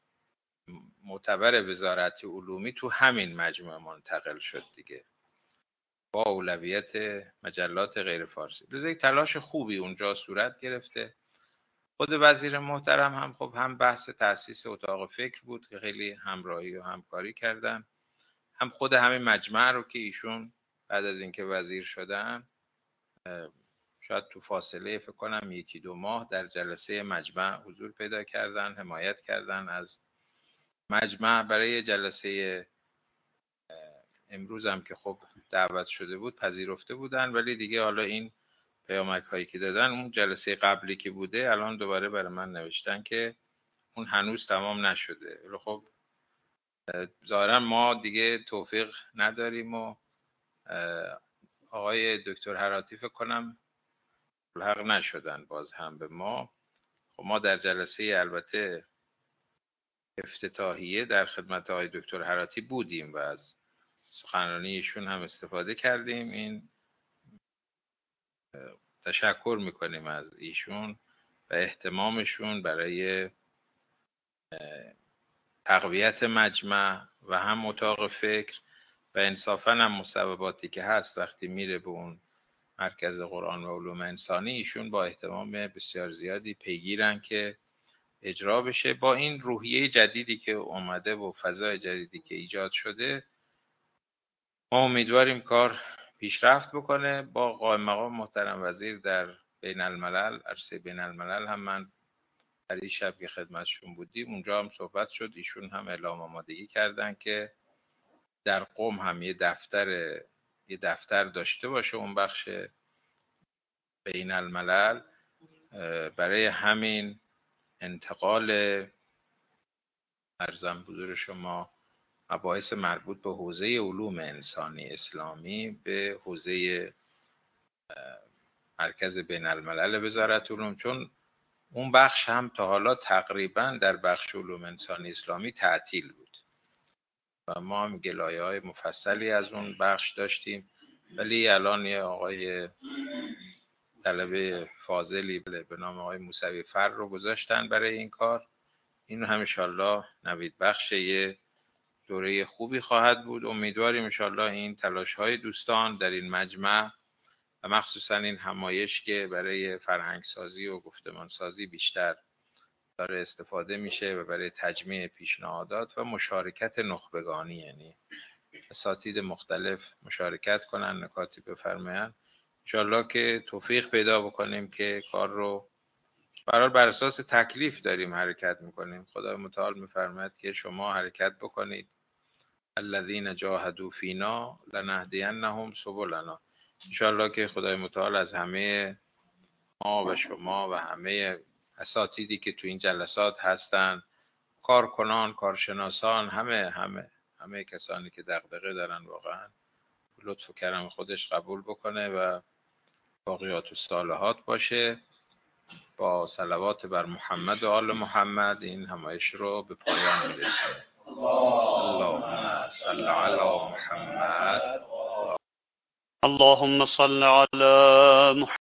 معتبر وزارت علومی تو همین مجموعه منتقل شد دیگه، با اولویت مجلات غیر فارسی. لذا یک تلاش خوبی اونجا صورت گرفته. خود وزیر محترم هم خب هم بحث تأسیس اتاق فکر بود که خیلی همراهی و همکاری کردن، هم خود همین مجمع رو که ایشون بعد از اینکه وزیر شدن شاید تو فاصله فکر کنم 1-2 ماه در جلسه مجمع حضور پیدا کردن، حمایت کردن از مجمع. برای جلسه امروز هم که خب دعوت شده بود پذیرفته بودن، ولی دیگه حالا این پیامک هایی که دادن اون جلسه قبلی که بوده الان دوباره برای من نوشتن که اون هنوز تمام نشده. ولی خب ظاهرا ما دیگه توفیق نداریم و آقای دکتر هراتی فکر کنم ملحق نشدن باز هم به ما. خب ما در جلسه البته افتتاحیه در خدمت آقای دکتر هراتی بودیم و از سخنرانی ایشون هم استفاده کردیم. این تشکر میکنیم از ایشون و اهتمامشون برای تقویت مجمع و هم اتاق فکر و انصافا هم مصوباتی که هست وقتی میره به اون مرکز قرآن و علوم انسانی، ایشون با اهتمام بسیار زیادی پیگیرن که اجرا بشه. با این روحیه جدیدی که اومده و فضای جدیدی که ایجاد شده، ما امیدواریم کار پیشرفت بکنه. با قائم مقام محترم وزیر در بین الملل، عرصه بین الملل هم من در این شب که خدمتشون بودیم اونجا هم صحبت شد. ایشون هم اعلام آمادگی کردن که در قم هم یه دفتر داشته باشه اون بخش بین الملل، برای همین انتقال ارزم حضور شما مباحث مربوط به حوزه علوم انسانی اسلامی به حوزه مرکز بین الملل وزارت علوم، چون اون بخش هم تا حالا تقریبا در بخش علوم انسانی اسلامی تعطیل بود و ما هم گلایه‌های مفصلی از اون بخش داشتیم، ولی الان یه آقای طلبه فاضلی به نام آقای موسوی فر رو گذاشتن برای این کار. این هم انشالله نوید بخش یه دوره خوبی خواهد بود. امیدواریم انشاءالله این تلاش های دوستان در این مجمع و مخصوصا این همایش که برای فرهنگسازی و گفتمانسازی بیشتر داره استفاده میشه و برای تجمیع پیشنهادات و مشارکت نخبگانی، یعنی اساتید مختلف مشارکت کنن، نکاتی بفرمایند، انشاءالله که توفیق پیدا بکنیم که کار رو بر اساس تکلیف داریم حرکت میکنیم. خدا متعال میفرماید که شما حرکت بکنید، الذین جاهدوا فینا لنهدینهم سبلنا. انشاءالله که خدای متعال از همه ما و شما و همه اساتیدی که تو این جلسات هستن، کارکنان، کارشناسان، همه کسانی که دغدغه دارن واقعا لطف و کرم خودش قبول بکنه و باقیات الصالحات باشه. با صلوات بر محمد و آل محمد این همایش رو به پایان می‌رسونیم. اللهم صل علی محمد. اللهم صل على محمد